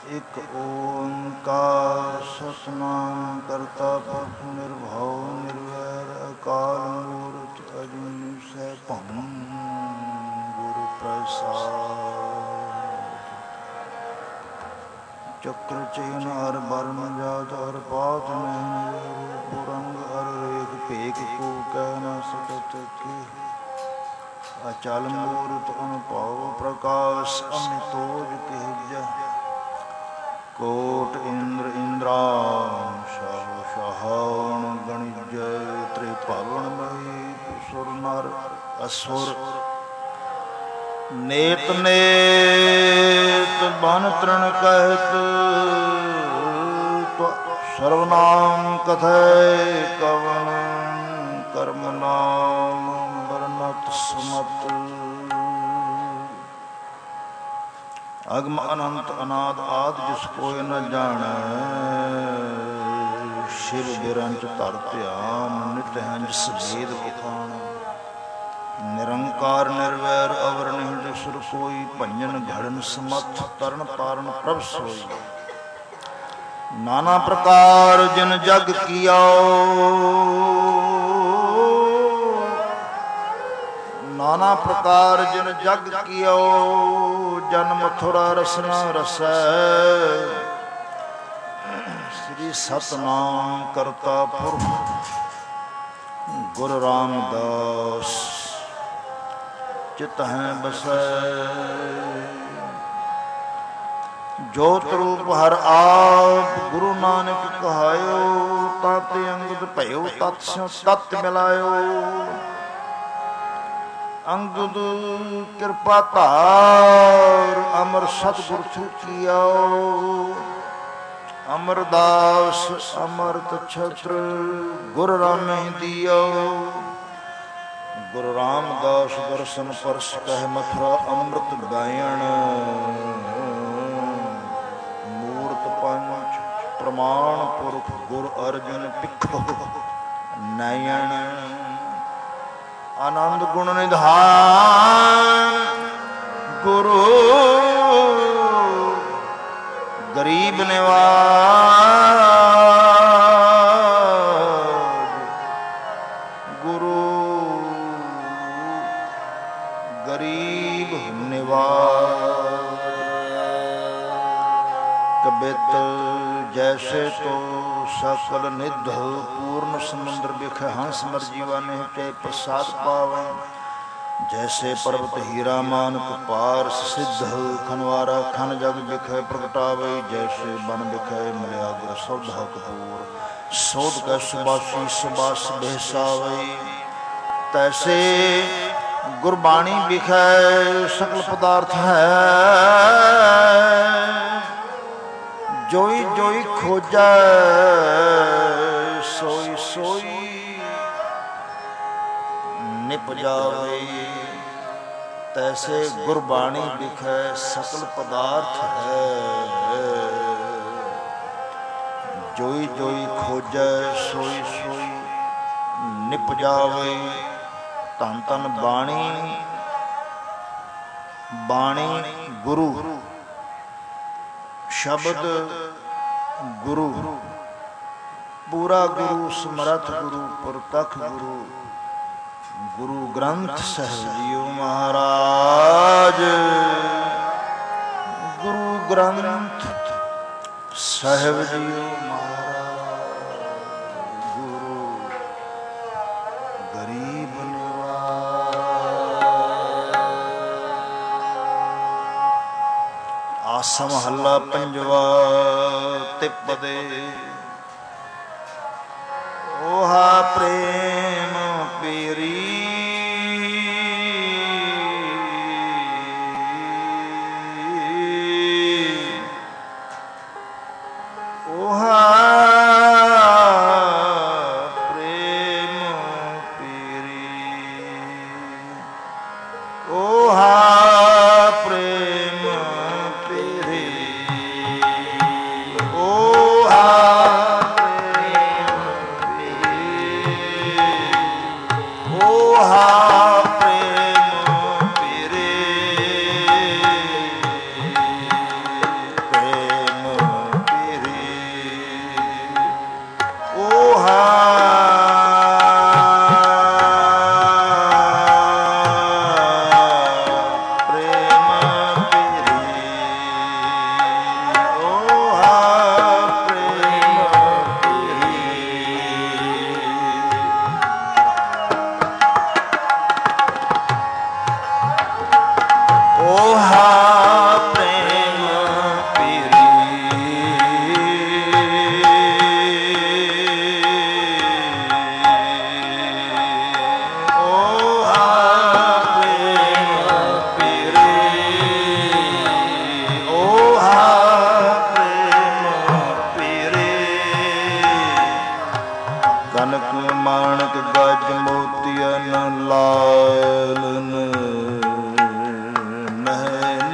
ਇੱਕ ਓੰਕਾਰ ਸਤਿਨਾਮ ਕਰਤਾ ਪੁਰਖ ਨਿਰਭਉ ਨਿਰਵੈਰ ਅਕਾਲ ਮੂਰਤਿ ਅਜੂਨੀ ਸੈਭੰ ਗੁਰ ਪ੍ਰਸਾਦਿ। ਚੱਕਰ ਚੈਨ ਹਰਿ ਬਰਨ ਜਾਤ ਹਰਿ ਪਾਤ ਨਹੀਂ ਰੂਪ ਰੰਗ ਹਰਿ ਰੇਖ ਭੇਖ ਕੋ ਕਹਿ ਨ ਸਕਤ ਕੀ। ਅਚਲ ਮੂਰਤਿ ਅਨੁਭਉ ਪ੍ਰਕਾਸ਼ ਅਮਿਤੋਜ ਕਹਿਜਾ। ਕੋਟ ਇੰਦਰ ਇੰਦਰਾਂਸ਼ ਸ਼ਹਾਉਣ ਗਣਿਜੈ ਤ੍ਰਿਭੁਵਨ ਮਹੀ ਸੁਰ ਨਰ ਅਸੁਰ। ਨੇਤ ਨੇਤ ਬਨ ਤ੍ਰਿਣ ਕਹਿਤ ਸਰਵਨਾਮ ਕਥੈ ਕਵਨ ਕਰਮ ਨਾਮ ਬਰਨਤ ਸੁਮਤ। ਅਗਮ ਅਨੰਤ ਅਨਾਦ ਆਦਿ ਜਿਸ ਕੋਇ ਨ ਜਾਣੈ। ਸ਼ਿਵ ਬਿਰੰਚ ਧਰ ਧਿਆਨ ਨਿਤ ਹੰਜ ਸਬੇਦ ਵਖਾਣ। ਨਿਰੰਕਾਰ ਨਿਰਵੈਰ ਅਵਰ ਨਹੀਂ ਦਿਸਰ ਕੋਈ। ਭੰਜਨ ਘੜਨ ਸਮੱਥ ਤਰਨ ਤਾਰਨ ਪ੍ਰਭ ਸੋਈ। ਨਾਨਾ ਪ੍ਰਕਾਰ ਜਿਨ ਜਗ ਕੀਆਓ। ਨਾਨਾ ਪ੍ਰਕਾਰ ਜਿਨ ਜਗ ਕੀਓ। ਜਨ ਮਥੁਰਾ ਰਸਨਾ ਰਸੈ। ਸ੍ਰੀ ਸਤਨਾਮ ਕਰਤਾ ਪੁਰਖ ਗੁਰੂ ਰਾਮਦਾਸ ਚਿਤ ਹੈ ਬਸੈ। ਜੋਤ ਰੂਪ ਹਰਿ ਆਪ ਗੁਰੂ ਨਾਨਕ ਕਹਾਇਓ। ਤਤ ਅੰਗਦ ਭਇਓ ਤਤ ਸਿਉ ਤਤ ਮਿਲਾਇਓ। ਅੰਗਦ ਕਿਰਪਾ ਧਾਰ ਅਮਰ ਸਤਿਗੁਰ ਥੂਕੀਆਓ। ਅਮਰਦਾਸ ਅਮਰਤ ਛਤਰ ਗੁਰ ਰਾਮਹਿ ਦੀਓ। ਗੁਰੂ ਰਾਮਦਾਸ ਦਰਸ਼ਨ ਪਰਸ ਕਹਿ ਮਥੁਰਾ ਅੰਮ੍ਰਿਤ ਗਾਇਣ। ਮੂਰਤ ਪੰਚ ਪ੍ਰਮਾਣ ਪੁਰਖ ਗੁਰ ਅਰਜਨ ਪਿੱਖੋ ਨਯਨ। ਆਨੰਦ ਗੁਣ ਨਿਧਾਨ ਗੁਰੂ ਗਰੀਬ ਨਿਵਾਜ। ਗੁਰੂ ਗਰੀਬ ਨਿਵਾਜ। ਕਬਿਤ ਜੈਸੇ ਤੋ ਸਕਲ ਨਿਧ ਪੂਰਨ ਸਮੁੰਦਰ ਬਿਖੈ ਹੰਸ ਮਰ ਜੀਵਾਨੇ ਤੇ ਪ੍ਰਸਾਦ ਪਾਵੈ। ਜੈਸੇ ਪਰਬਤ ਹੀਰਾ ਮਾਨਕ ਪਾਰਸ ਸਿੱਧ ਖਨਵਾਰਾ ਖਨ ਜਗ ਬਿਖੈ ਪ੍ਰਗਟਾਵੇ। ਜੈਸੇ ਬਨ ਬਿਖੈ ਮਿਲਿਆ ਗੁਰ ਸੌਧਾ ਕਪੂਰ ਸੋਧ ਕੈ ਸੁਬਾਸੀ ਸੁਬਾਸ ਬਹਿਸਾਵੇ। ਤੈਸੇ ਗੁਰਬਾਣੀ ਬਿਖੈ ਸਕਲ ਪਦਾਰਥ ਹੈ। ਜੋਈ ਜੋਈ ਖੋਜੈ ਸੋਈ ਸੋਈ ਨਿਪਜਾਵੇ। ਤੈਸੇ ਗੁਰਬਾਣੀ ਲਿਖੈ ਸਕਲ ਪਦਾਰਥ ਹੈ। ਜੋਈ ਜੋਈ ਖੋਜੈ ਸੋਈ ਸੋਈ ਨਿਪਜਾਵੇ। ਧੰਨ ਧੰਨ ਬਾਣੀ ਬਾਣੀ ਗੁਰੂ ਸ਼ਬਦ ਗੁਰੂ ਪੂਰਾ ਗੁਰੂ ਸਮਰੱਥ ਗੁਰੂ ਪ੍ਰਤੱਖ ਗੁਰੂ ਗੁਰੂ ਗ੍ਰੰਥ ਸਾਹਿਬ ਜੀਓ ਮਹਾਰਾਜ। ਗੁਰੂ ਗ੍ਰੰਥ ਸਾਹਿਬ ਜੀਓ ਮਹਾਰਾਜ। ਗੁਰੂ ਗਰੀਬ ਨਿਵਾਜ। ਆਸਾ ਮਹੱਲਾ ਪੰਜਵਾ ਤਿਪਦੇ। ਓਹਾ ਪ੍ਰੇਮ ਪੀਰੀ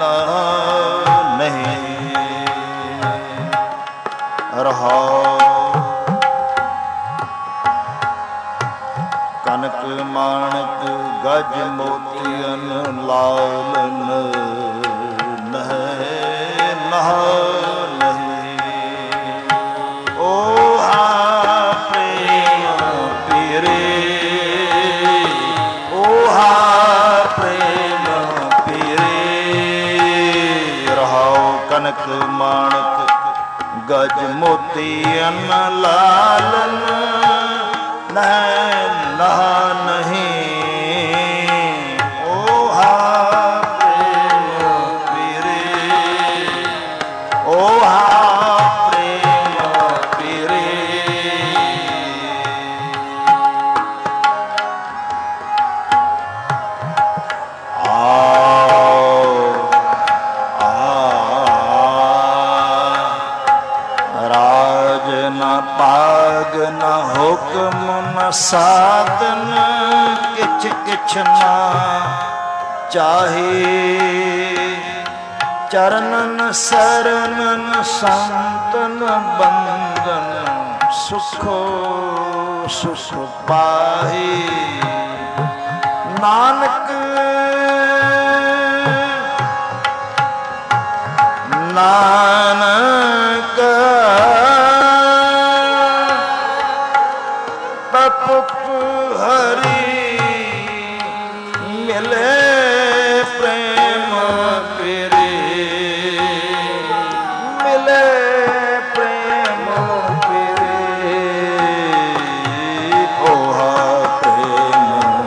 ਨਹੀਂ ਰਹਾਉ। ਕਨਕ ਮਾਣਕ ਗਜ ਮੋਤੀਅਨ ਲਾਲਨ ਨਹਿ ਨਹਾ ਨਹੀਂ। ਓਹਾ ਪ੍ਰੇਮ ਪੀਰੇ, ਓਹਾ ਪ੍ਰੇਮ ਪੀਰੇ ਰਹਾਉ। ਕਨਕ ਮਾਣਕ ਗਜ ਮੋਤੀਅਨ ਲਾਲਨ ਨਹਿ ਨਹਾ ਨਹੀਂ। ਓਹਾ ਪ੍ਰੇਮ ਪੀਰੇ, ਓਹਾ ਪ੍ਰੇਮ ਪੀਰੇ ਰਾਜ ਨ ਭਾਗ ਨ ਹੁਕਮ ਨ ਸਾਧਨ ਕਿਛ ਕਿਛ ਨਾ ਚਾਹੇ। ਚਰਨਨ ਸਰਨਨ ਸੰਤਨ ਬੰਦਨ ਸੁਖੋ ਸੁਖ ਪਾਹੀ। ਨਾਨਕ ਨਾਨਕ ਪਪੁ ਹਰੀ ਮਿਲੇ ਪ੍ਰੇਮ ਪੀਰੇ, ਮਿਲੇ ਪ੍ਰੇਮ ਪੀਰੇ। ਓਹਾ ਪ੍ਰੇਮ,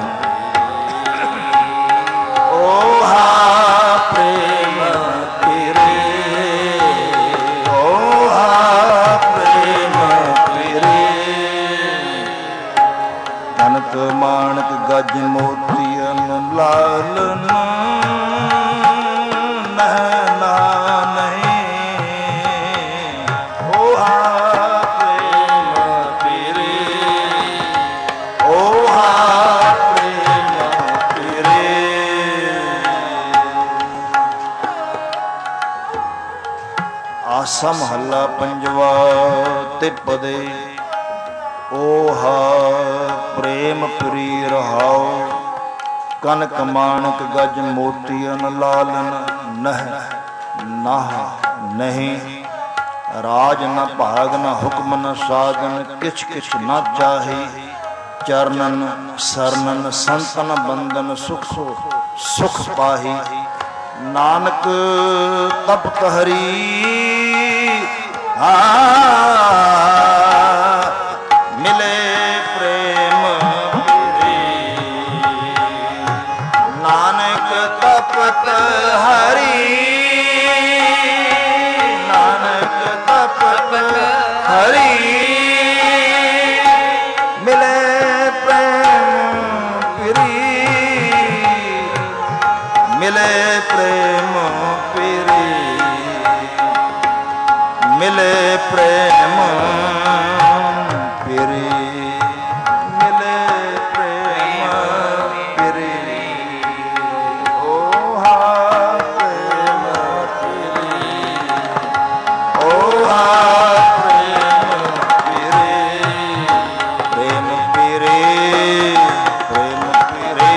ਓਹਾ ਪ੍ਰੇਮ ਪੀਰੇ, ਓਹਾ ਪ੍ਰੇਮ ਪੀਰੇ। ਕਨਕ ਮਾਣਕ ਗਜ ਮੋਤੀਅਨ ਲਾਲਨ ਨਹਿ ਨਹਾ ਨਹੀਂ। ਓਹਾ ਪ੍ਰੇਮ ਪੀਰੇ, ਓਹਾ ਪ੍ਰੇਮ ਪੀਰੇ ਆਸਾ ਮਹੱਲਾ ਪੰਜਵਾ ਤਿਪਦੇ। ਓਹਾ ਪ੍ਰੇਮ ਪੁਰੀ ਰਹਾਉ। ਕਨਕ ਮਾਣਕ ਗਜ ਮੋਤੀਅਨ ਲਾਲਨ ਨਹਿ ਨਾਹ ਨਹੀਂ। ਰਾਜ ਨ ਭਾਗ ਨ ਹੁਕਮ ਨ ਸਾਧਨ ਕਿਛ ਕਿਛ ਨ ਚਾਹੀ। ਚਰਨਨ ਸਰਨਨ ਸੰਤਨ ਬੰਦਨ ਸੁਖ ਸੁਖ ਪਾਹੀ। ਨਾਨਕ ਤਪਤ ਹਰੀ ਮਿਲੇ ਪ੍ਰੇਮ ਪੀਰੇ। ਨਾਨਕ ਤਪਤ ਹਰੀ, ਨਾਨਕ ਤਪਤ ਹਰੀ ਮਿਲੇ ਪ੍ਰੇਮ ਪੀਰੀ, ਮਿਲੇ ਪ੍ਰੇਮ ਪੀਰੀ, ਮਿਲੇ ਪ੍ਰੇਮ ਪੀਰੀ, ਮਿਲੇ ਪ੍ਰੇਮ ਪੀਰੀ। ਓਹਾ ਪ੍ਰੇਮ ਪੀਰੀ, ਓਹਾ ਪ੍ਰੇਮ ਪੀਰੀ, ਪ੍ਰੇਮ ਪੀਰੀ, ਪ੍ਰੇਮ ਪੀਰੀ।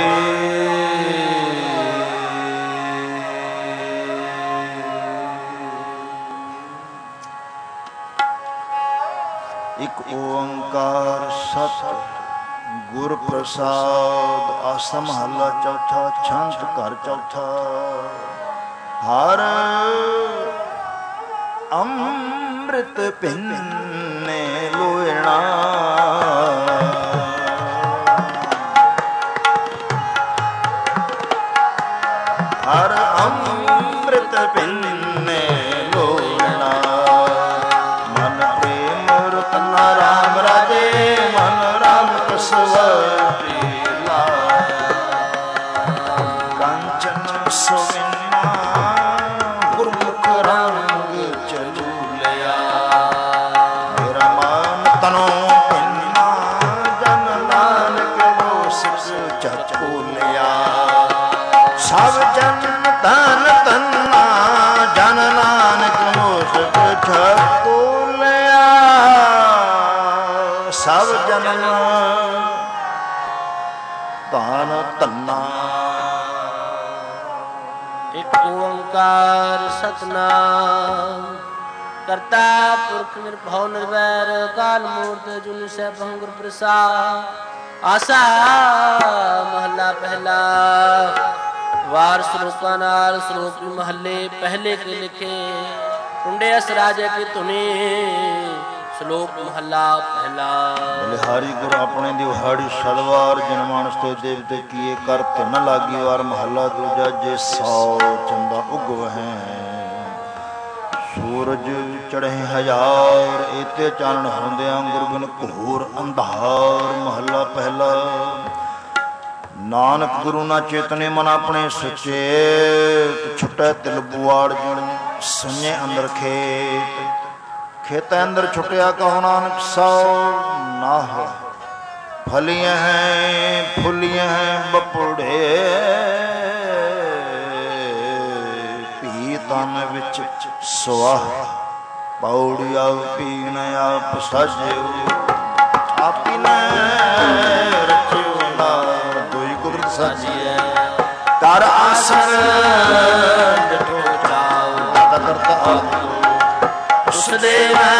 ਇਕ ਓੰਕਾਰ ਸਤ ਗੁਰ ਪ੍ਰਸਾਦ। ਆਸਾ ਮਹੱਲਾ ਚੌਥਾ ਛੰਤ ਘਰ ਚੌਥਾ। ਹਰ ਅੰਮ੍ਰਿਤ ਪਿੰਨੇ ਲੋਇਣਾ। ਹਰ ਅੰਮ੍ਰਿਤ ਪਿੰਨੇ ਲੋਇਣਾ। ਮਨ ਪ੍ਰੇਮ ਰਤਨ ਰਾਮ ਰਾਜੇ, ਮਨ ਰਾਮ ਕਸਵਟੀ ਲਾਏ। ਕੰਚਨ ਸੁਵਿਨਾ ਗੁਰਮੁਖ ਰੰਗ ਚਲੂਲਿਆ। ਮੇਰਾ ਮਨ ਤਨੋ ਪਿੰਨਾ ਜਨ ਨਾਨਕ ਲੋਸਿਸ ਚਕੂਲਿਆ। ਸਭ ਜਨ ਤਨ ਤਨ ਓੰਕਾਰ ਸਤਨਾਮ ਕਰਤਾ ਪੁਰਖ ਨਿਰਭਉ ਨਿਰਵੈਰ ਅਕਾਲ ਮੂਰਤ ਅਜੂਨੀ ਸੈਭੰ ਗੁਰ ਪ੍ਰਸਾਦ। ਆਸਾ ਮਹੱਲਾ ਪਹਿਲਾ। ਵਾਰ ਸਰੂਪਾਂ ਨਾਲ ਸਰੂਪ ਮਹੱਲੇ ਪਹਿਲੇ ਕੇ ਲਿਖੇ। ਟੁੰਡੇ ਅਸ ਰਾਜੇ ਕੀ ਧੁਨੀ ਸ਼ਲੋਕ ਮਹੱਲਾ ਪਹਿਲਾ। ਬਲਿਹਾਰੀ ਗੁਰ ਆਪਣੇ ਦਿਹਾੜੀ ਸਦਵਾਰ ਜਿਨ ਮਾਨਸ ਤੇ ਦੇਵਤੇ ਕੀਏ ਕਰ ਧਨ ਲਾਗੀ ਵਾਰ ਮਹੱਲਾ ਦੂਜਾ। ਜੇ 100 ਚੰਦਾ ਉਗਵਹਿ ਸੂਰਜ ਚੜ੍ਹੇ 1000 ਏਤੇ ਚਾਨਣ ਹੁੰਦਿਆਂ ਗੁਰ ਬਿਨ ਘੋਰ ਅੰਧਾਰ ਮਹੱਲਾ ਪਹਿਲਾ। ਨਾਨਕ ਗੁਰੂ ਨਾ ਚੇਤਨੇ ਮਨ ਆਪਣੇ ਸੁਚੇਤ ਛੁਟੈ ਤਿਲ ਬੁਆੜ ਜਿਣ ਸੁਣੇ ਅੰਦਰ ਖੇਤ। ਖੇਤੈ ਅੰਦਰ ਛੁਟਿਆ ਕਹੋ ਨਾਨਕ ਸੋ ਨਾਹ ਫਲੀਆਂ ਹੈ ਫੁੱਲੀਆਂ ਹੈ ਬਪੁੜੇ ਭੀ ਤਨ ਵਿੱਚ ਸੁਆਹ ਪੌੜੀ ਆਪ ਪੀਣ ਆਪ ਸਾਜਿਓ ਆਪੀ ਨੇ ਰਚਿਓ ਨਾ ਦੋਈ ਕੁਦਰਤ ਸਾਜੀਐ ਕਰ ਆਸਣ ਡਿਠੋ ਚਾਉ ਦਾਤਾ ਕਰਤਾ ਆਪ ਉਸ ਦੇ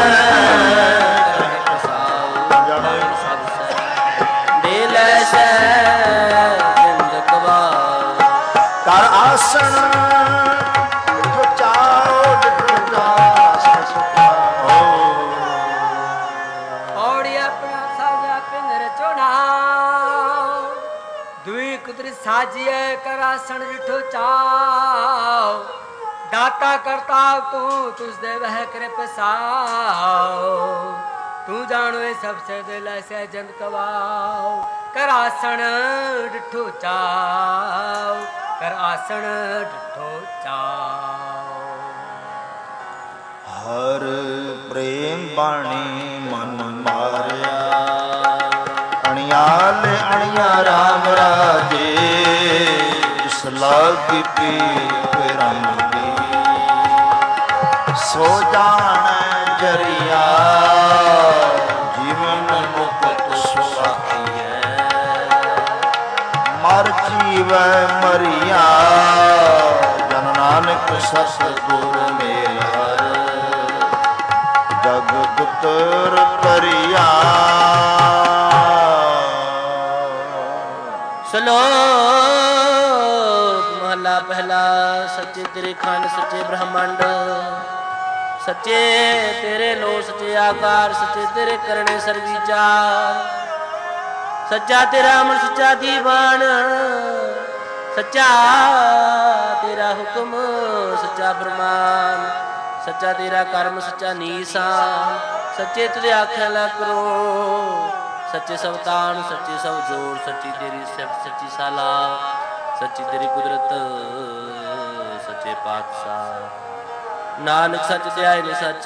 ਦੇ ਲੈ ਸੈ ਜਿੰਦ ਕਵਾਉ ਕਰ ਆਸਣ ਡਿਠੋ ਚਾਉ ਡਿਠੋ ਚਾਉ ਔੜੀ ਆਪਣਾ ਸਾਜਾ ਪਿੰਦਰ ਚੋਣਾ ਦੁਈ ਕੁਦਰਤ ਸਾਜੀਐ ਕਰ ਆਸਣ ਡਿਠੋ ਚਾਉ ਦਾਤਾ ਕਰਤਾ ਤੂੰ ਤੁਸ ਦੇ ਵਹਿ ਕਰੇ ਪਸਾਉ ਤੂੰ ਜਾਣੋ ਸਭ ਸੇ ਦਿਲ ਐਸੇ ਜੰਦ ਕਵਾਉ ਕਰ ਆਸਣ ਡਿਠੋ ਚਾਉ ਕਰ ਆਸਣ ਡਿਠੋ ਚਾਉ। ਹਰ ਪ੍ਰੇਮ ਬਾਣੀ ਮਨ ਮਾਰਿਆ ਅਣਿਆਲ ਅਣਿਆ ਰਾਮ ਰਾਜੇ ਜਿਸ ਲਾਗੀ ਪੀ ਰੰਗ ਸੋ ਜਾਣ ਜਰੀਆ ਜੀਵਨ ਮੁਕਤ ਸੁਆਖੀਐ ਮਰ ਜੀਵੈ ਮਰੀਆ ਜਨ ਨਾਨਕ ਸਤਿਗੁਰ ਮੇਲ ਹਰ ਜਗ ਪੁੱਤਰ ਕਰਿਆ। ਸ਼ਲੋਕ ਮਹਲਾ ਪਹਿਲਾ। ਸੱਚੇ ਤੇਰੇ ਖੰਡ ਸੱਚੇ ਬ੍ਰਹਮੰਡ ਸੱਚੇ ਤੇਰੇ ਲੋ ਸੱਚੇ ਆਕਾਰ ਸੱਚੇ ਤੇਰੇ ਕਰਨੇ ਸਰਵੀਚਾਰ ਸੱਚਾ ਤੇਰਾ ਅਮਰ ਸੱਚਾ ਦੀਵਾਨ ਸੱਚਾ ਤੇਰਾ ਹੁਕਮ ਸੱਚਾ ਫਰਮਾਨ ਸੱਚਾ ਤੇਰਾ ਕਰਮ ਸੱਚਾ ਨੀਸਾਨ ਸੱਚੇ ਤੁਝੇ ਆਖਿਆ ਲਾ ਕਰੋ ਸੱਚੇ ਸਵਤਾਨ ਸੱਚੇ ਸਭ ਜੋਰ ਸੱਚੀ ਤੇਰੀ ਸਿਫਤ ਸੱਚੀ ਸਾਲਾ ਸੱਚੀ ਤੇਰੀ ਕੁਦਰਤ ਸੱਚੇ ਪਾਤਸ਼ਾਹ ਨਾਨਕ ਸੱਚ ਧਿਆਏ ਨੇ ਸੱਚ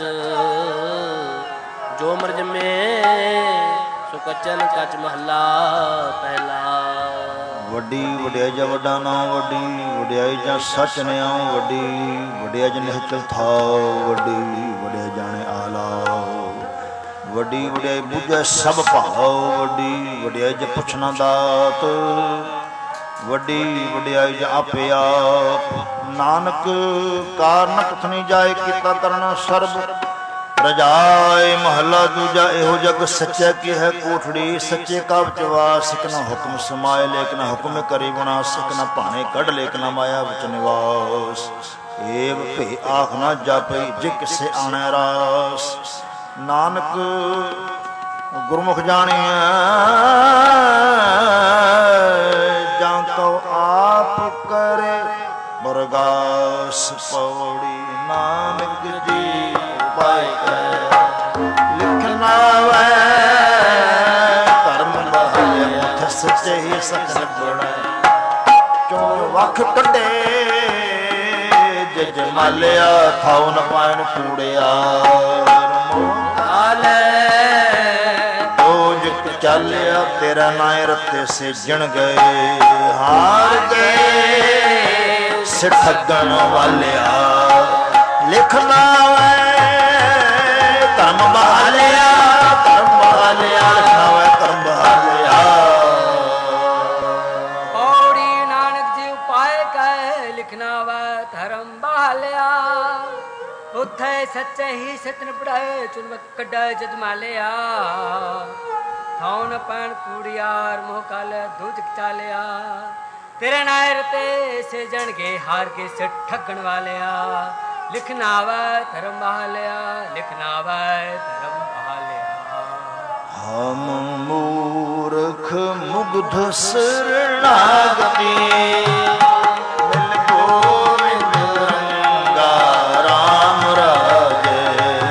ਜੋ ਮਰ ਜੰਮੇ ਸੋ ਕੱਚਨ ਕੱਚ ਮਹੱਲਾ ਪਹਿਲਾ। ਵੱਡੀ ਵਡਿਆਈ ਜਾਂ ਵੱਡਾ ਨਾਮ ਵੱਡੀ ਵਡਿਆਈ ਜਾਂ ਸੱਚ ਨਿਆਉ ਵੱਡੀ ਵਡਿਆਈ ਜਾਂ ਨਿਹਚਲ ਥਾਉ ਵੱਡੀ ਵਡਿਆਈ ਜਾਣੇ ਆਲਾ ਵੱਡੀ ਵਡਿਆਈ ਬੁੱਝੈ ਸਭ ਭਾਉ ਵੱਡੀ ਵਡਿਆਈ ਜਾਂ ਪੁੱਛਣਾ ਦਾਤ ਵੱਡੀ ਵਡਿਆਈ ਜਾਂ ਆਪੇ ਆਪ ਨਾਨਕ ਕਾਰਨ ਕਥਨੀ ਜਾਏ ਕੀਤਾ ਕਰਨਾ ਸਰਬ ਰਜਾਏ ਮਹੱਲਾ ਦੂਜਾ। ਇਹੋ ਜਗ ਸੱਚਾ ਕੀ ਹੈ ਕੋਠੜੀ ਸੱਚੇ ਕਾ ਵਿੱਚ ਵਾਸ ਸਿਕ ਨਾ ਹੁਕਮ ਸਮਾਏ ਲੇਕ ਨਾ ਹੁਕਮ ਕਰੀ ਬਣਾ ਸਿਕ ਨਾ ਭਾਣੇ ਕੱਢ ਲੇਕ ਨਾ ਮਾਇਆ ਵਿੱਚ ਨਿਵਾਸ ਏਵ ਭੇ ਆਖ ਨਾ ਜਾਪਈ ਜੇ ਕਿਸੇ ਆਣੈ ਰਾਸ ਨਾਨਕ ਗੁਰਮੁਖ ਜਾਣਿਆ ਜਾਂ ਕਉ ਆਪ ਕਰੇ ਬਰਗਾਸ ਪੌੜੀ ਨਾਨਕ ਜੀ ਪਾਇ ਕੈ ਲਿਖਣਾ ਵੈ ਧਰਮ ਬਹਾਲੇ ਮੁੱਠ ਸੱਚੇ ਹੀ ਸਚਨ ਗੁਣੈ ਚੋਂ ਵਖ ਕੱਢੇ ਜਜ ਮਾਲਿਆ ਥਾਉ ਨ ਪਾਇਨ ਕੂੜਿਆ ਆਲੇ ਚੱਲਿਆ ਤੇਰਾ ਨਾਇ ਰਤੇ ਸੇਜਣ ਗਏ ਹਾਰ ਗਏ ਸਿ ਠੱਗਣ ਵਾਲਿਆ ਲਿਖਣਾ ਵੈ ਧਰਮ ਬਹਾਲਿਆ ਧਰਮ ਬਹਾਲਿਆ ਲਿਖਣਾ ਵੈ ਧਰਮ ਬਹਾਲਿਆ ਪੌੜੀ ਨਾਨਕ ਜੀ ਉਪਾਏ ਕੈ ਲਿਖਣਾ ਵੈ ਧਰਮ ਬਹਾਲਿਆ ਲਿਆ ਉੱਥੇ ਸੱਚੇ ਹੀ ਸਤਨ ਪੜਾਏ ਚੁਨ ਕੱਢਾਏ ਜਦ ਮਾਲਿਆ ਥਾਉਨ ਪੈਣ ਕੂੜਿਆਰ ਮੋਹ ਕਾਲੇ ਦੁੱਧ ਚਾਲਿਆ ਤੇਰੇ ਨਾਇਰ ਤੇ ਸਜਣਗੇ ਹਾਰ ਕੇ ਸੇ ਠੱਗਣ ਵਾਲਿਆ ਲਿਖਣਾ ਵੇ ਧਰਮ ਵਾਲਿਆ ਲਿਖਣਾ ਵੇ ਧਰਮ ਵਾਲਿਆ ਹਮ ਮੂਰਖ ਮੁਗਧ ਸਰਣਾਗਤੀ ਮਿਲ ਗੋਵਿੰਦ ਰੰਗਾ ਰਾਮ ਰਾਜੇ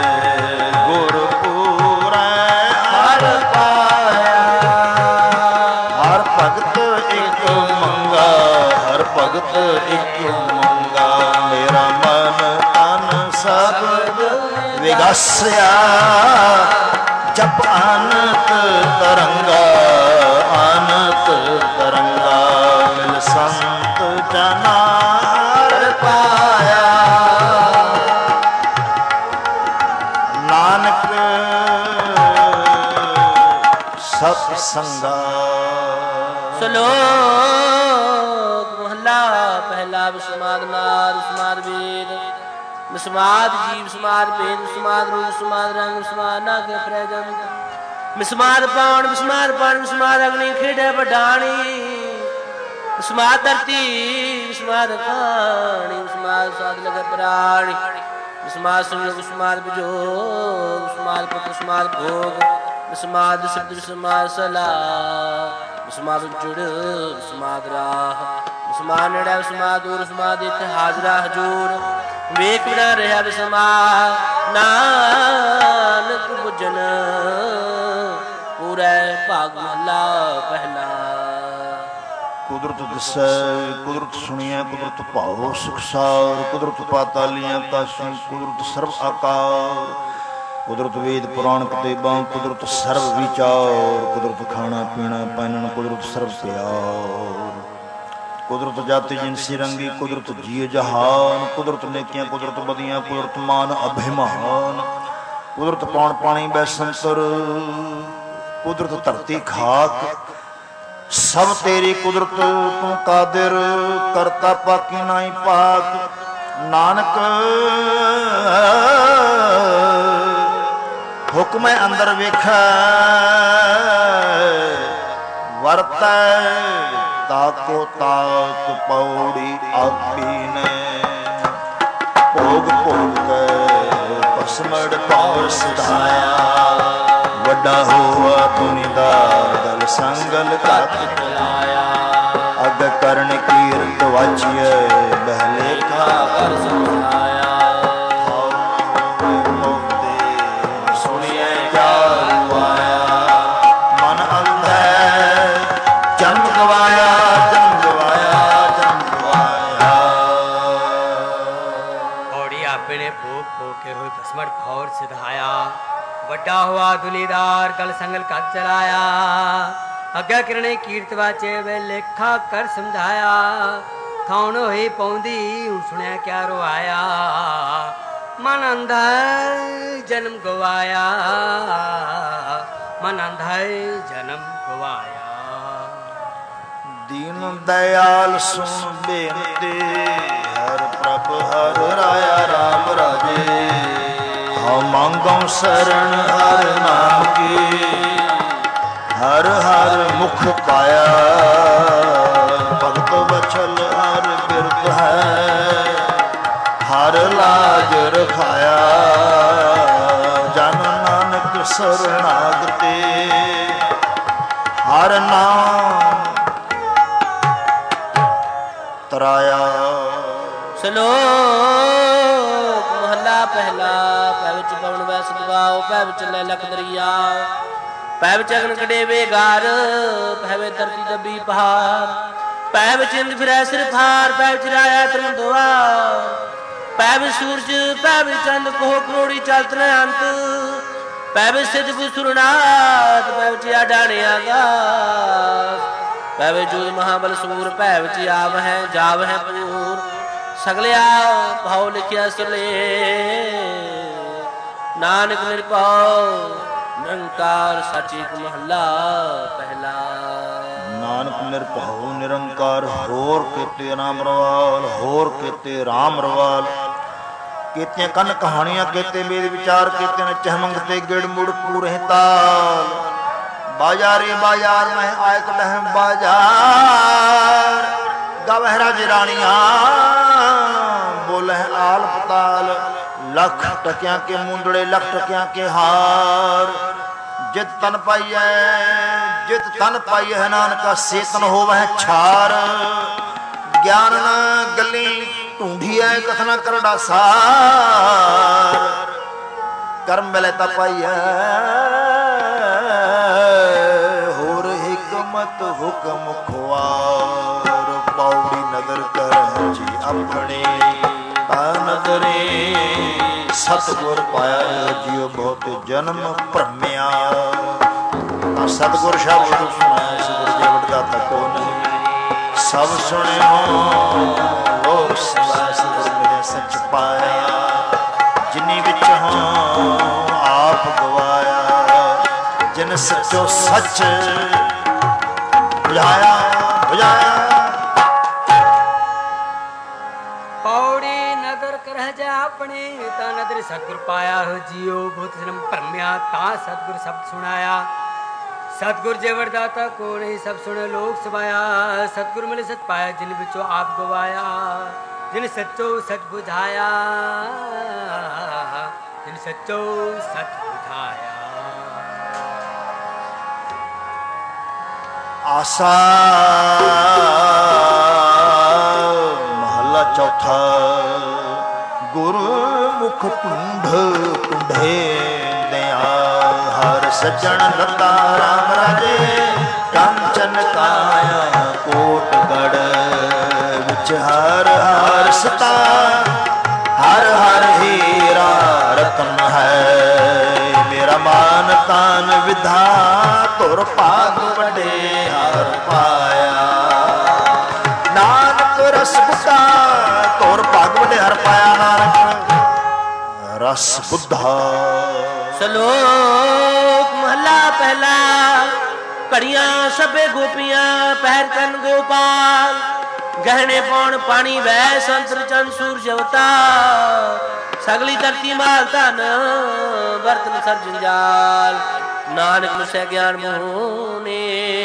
ਗੁਰਪੂਰੈ ਹਰ ਪਾਇਆ ਹਰ ਭਗਤ ਇੱਕ ਮੰਗਾ ਹਰ ਭਗਤ ਇੱਕ ਮੰਗਾ ਮੇਰਾ ਮਨ ਤਨ ਸਭ ਵਿਗਸਿਆ ਜਪ ਅਨੰਤ ਤਰੰਗਾ ਅਨੰਤ ਤਰੰਗਾ ਮਿਲ ਸੰਤ ਜਨਾ ਹਰ ਪਾਇਆ ਨਾਨਕ ਸਤ ਸੰਗਾ ਸ਼ਲੋਕ ਮਹਲਾ ਪਹਿਲਾ ਵਿਸਮਾਦ ਨਾਦ ਵਿਸਮਾਦ ਵੇਦ ਵਿਸਮਾਦ ਜੀਵ ਵਿਸਮਾਦ ਭੇਦ ਵਿਸਮਾਦ ਰੂਪ ਵਿਸਮਾਦ ਰੰਗ ਵਿਸਮਾਦ ਨਾਗ ਪ੍ਰਜਨ ਵਿਸਮਾਦ ਪਾਉਣ ਵਿਸਮਾਦ ਪਾਣ ਵਿਸਮਾਦ ਅਗਨੀ ਖੇੜੇ ਵਡਾਣੀ ਵਿਸਮਾਦ ਧਰਤੀ ਵਿਸਮਾਦ ਖਾਣੀ ਵਿਸਮਾਦ ਸਾਧ ਲਗੇ ਪ੍ਰਾਣੀ ਵਿਸਮਾਦ ਸੰਯੋਗ ਵਿਸਮਾਦ ਵਿਜੋਗ ਵਿਸਮਾਦ ਪੁੱਤਰ ਵਿਸਮਾਦ ਭੋਗ ਵਿਸਮਾਦ ਸ਼ਬਦ ਵਿਸਮਾਦ ਸਲਾ ਵਿਸਮਾਦ ਜੁੜ ਵਿਸਮਾਦ ਰਾਹ ਵਿਸਮਾਦ ਨੇੜੇ ਵਿਸਮਾਦ ਦੂਰ ਵਿਸਮਾਦ ਇੱਥੇ ਹਾਜ਼ਰਾ ਹਜੂਰ ਵੇਖ ਬਿਨਾ ਰਿਹਾ ਵਿਸਮਾ ਨਾਨਕ ਬੁਝਨ ਪੂਰੇ ਭਾਗ ਮਹਲਾ ਪਹਿਲਾ ਕੁਦਰਤ ਦਿਸੈ ਕੁਦਰਤ ਸੁਣੀਐ ਕੁਦਰਤ ਭਾਉ ਸੁਖਸਾਰ ਕੁਦਰਤ ਪਾਤਾਲੀਆਂ ਕਾਸ਼ੀ ਕੁਦਰਤ ਸਰਬ ਆਕਾਰ ਕੁਦਰਤ ਵੇਦ ਪੁਰਾਣ ਕਿਤਾਬਾਂ ਕੁਦਰਤ ਸਰਬ ਵਿਚਾਰ ਕੁਦਰਤ ਖਾਣਾ ਪੀਣਾ ਪਹਿਨਣ ਕੁਦਰਤ ਸਰਬ ਪਿਆਰ ਕੁਦਰਤ ਜਾਤੀ ਜਿਨਸੀ ਰੰਗੀ ਕੁਦਰਤ ਜੀ ਜਹਾਨ ਕੁਦਰਤ ਨੇਕੀਆਂ ਕੁਦਰਤ ਬਦੀਆਂ ਕੁਦਰਤ ਮਾਨ ਅਭਿਮਾਨ ਕੁਦਰਤ ਪੌਣ ਪਾਣੀ ਬੈਸੰਤਰ ਕੁਦਰਤ ਧਰਤੀ ਖਾਕ ਸਭ ਤੇਰੀ ਕੁਦਰਤ ਤੂੰ ਕਾਦਰ ਕਰਤਾ ਪਾਕੀ ਨਾਹੀ ਪਾਕ ਨਾਨਕ ਹੁਕਮੇ ਅੰਦਰ ਵੇਖੈ ਵਰਤੈ ਤਾਕੋ ਤਾਕ ਪੌੜੀ ਆਪੀ ਨੇ ਭੋਗ ਭੋਗ ਕੇ ਪਸਮੜ ਪੌਰ ਸਿਧਾਇਆ ਵੱਡਾ ਹੋਆ ਦੁਨੀਦਾ ਦਲ ਸੰਗਲ ਘਤ ਚਲਾਇਆ ਅਗ ਕਰਨ ਕੀਰਤ ਵਾਚੀਏ ਬਹਿਲੇਖਾ ਕਰ ਸਮਝਾਇਆ ਸੁਣੀਏ ਜਾਲ ਪਾਇਆ ਮਨ ਅੰਧੈ ਜਨਮ ਗਵਾਇਆ ਜਨਮ ਗਵਾਇਆ ਜਨਮ ਗਵਾਇਆ ਪੌੜੀ ਆਪਣੇ ਭੋਗ ਭੋਗ ਕੇ ਹੋਏ ਪਸਮੜ ਪੌਰ ਸਿਧਾਇਆ ਵੱਡਾ ਹੋਆ ਦੁਨੀਦਾਰ ਗਲ ਸੰਗਲ ਘਤ ਚਲਾਇਆ ਅੱਗੇ ਕਿਰਣੇ ਕੀਰਤ ਵਾਚੇ ਵੇ ਲੇਖਾ ਕਰ ਸਮਝਾਇਆ ਥਾਉਣ ਹੋਈ ਪੌਂਦੀ ਹੁਣ ਸੁਣਿਆ ਕਿਆ ਰਵਾਇਆ ਮਨ ਅੰਧਾ ਜਨਮ ਗਵਾਇਆ ਮਨ ਅੰਧਾ ਜਨਮ ਗਵਾਇਆ ਦੀਨ ਦਇਆਲ ਸੁਣ ਬੇਨਤੀ ਹਰ ਪ੍ਰਭ ਹਰ ਰਾਇਆ ਰਾਮ ਰਾਜੇ ਹਉ ਮੰਗਉ ਸਰਣ ਹਰ ਨਾਮ ਕੀ ਹਰ ਹਰ ਮੁਖ ਪਾਇਆ ਭਗਤ ਵਚਲ ਹਰ ਬਿਰਧ ਹੈ ਹਰ ਲਾਜ ਰਖਾਇਆ ਜਨ ਨਾਨਕ ਸਰਣਾਗਤੇ ਹਰ ਨਾਮ ਤਰਾਇਆ ਸ਼ਲੋਕ ਮਹਲਾ ਪਹਿਲਾ ਪੈ ਵਿੱਚ ਪਵਨ ਵੈ ਸਦਵਾਓ ਪੈ ਵਿੱਚ ਲੈ ਲਖ ਦਰਿਆ ਪੈ ਵਿੱਚ ਅਗਨ ਕਡੇਵੇ ਗਾਰ ਪੈ ਵਿੱਚ ਧਰਤੀ ਦੱਬੀ ਪਹਾੜ ਪੈ ਵਿੱਚ ਇੰਦ ਫਿਰੈ ਸਿਰ ਫਾਰ ਪੈ ਵਿੱਚ ਰਾਇਆ ਤਰਨ ਦੁਆ ਪੈ ਵਿੱਚ ਸੂਰਜ ਪੈ ਵਿੱਚ ਚੰਦ ਕੋਹ ਕਰੋੜੀ ਚਲਤ ਨ ਅੰਤ ਪੈ ਵਿੱਚ ਸਿਧ ਸੁਰਨਾਥ ਪੈ ਵਿੱਚ ਆਡਾਣਿਆ ਗਾਸ ਪੈ ਵਿੱਚ ਜੂਦ ਮਹਾਬਲ ਸੂਰ ਪੈ ਵਿੱਚ ਆਵ ਹੈ ਜਾਵ ਹੈ ਪੂਰ ਸਗਲਿਆ ਭਾਉ ਲਿਖਿਆ ਸੁਲੇ ਨਾਨਕ ਨਿਰਭਉ ਨਿਰੰਕਾਰ ਸੱਚੀ ਮਹੱਲਾ ਪਹਿਲਾ ਨਾਨਕ ਨਿਰਭਉ ਨਿਰੰਕਾਰ ਹੋਰ ਕੀਤੇ ਰਾਮ ਰਵਾਲ ਹੋਰ ਕੀਤੇ ਰਾਮ ਰਵਾਲ ਕੀਤੀਆਂ ਕੰਨ ਕਹਾਣੀਆਂ, ਕੀਤੇ ਵੇਦ ਵਿਚਾਰ, ਕੀਤੇ ਨੇ ਚਹਿਮੰਗ ਤੇ ਗਿੜ ਮੁੜ ਪੂਰੇ ਤਾਲ। ਬਾਜ਼ਾਰੇ ਬਾਜ਼ਾਰ ਮੈਂ ਆਇਕ ਲਹਿਮ ਬਾਜ਼ਾਰ, ਗਵਹਿ ਰਾਜ ਰਾਣੀਆਂ ਬੋਲਹਿ ਆਲ ਪਤਾਲ। ਲੱਖ ਟਕਿਆਂ ਕੇ ਮੁੰਦੜੇ, ਲੱਖ ਟਕਿਆਂ ਕੇ ਹਾਰ। ਜਿਤ ਤਨ ਪਾਈਐ, ਜਿਤ ਤਨ ਪਾਈਐ ਨਾਨਕਾ ਸੇਤਨ ਹੋਵਹਿ ਛਾਰ। ਗਿਆਨ ਨ ਗੱਲੀ ਢੂੰਢੀਐ ਕਥਨਾ ਕਰੜਾ ਸਾਰ। ਕਰਮ ਮਿਲੇ ਤਾਂ ਪਾਈਐ ਹੋਰ ਹਿਕਮਤ ਹੁਕਮ ਖੁਆਰ। ਪੌੜੀ ਨਦਰ ਕਰ ਜੀ ਆਪਣੇ ਤਾ ਨਦਰੇ, ਸਤਿਗੁਰ ਪਾਇਆ ਜਿਉ ਬਹੁਤ ਜਨਮ ਭਰਮਿਆ। ਤਾਂ ਸਤਿਗੁਰ ਸ਼ਬਦ ਸੁਣਾਇਆ ਇਸ ਗੁਰ ਜੀ ਵਡਦਾਤਾ ਕੋ ਨਹੀਂ। ਸਭ ਸੁਣਿਓ ਲੋਕ ਸਿਵਾ ਸਤਿਗੁਰ ਮੇਰੇ ਸੱਚ ਪਾਇਆ। ਜਿਨੀ ਵਿੱਚ ਹਾਂ ਆਪ ਗਵਾਇਆ, ਜਿਨ ਸੱਚੋ ਸੱਚ ਬੁਝਾਇਆ ਬੁਝਾਇਆ। ਪੌੜੀ ਨਦਰ ਕਰਹਿ ਜਾ ਆਪਣੀ ਤਾ ਨਦਰ ਸਤਿਗੁਰ ਪਾਇਆ। ਹੋ ਜਿਉ ਬਹੁਤ ਜਨਮ ਭਰਮਿਆ ਤਾਂ ਸਤਿਗੁਰ ਸ਼ਬਦ ਸੁਣਾਇਆ। ਸਤਿਗੁਰ ਜੇ ਵਰਦਾਤਾ ਕੋ ਨਹੀਂ, ਸਭ ਸੁਣੇ ਲੋਕ ਸਮਾਇਆ। ਸਤਿਗੁਰ ਮਿਲੇ ਸਚ ਪਾਇਆ, ਜਿਨ ਵਿੱਚੋਂ ਆਪ ਗਵਾਇਆ। ਜਿਨ ਸੱਚੋ ਸਚ ਬੁਝਾਇਆ, ਜਿਨ ਸੱਚੋ ਸਚ ਬੁਝਾਇਆ। ਆਸਾ ਮਹੱਲਾ ਚੌਥਾ। ਗੁਰਮੁਖ ਢੂੰਢ ਢੂੰਢੇ ਦਿਆ, ਹਰ ਸੱਜਣ ਲੱਤਾ ਰਾਮ ਰਾਜੇ। ਕੰਚਨ ਕਾਇਆ ਕੋਟ ਗੜ ਵਿੱਚ ਹਰ ਹਰ ਸਤਾ। ਹਰ ਹਰ ਹੀਰਾ ਰਤਨ ਹੈ, ਮੇਰਾ ਮਾਨ ਤਾਨ ਵਿਧਾ। ਧੁਰ ਭਾਗ ਵੱਡੇ ਹਰ ਪਾਇਆ, ਨਾਨਕ ਰਸ ਬੁੱਧਾ। ਧੁਰ ਭਾਗ ਵੱਡੇ ਹਰ ਪਾਇਆ, ਨਾਨਕ ਰਸ ਬੁੱਧਾ। ਸ਼ਲੋਕ ਮਹਲਾ ਪਹਿਲਾ। ਘੜੀਆਂ ਸਭੇ ਗੋਪੀਆਂ ਪਹਿਰ ਕਰਨ ਗੋਪਾਲ। ਗਹਿਣੇ ਪਾਉਣ ਪਾਣੀ ਵੈ ਸੰਤਰ ਚੰਦ ਸੂਰਜ ਅਵਤਾਰ। ਸਗਲੀ ਧਰਤੀ ਮਾਲ ਧਨ ਬਰਤਨ ਸਭ ਜੰਜਾਲ। ਨਾਨਕ ਨਸੈ ਗਿਆਨ ਮੋਹ ਨੇ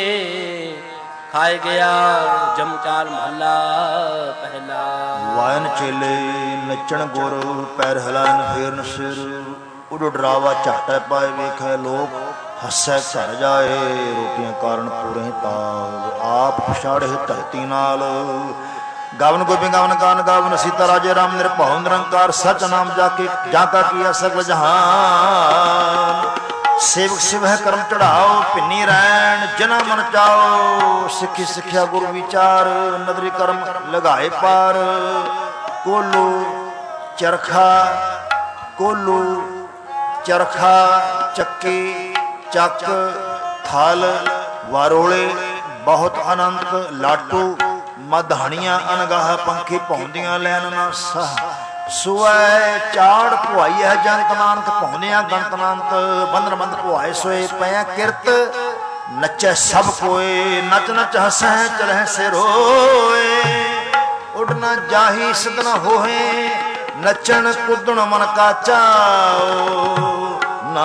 ਖਾਏ ਗਿਆ ਜਮਚਾਲ ਮਹਲਾ ਪਹਿਲਾ। ਵਾਇਨ ਚੇਲੇ ਨੱਚਣ ਗੁਰ, ਪੈਰ ਹਿਲਾਇਨ ਫੇਰਨ ਸਿਰ। ਉਡ ਡਰਾਵਾ ਝਾਟੈ ਪਾਏ ਵੇਖੈ ਲੋਕ, ਹੱਸੈ ਘਰ ਜਾਏ ਰੋਟੀਆਂ ਕਾਰਨ ਪੂਰੇ ਤਾਲ। ਆਪ ਪਛਾੜੇ ਧਰਤੀ ਨਾਲ ਗਾਵਨ ਗੋਬਿੰਦ ਗਾਵਨ ਗਾਨ ਗਾਵਨ। ਸੀਤਾ ਰਾਜੇ ਰਾਮ ਨਿਰਭਉ ਨਿਰੰਕਾਰ, ਸਚ ਨਾਮ ਜਾ ਕੇ ਜਾਂ ਕਾ ਕੀਆ ਸਗਲ ਜਹਾਨ। ਸੇਵਕ ਸਿਵਹਿ ਕਰਮ ਚੜਾਓ, ਭਿੰਨੀ ਰੈਣ ਜਨਾ ਮਨ ਚਾਓ। ਸਿੱਖੀ ਸਿੱਖਿਆ ਗੁਰ ਵਿਚਾਰ, ਨਦਰੀ ਕਰਮ ਲਗਾਏ ਪਾਰ। ਕੋਲੂ ਚਰਖਾ, ਕੋਲੂ ਚਰਖਾ ਚੱਕੀ ਚੱਕ ਥਲ ਵਾਰੋਲੇ। ਬਹੁਤ ਅਨੰਤ ਲਾਟੂ ਮਧਾਣੀਆਂ ਅਨਗਾਹ। ਪੰਖੀ ਭੌਂਦੀਆਂ ਲੈਨ ਨਾ ਸਾਹ। ਸੁਐ ਚਾੜ ਭੁਆਈਐ ਜੰਤ, ਨਾਨਕ ਭੌਂਦਿਆਂ ਗੰਤ ਨਾਨਤ। ਬੰਧਨ ਬੰਧ ਭੁਆਏ ਸੋਏ ਪੈ ਕਿਰਤ। ਨੱਚੈ ਸਭ ਕੋਏ ਨਚ ਨਚ ਹਸੈ ਚਲਹਿ ਸਿਰ ਹੋਏ। ਉੱਡ ਨਾ ਜਾਹੀ ਸਿਧ ਨ ਹੋਏ, ਨੱਚਣ ਕੁੱਦਣ ਮਨ ਕਾ ਚਾਓ।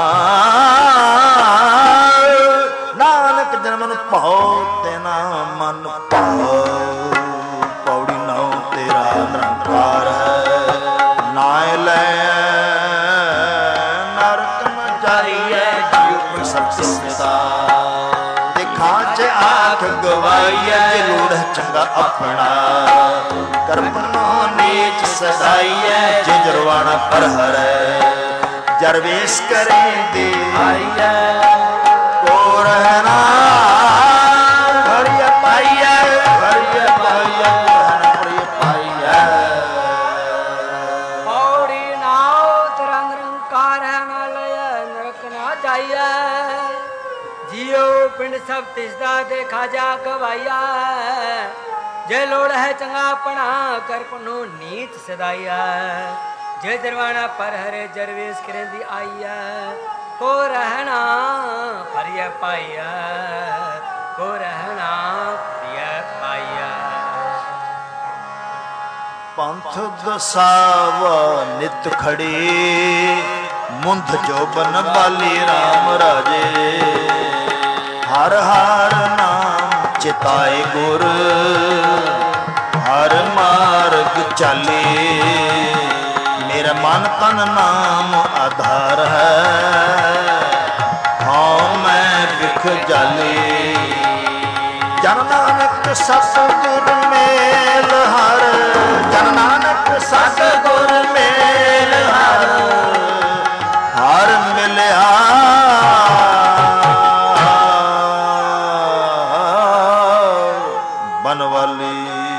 ਨਾਨਕ ਜਨਮਨ ਭਾਉ ਤੈਨਾ ਮਨ ਭਾਉ। ਪੌੜੀ ਨਾਉ ਤੇਰਾ ਨਿਰੰਕਾਰ ਹੈ, ਨਾਇ ਲੈ ਨਰਕ ਨ ਜਾਈਐ। ਜੀਉ ਸਭ ਸਿਮਤਾ ਦੇਖਾਂ ਚ ਆਖ ਗਵਾਈਐ। ਜੇ ਲੋੜ ਚੰਗਾ ਆਪਣਾ ਕਰਪਨੋ ਨੀਚ ਸਦਾਈਐ। ਜੇ ਜਰਵਾਣਾ ਪਰ ਹਰੈ ਜਰਵੇਸ਼ ਕਰੇ ਦੇ ਆਈਐ। ਕੋ ਰਹਿਣਾ ਹਰਿ ਪਾਈਐ, ਹਰਿ ਪਾਈਐ, ਹਰਿ ਪਾਈਐ। ਪੌੜੀ ਨਾਉ ਤੇਰਾ ਨਿਰੰਕਾਰ ਹੈ, ਨਾ ਲਿਆ ਨਰਕ ਨਾ ਜਾਈਐ। ਜੀਉ ਪਿੰਡ ਸਭ ਤਿਸ ਦਾ ਦੇਖਾ ਜਾ ਗਵਾਈਆ। ਜੇ ਲੋੜ ਹੈ ਚੰਗਾ ਆਪਣਾ ਕਰਪਨੋ ਨੀਚ ਸਦਾਈਆ। ਜੇ ਦਰਵਾਣਾ ਪਰ ਹਰੇ ਜਰਵੇਸ਼ ਕਰੇਂਦੀ ਆਈਆ। ਕੋ ਰਹਿਣਾ ਹਰਿ ਪਾਈਆ, ਕੋ ਰਹਿਣਾ ਹਰਿ ਪਾਈਆ। ਪੰਥ ਦਸਾਵਾ ਨਿਤ ਖੜੀ ਮੁੰਧ ਜੋਬਨ ਬਾਲੀ ਰਾਮ ਰਾਜੇ ਹਰ ਹਰ ਨਾਮ ਚਿਤਾਏ ਗੁਰ ਹਰ ਮਾਰਗ ਚਾਲੇ ਮੇਰਾ ਮਨ ਤਨ ਨਾਮ ਆਧਾਰ ਹੈ ਹਾਂ ਮੈਂ ਵਿਖ ਜਾਲੇ ਜਨ ਨਾਨਕ ਸਤਿਗੁਰ ਮੇਲ ਹਰ ਜਨ ਨਾਨਕ ਸਤਿਗੁਰ ਮੇਲ ਹਰ ਹਰ ਮਿਲਿਆ ਬਨਵਾਲੀ।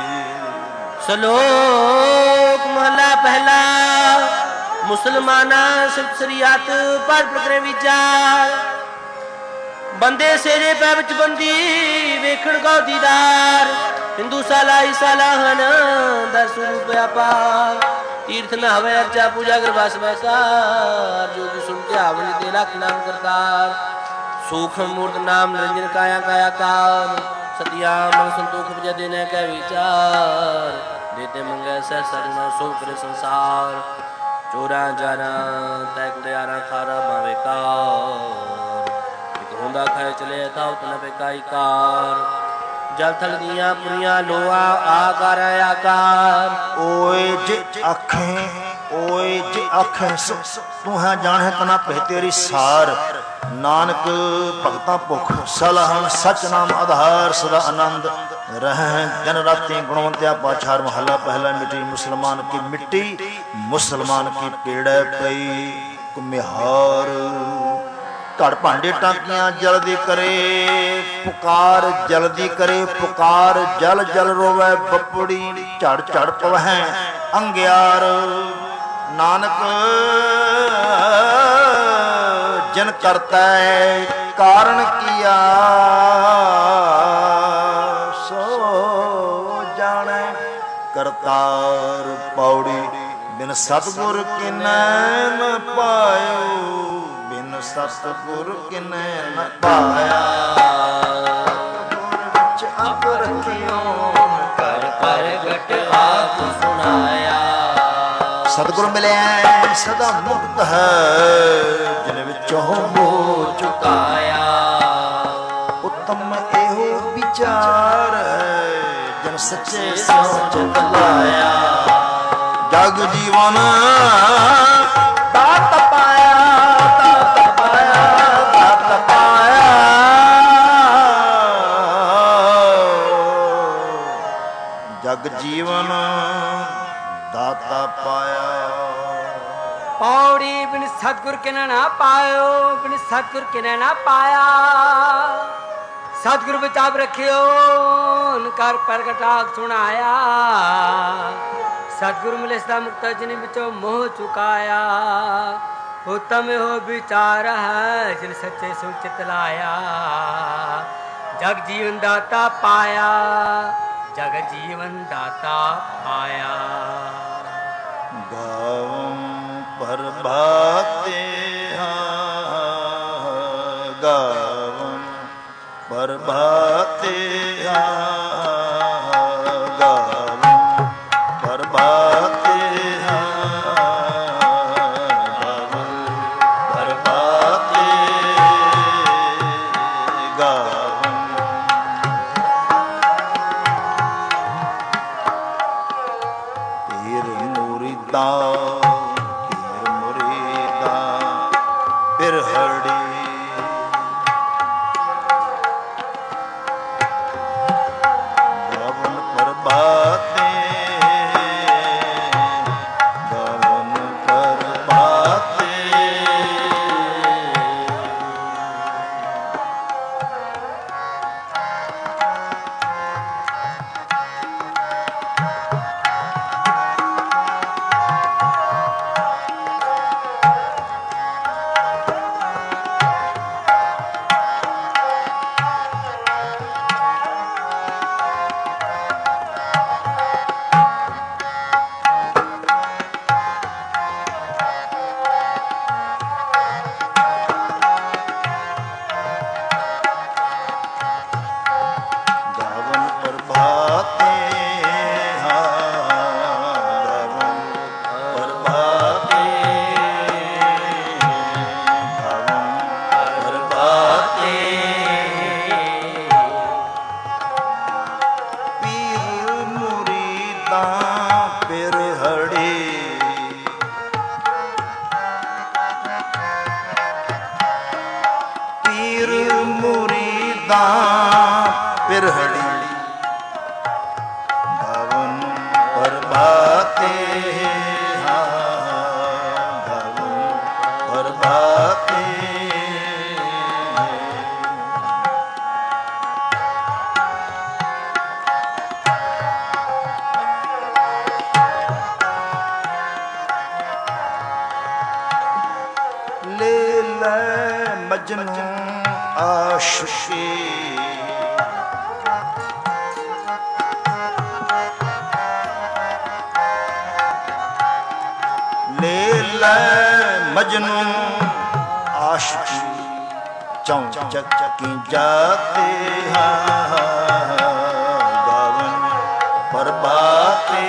ਸ਼ਲੋਕ ਮਹਲਾ ਪਹਿਲਾ। ਮੁਸਲਮਾਨਾ ਸਿਫਤ ਸਰੀਅਤ ਪਰ ਪ੍ਰਕਰੇ ਵਿਚਾਰ ਬੰਦੇ ਸੇਰੇ ਪੈ ਵਿੱਚ ਬੰਦੀ ਵੇਖਣ ਕੋ ਦੀਦਾਰ ਹਿੰਦੂ ਸਾਲਾ ਈਸਾਲਾ ਹਨ ਦਰ ਸਰੂਪ ਅਪਾਰ ਤੀਰਥ ਨਾ ਹਵੇ ਅਰਚਾ ਪੂਜਾ ਕਰ ਬਸ ਬੈਕਾਰ ਜੋ ਕਿ ਸੁਣ ਕੇ ਆਵਣ ਦੇ ਲੱਖ ਨਾਮ ਕਰਤਾਰ ਸੂਖਮ ਮੂਰਤ ਨਾਮ ਨਿਰੰਜਨ ਕਾਇਆ ਕਾਇਆ ਕਾਰ ਸਤਿਆ ਮਨ ਸੰਤੋਖ ਬਜਦੇ ਨੇ ਕਹਿ ਵਿਚਾਰ ਦੇਤੇ ਮੰਗੇ ਸਹਿ ਸਰਨਾ ਸੋ ਕਰੇ ਸੰਸਾਰ ਚੋਰਾਂ ਜਾਰਾਂ ਤੈ ਕੁੜਿਆਰਾਂ ਖਾਰਾ ਬਾਵੇ ਕਾਰ ਇੱਕ ਹੁੰਦਾ ਖਾਏ ਚਲੇ ਥਾ ਉਤਨ ਬੇਕਾਈ ਕਾਰ ਜਲ ਥਲ ਦੀਆਂ ਪੁਰੀਆਂ ਲੋਆ ਆਕਾਰ ਆਕਾਰ ਓਏ ਜੇ ਆਖੇ ਓਏ ਜੇ ਆਖੇ ਤੂੰ ਹੈ ਜਾਣੇ ਤਨਾ ਪਹਿ ਤੇਰੀ ਸਾਰ ਨਾਨਕ ਭਗਤਾਂ ਭੁਖ ਸਲਾਹਣ ਸਚ ਨਾਮ ਆਧਾਰ ਸਦਾ ਆਨੰਦ ਰਹਿ ਜਨ ਰਾਤੀ ਗੁਣਵੰਤਿਆ ਪਾਛਾਰ ਮਹੱਲਾ ਪਹਿਲਾ ਮਿੱਟੀ ਮੁਸਲਮਾਨ ਕੀ ਮਿੱਟੀ ਮੁਸਲਮਾਨ ਕੀ ਪੇੜੈ ਪਈ ਕੁਮਿਹਾਰ ਘੜ ਭਾਂਡੇ ਟਾਂਕੀਆਂ ਜਲਦੀ ਕਰੇ ਪੁਕਾਰ ਜਲਦੀ ਕਰੇ ਪੁਕਾਰ ਜਲ ਜਲ ਰੋਵੈ ਬੱਪੜੀ ਝੜ ਝੜ ਪਵਹਿ ਅੰਗਿਆਰ ਨਾਨਕ ਜਿਨ ਕਰਤਾ ਕਾਰਨ ਕੀਆ ਸੋ ਜਾਣੈ ਕਰਤਾਰ ਪੌੜੀ ਬਿਨ ਸਤਿਗੁਰ ਕਿਨੈ ਨ ਪਾਇਓ ਬਿਨ ਸਤਿਗੁਰ ਕਿਨੈ ਨ ਪਾਇਆ ਗੁਰ ਵਿੱਚ ਅੰਗ ਰੱਖਿਓ ਕਰ ਕਰ ਘਟ ਆਪ ਸੁਣਾਇਆ ਸਤਿਗੁਰ ਮਿਲਿਆ ਸਦਾ ਮੁਕਤ ਹੈ ਜਿਨ ਵਿੱਚੋਂ ਮੋਹ ਚੁਕਾਇਆ ਉੱਤਮ ਇਹੋ ਵਿਚਾਰ ਹੈ ਜਨ ਸੱਚੇ ਸੋਚ ਲਾਇਆ ਜਗ ਜੀਵਨ ਦਾਤ ਪਾਇਆ ਦਾਤ ਪਾਇਆ ਦਾਤ ਪਾਇਆ ਜਗ ਜੀਵਨ ਦਾਤਾ ਪਾਇਆ पौड़ी बिन सतगुर के ना पायो बिन सतगुर के ना पाया सतगुर बचाव रखियो कर प्रगटाक सुनाया सतगुर मिले सदा मुक्त जिन बिचो मोह चुकाया उत्तम हो विचार है जिन सच्चे सुन चित लाया जग जीवन दाता पाया जग जीवन दाता पाया गावं प्रभाते गावं प्रभाते गावं प्रभाते गावं प्रभाते गावं तीर मुरीदा दां पिरहड़ी गवन प्रभाते गवन प्रभाते ले लै मजनू आशिकी ले लै मजनू आशिकी चौचकी जाते गावन प्रभाते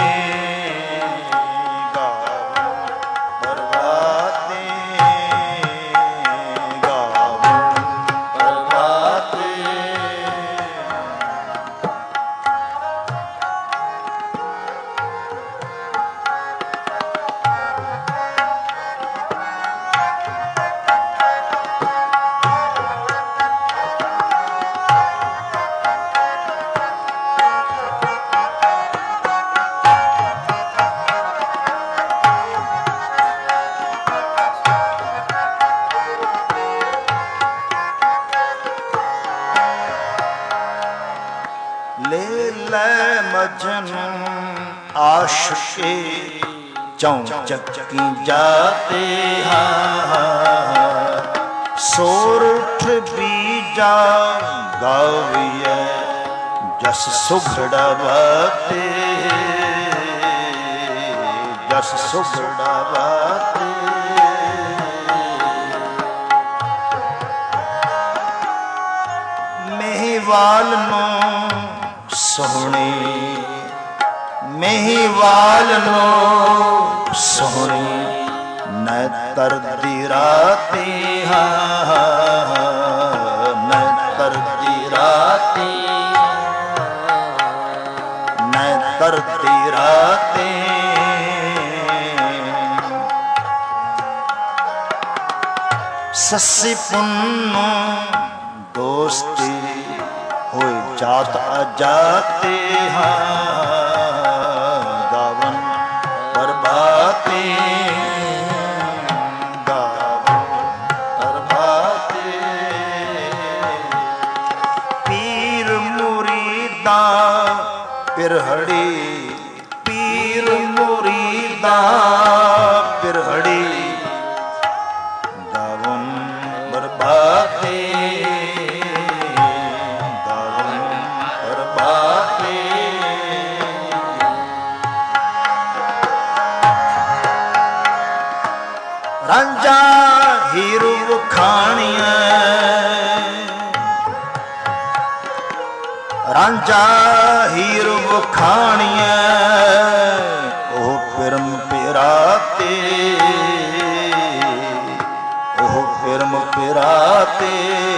मजनू आशिके चौचकी जाते सोरठ बीजा गाविए जस सुघड़ा बाते जस सुघड़ा बाते मेहवाल नो सोहनी मेहवाल नो सोहनी न तरदी राती न तरदी राती न तरदी राती सस्सी पुन्नू दोस्ती हो जात अजाते गावन प्रभाते गावन प्रभाते पीर मुरीदा पिरहड़ी पीर मुरीदा पिरहड़ी गावन प्रभाते रांझा हीरू वखाणिया रांझा हीरू वखाणिया ओ पिरम पिराते ओ पिरम पिराते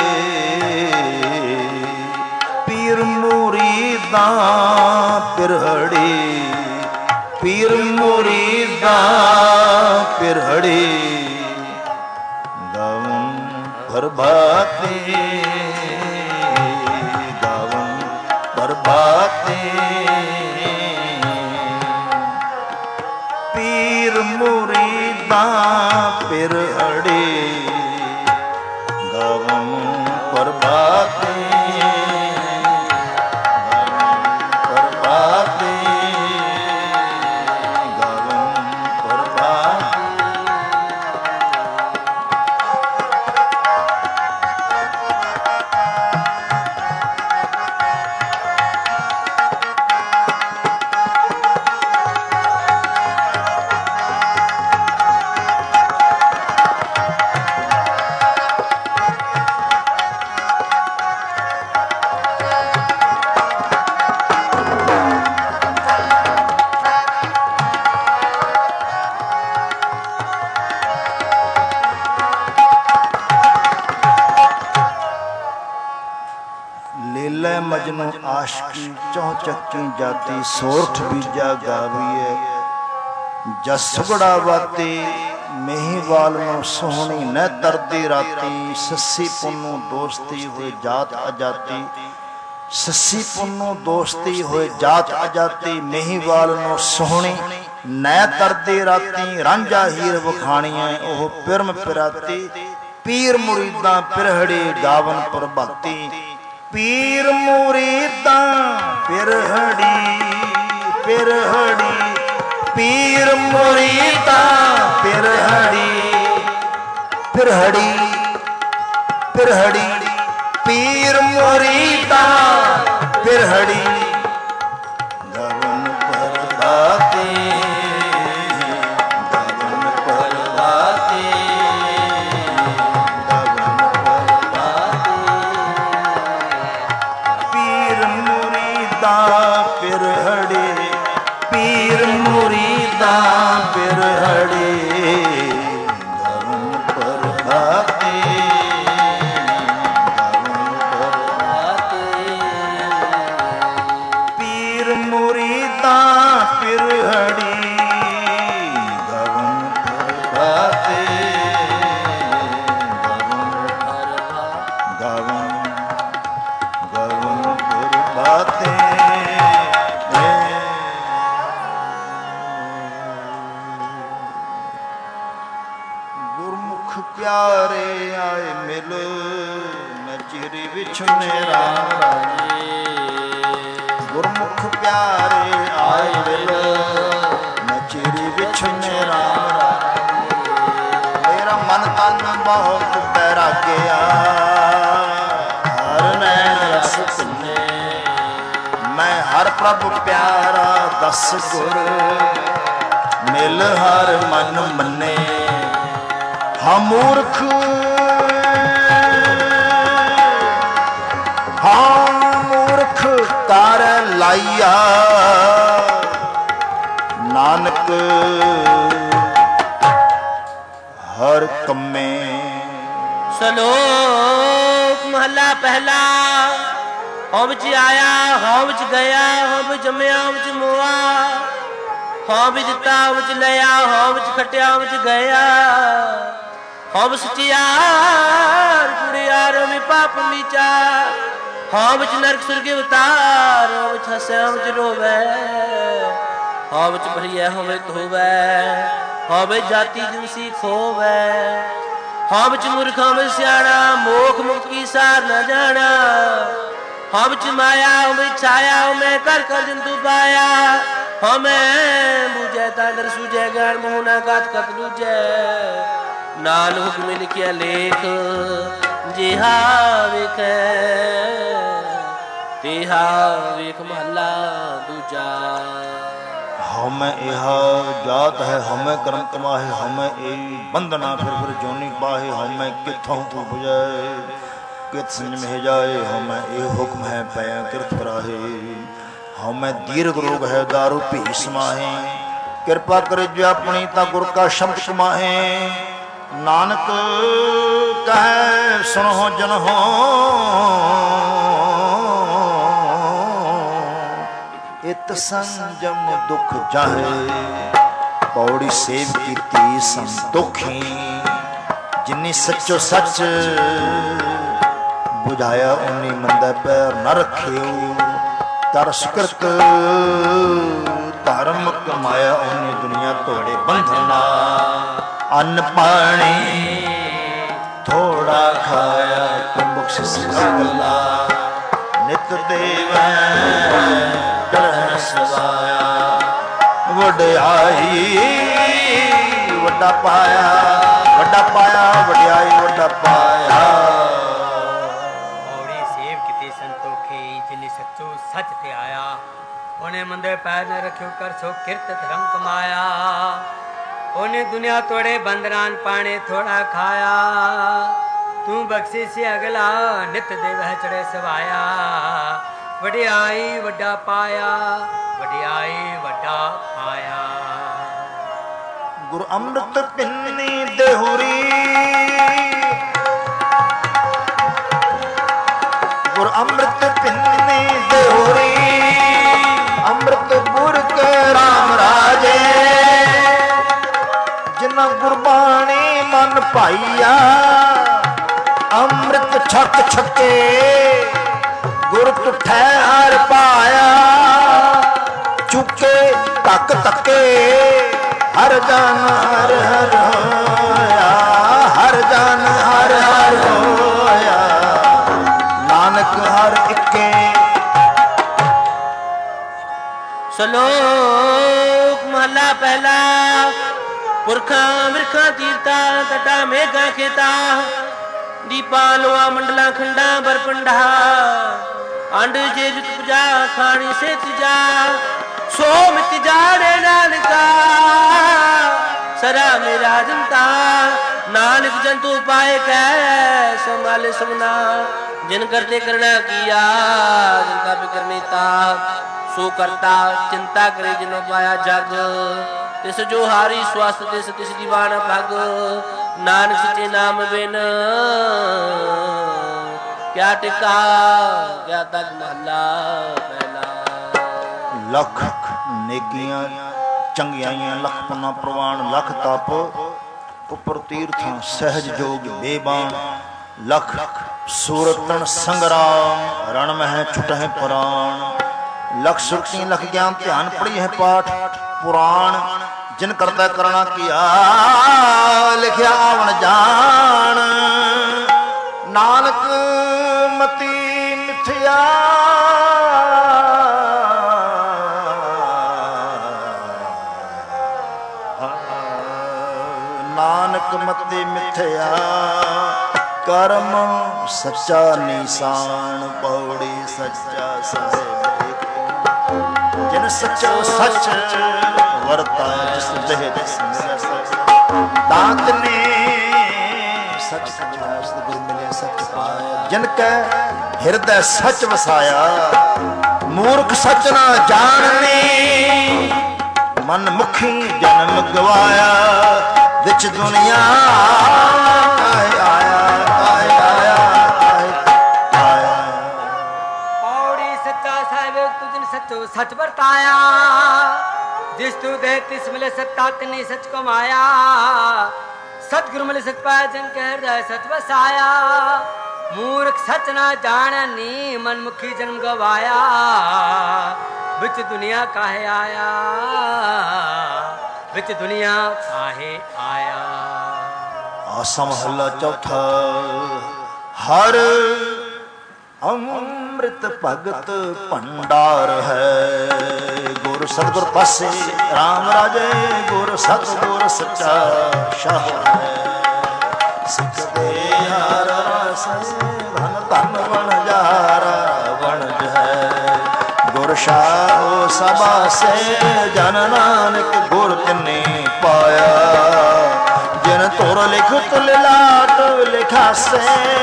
पीर मुरीदा पिरहड़ी पीर मुरीदा पिरहड़ी गावन प्रभाते गावन प्रभाते पीर मुरीदा पिरहड़ी गावन प्रभाते मजनू आशिकी चौचकी जाती सोरठ बीजा गावीए जस सुगड़ा बाती ਮਹੀਵਾਲ ਨੂੰ ਸੋਹਣੀ ਨਹਿ ਤਰਦੀ ਰਾਤੀ, ਸੱਸੀ ਪੁੰਨੂ ਦੋਸਤੀ ਹੋਏ ਜਾਤ ਅਜਾਤੀ। ਸੱਸੀ ਪੁੰਨੂ ਦੋਸਤੀ ਹੋਏ ਜਾਤ ਅਜਾਤੀ, ਮਹੀਵਾਲ ਨੂੰ ਸੋਹਣੀ ਨਹਿ ਤਰਦੀ ਰਾਤੀ। ਰਾਂਝਾ ਹੀਰ ਵਖਾਣੀਐ ਉਹ ਪਿਰਮ ਪਿਰਾਤੀ, ਪੀਰ ਮੁਰੀਦਾਂ ਪਿਰਹੜੀ ਗਾਵਨ ਪ੍ਰਭਾਤੀ। ਪੀਰ ਮੁਰੀਦਾਂ ਪਿਰਹੜੀ ਪਿਰਹੜੀ, ਪੀਰ ਮੁਰੀਦਾਂ ਪਿਰਹੜੀ ਪਿਰਹੜੀ ਪਿਰਹੜੀ, ਪੀਰ ਮੁਰੀਦਾਂ ਪਿਰਹੜੀ ਗਵਨ ਪ੍ਰਭਾਤੀ ਗਵਨ ਪ੍ਰਭਾਤੀ ਗਵਨ ਪ੍ਰਭਾਤੀ। ਪੀਰ ਮੁਰੀਦਾਂ ਪਿਰਹੜੀ ਪੀਰ ਮੁਰੀਦਾਂ ਪਿਰਹੜੀ ਗਵਨ ਪ੍ਰਭਾਤੀ ਗਵਨ ਪ੍ਰਭਾਤੀ। ਪੀਰ ਮੁਰੀਦਾਂ ਪਿਰਹੜੀ ਗਵਨ ਪ੍ਰਭਾਤੀ ਗਵਨ ਗਵਨ ਪ੍ਰਭਾਤੀ। ਪਿਆਰੇ ਆਏ ਮਿਲ ਮੈਂ ਚਿਹਰੇ ਵਿਛੁਨੇ ਰਾਮ ਰਾਜੇ। ਗੁਰਮੁਖ ਪਿਆਰੇ ਆਏ ਮਿਲ ਮੈਂ ਚਿਹਰੇ ਵਿਛੁਨੇ ਰਾਮ ਰਾਜੇ। ਮੇਰਾ ਮਨ ਤਨ ਬਹੁਤ ਬੈਰਾਗਿਆ ਹਰ ਨੈਣ ਰਸ ਭਿੰਨੇ। ਮੈਂ ਹਰ ਪ੍ਰਭ ਪਿਆਰਾ ਦਸ ਗੁਰ ਮਿਲ ਹਰ ਮਨ ਮੰਨੇ। ਹਾਂ ਮੂਰਖ ਹਾਂ ਮੂਰਖ ਕਰ ਲਾਈਆ ਨਾਨਕ ਹਰ ਕੰਮੇ। ਸ਼ਲੋਕ ਮਹਲਾ ਪਹਿਲਾ। ਹਉ ਵਿੱਚ ਆਇਆ ਹਉ ਵਿੱਚ ਗਿਆ, ਹਉ ਵਿੱਚ ਜੰਮਿਆ ਹਉ ਵਿੱਚ ਮੋਆ। ਹਉ ਵਿੱਚ ਦਿੱਤਾ ਹਉ ਵਿੱਚ ਲਿਆ, ਹਉ ਵਿੱਚ ਖਟਿਆ ਹਉ ਵਿੱਚ ਗਿਆ। ਹਉ ਸਚਿਆਰ ਕੁੜਿਆਰ ਮੇ ਪਾਪ ਵਿਚਾਰ। ਹਉ ਵਿੱਚ ਨਰਕ ਸੁਰਗ ਅਵਤਾਰ, ਹਉ ਵਿੱਚ ਹੱਸੈ ਹਉ ਵਿੱਚ ਰੋਵੈ। ਹਉ ਵਿੱਚ ਭਰੀਐ ਹਉ ਵਿੱਚ ਧੋਵੈ, ਹਉ ਵਿੱਚ ਜਾਤੀ ਜਿਨਸੀ ਖੋਵੈ। ਹਉ ਵਿੱਚ ਮੂਰਖ ਹਉ ਵਿੱਚ ਸਿਆਣਾ, ਮੋਖ ਮੁਕਤ ਕੀ ਸਾਰ ਨਾ ਜਾਣਾ। ਹਉ ਵਿੱਚ ਮਾਇਆ ਹਉ ਵਿੱਚ ਛਾਇਆ, ਹਉ ਮੈਂ ਕਰ ਕਰ ਜੰਤੂ ਪਾਇਆ। ਹਉ ਮੈਂ ਬੂਝੈ ਤਾਂ ਦਰ ਸੂਝੈ, ਗਿਆਨ ਮੋਹ ਨਾ ਗਾਤ ਕਤ ਦੂਜੈ। ਨਾਨਕ ਹੁਕਮ ਲਿਖਿਆ ਲੇਖ, ਜਿਹਾ ਵੇਖੈ ਤਿਹਾ ਵੇਖ ਮਹਲਾ ਦੂਜਾ। ਹਉ ਮੈਂ ਇਹ ਜਾਤ ਹੈ, ਹਉ ਮੈਂ ਕਰਮ ਕਮਾਹੇ। ਹਉ ਮੈਂ ਇਹ ਬੰਧਨਾ ਫਿਰ ਜੋਨੀ ਪਾਹੇ। ਹਉ ਮੈਂ ਕਿੱਥੋਂ ਉਪਜੈ ਕਿਤ ਸੰਜਮਹਿ ਜਾਏ। ਹਉ ਮੈਂ ਇਹ ਹੁਕਮ ਹੈ ਪਿਆ ਕਿਰਤ ਕਰਾਹੇ। ਹਉ ਮੈਂ ਦੀਰਘ ਰੋਗ ਹੈ ਦਾਰੂ ਭੀ ਸਮਾਹੇ। ਕਿਰਪਾ ਕਰੇ ਜੋ ਆਪਣੀ ਤਾਂ ਗੁਰ ਕਾ ਸ਼ਬਦ ਕਮਾਹੇ। ਨਾਨਕ ਕਹੈ ਸੁਣੋ ਜਨ ਹੋ ਇਤ ਸੰਜਮ ਦੁਖ ਜਾਹੇ। ਪੌੜੀ ਸੇਵ ਕੀਤੀ ਸੰਤੋਖੀ, ਜਿਨੀ ਸੱਚੋ ਸੱਚ ਬੁਝਾਇਆ ਉਨੀ ਮੰਦਾ ਪੈਰ ਨ ਰੱਖਿਓ। ਕਰ ਸੁਕਰਤ ਧਰਮ ਕਮਾਇਆ ਉਨੀ ਦੁਨੀਆ ਤੋੜੇ ਬੰਧਨਾ। ਅੰਨ ਪਾਣੀ ਥੋੜਾ ਖਾਇਆ ਤੂੰ ਬਖਸ਼ਿਸ਼ ਗੱਲਾ। ਨਿਤ ਦੇਵੈ ਕਰਹਿ ਸਵਾਇਆ। ਵਡਿਆਈ ਵੱਡਾ ਪਾਇਆ ਵੱਡਾ ਪਾਇਆ ਵਡਿਆਈ ਵੱਡਾ ਪਾਇਆ। ਔੜੀ ਸੇਵ ਕੀਤੀ ਸੰਤੋਖੀ, ਜਿਨੀ ਸੱਚੋ ਸੱਚ ਤੇ ਆਇਆ। ਉਹਨੇ ਮੰਦੇ ਪੈਰ ਨ ਰੱਖਿਓ, ਕਰ ਸੋ ਕਿਰਤ ਧਰਮ ਕਮਾਇਆ। ਉਹਨੇ ਦੁਨੀਆ ਤੋੜੇ ਬੰਦਰਾਂ ਪਾਣੇ ਥੋੜਾ ਖਾਇਆ। ਤੂੰ ਬਖਸ਼ੀ ਸੀ ਅਗਲਾ, ਨਿਤ ਦੇ ਵਹਿ ਚੜੇ ਸਵਾਇਆ। ਵਡਿਆਈ ਵੱਡਾ ਪਾਇਆ ਵਡਿਆਈ ਵੱਡਾ ਪਾਇਆ। ਗੁਰ ਅੰਮ੍ਰਿਤ ਪਿੰਨੀ ਦੇਹੁਰੀ, ਗੁਰ ਅੰਮ੍ਰਿਤ ਪਿੰਨੀ ਦੇਹੁਰੀ। ਅੰਮ੍ਰਿਤ ਗੁਰ ਕੇ ਰਾਮ ਰਾਜੇ, ਜਿਨ੍ਹਾਂ ਗੁਰ ਗੁਰਬਾਣੀ ਮਨ ਭਾਈਆ ਅੰਮ੍ਰਿਤ ਛਕ ਛਕੇ ਗੁਰ ਤੁਠੈ ਹਰ ਪਾਇਆ ਚੁੱਕੇ ਧੱਕ ਧੱਕੇ ਹਰ ਜਨ ਹਰ ਹਰ ਹੋਇਆ ਹਰ ਜਨ ਹਰ ਹਰ ਹੋਇਆ ਨਾਨਕ ਹਰ ਇੱਕੇ। ਸ਼ਲੋਕ ਮਹਲਾ ਪਹਿਲਾ। ਪੁਰਖਾਂ ਮਿਰਖਾਂ ਤੀਰਤਾ ਤਟਾ ਮੇਘਾਂ ਖੇਤਾ ਦੀਪਾਂ ਲੋਆ ਮੰਡਲਾਂ ਖੰਡਾਂ ਬਰਪੰਡਾ ਅੰਡ ਜੇ ਜੁਤ ਪੁਜਾ ਖਾਣੀ ਸੇ ਤਿਜਾ ਸੋ ਮਿਤ ਜਾਣੇ ਨਾਨਕਾ ਸਰਾ ਮੇਰਾ ਜਨਤਾ ਨਾਨਕ ਜੰਤੂ ਪਾਏ ਕੈ ਸੰਭਾਲੇ ਸਭਨਾ ਜਿਨ ਕਰਤੇ ਕਰਣਾ ਕੀਆ ਜਿਨ ਕਾ ਬਿਕਰਨੀ ਤਾ ਸੋ ਕਰਤਾ ਚਿੰਤਾ ਕਰੇ ਜਿਨੋ ਪਾਇਆ ਜਗ ਤਿਸ ਜੋ ਹਾਰੀ ਸਵਸਤ ਤਿਸ ਦੀਵਾਨ ਭਗ ਨਾਨਕ ਸੱਚੇ ਨਾਮ ਬਿਨ ਕਿਆ ਟਿਕਾ ਕਿਆ ਤੱਕ ਮਹਲਾ ਪਹਿਲਾ। ਲੱਖ ਨੇਕੀਆਂ ਚੰਗਿਆਈਆਂ ਲਖ ਪੁਨਾ ਪ੍ਰਵਾਨ ਲਖ ਤਪ ਉਪਰ ਤੀਰਥਾਂ ਸਹਿਜ ਜੋਗ ਬੇਬਾਨ ਲਖ ਸੂਰਤਨ ਸੰਗਰਾਮ ਰਣ ਮਹਿ ਛੁਟਹਿ ਪ੍ਰਾਣ ਲਖ ਸੁਰਤੀ ਲਖ ਗਿਆਨ ਧਿਆਨ ਪੜੀ ਹੈ ਪਾਠ ਪੁਰਾਣ ਜਿਨ ਕਰਤਾ ਕਰਣਾ ਕੀਆ ਲਿਖਿਆ ਆਵਣ ਜਾਣ ਨਾਨਕ ਮਤੀ ਮਿਥਿਆ ਨਾਨਕ ਮਤੀ ਮਿਥਿਆ ਕਰਮ ਸੱਚਾ ਨਿਸ਼ਾਨ ਪੌੜੀ ਸੱਚਾ ਸਾਹਿਬ ਜਿਨ ਸੱਚੋ ਸੱਚ ਵਰਤਾ ਜਿਸ ਦੇਹ ਜਿਸ ਮੇਰਾ ਸੱਚ ਦਾਤ ਨੇ ਸੱਚ ਸਮਝਾਇਆ ਸਤਿ ਗੁਰੂ ਮਿਲਿਆ ਸੱਚ ਪਾਇਆ ਜਿਨ ਕੈ ਹਿਰਦੈ ਸੱਚ ਵਸਾਇਆ ਮੂਰਖ ਸੱਚ ਨਾ ਜਾਣਨੀ ਮਨ ਮੁਖੀ ਜਨਮ ਗਵਾਇਆ ਵਿੱਚ ਦੁਨੀਆ ਕਾਹੇ ਆਇਆ ਕਾਹੇ ਆਇਆ ਕਾਹੇ ਆਇਆ। ਪੌੜੀ ਸੱਚਾ ਸਾਹਿਬ ਤੂੰ ਜਿਨ ਸੱਚੋ ਸੱਚ ਵਰਤਾਇਆ ਜਿਸ ਤੂੰ ਦੇ ਤਿਸ ਮਿਲੇ ਸੱਤਾ ਤਿਨੀ ਸੱਚ ਕਮਾਇਆ ਸਤਿਗੁਰੂ ਮਿਲੇ ਸੱਚ ਪਾਇਆ ਜਿਨ ਕੇ ਹਿਰਦੈ ਸੱਚ ਵਸਾਇਆ ਮੂਰਖ ਸੱਚ ਨਾ ਜਾਣਨੀ ਮਨਮੁਖੀ ਜਨਮ ਗਵਾਇਆ ਵਿੱਚ ਦੁਨੀਆ ਕਾਹੇ ਆਇਆ ਵਿੱਚ ਦੁਨੀਆ ਕਾਹੇ ਆਇਆ। ਆਸਾ ਮਹੱਲਾ ਚੌਥਾ। ਹਰ ਅੰਮ੍ਰਿਤ ਭਗਤ ਭੰਡਾਰ ਹੈ ਗੁਰ ਸਤਿਗੁਰ ਪਾਸੇ ਰਾਮ ਰਾਜੇ ਗੁਰ ਸਤਿਗੁਰ ਸੱਚਾ ਸ਼ਾਹ ਹੈ ਸਿੱਖ ਦੇ ਹਰ ਰਸ ਧਨ ਧਨ ਵਣਜਾਰਾ ਵਣਜ ਹੈ ਗੁਰ ਸ਼ਾਹ ਸਭਾ ਸੇ ਜਨ ਨਾਨਕ ਗੁਰ ਤਿਨੇ ਪਾਇਆ ਜਿਨ ਤੁਰ ਲਿਖ ਤੁਲ ਲਾਟ ਲਿਖਾਸੇ।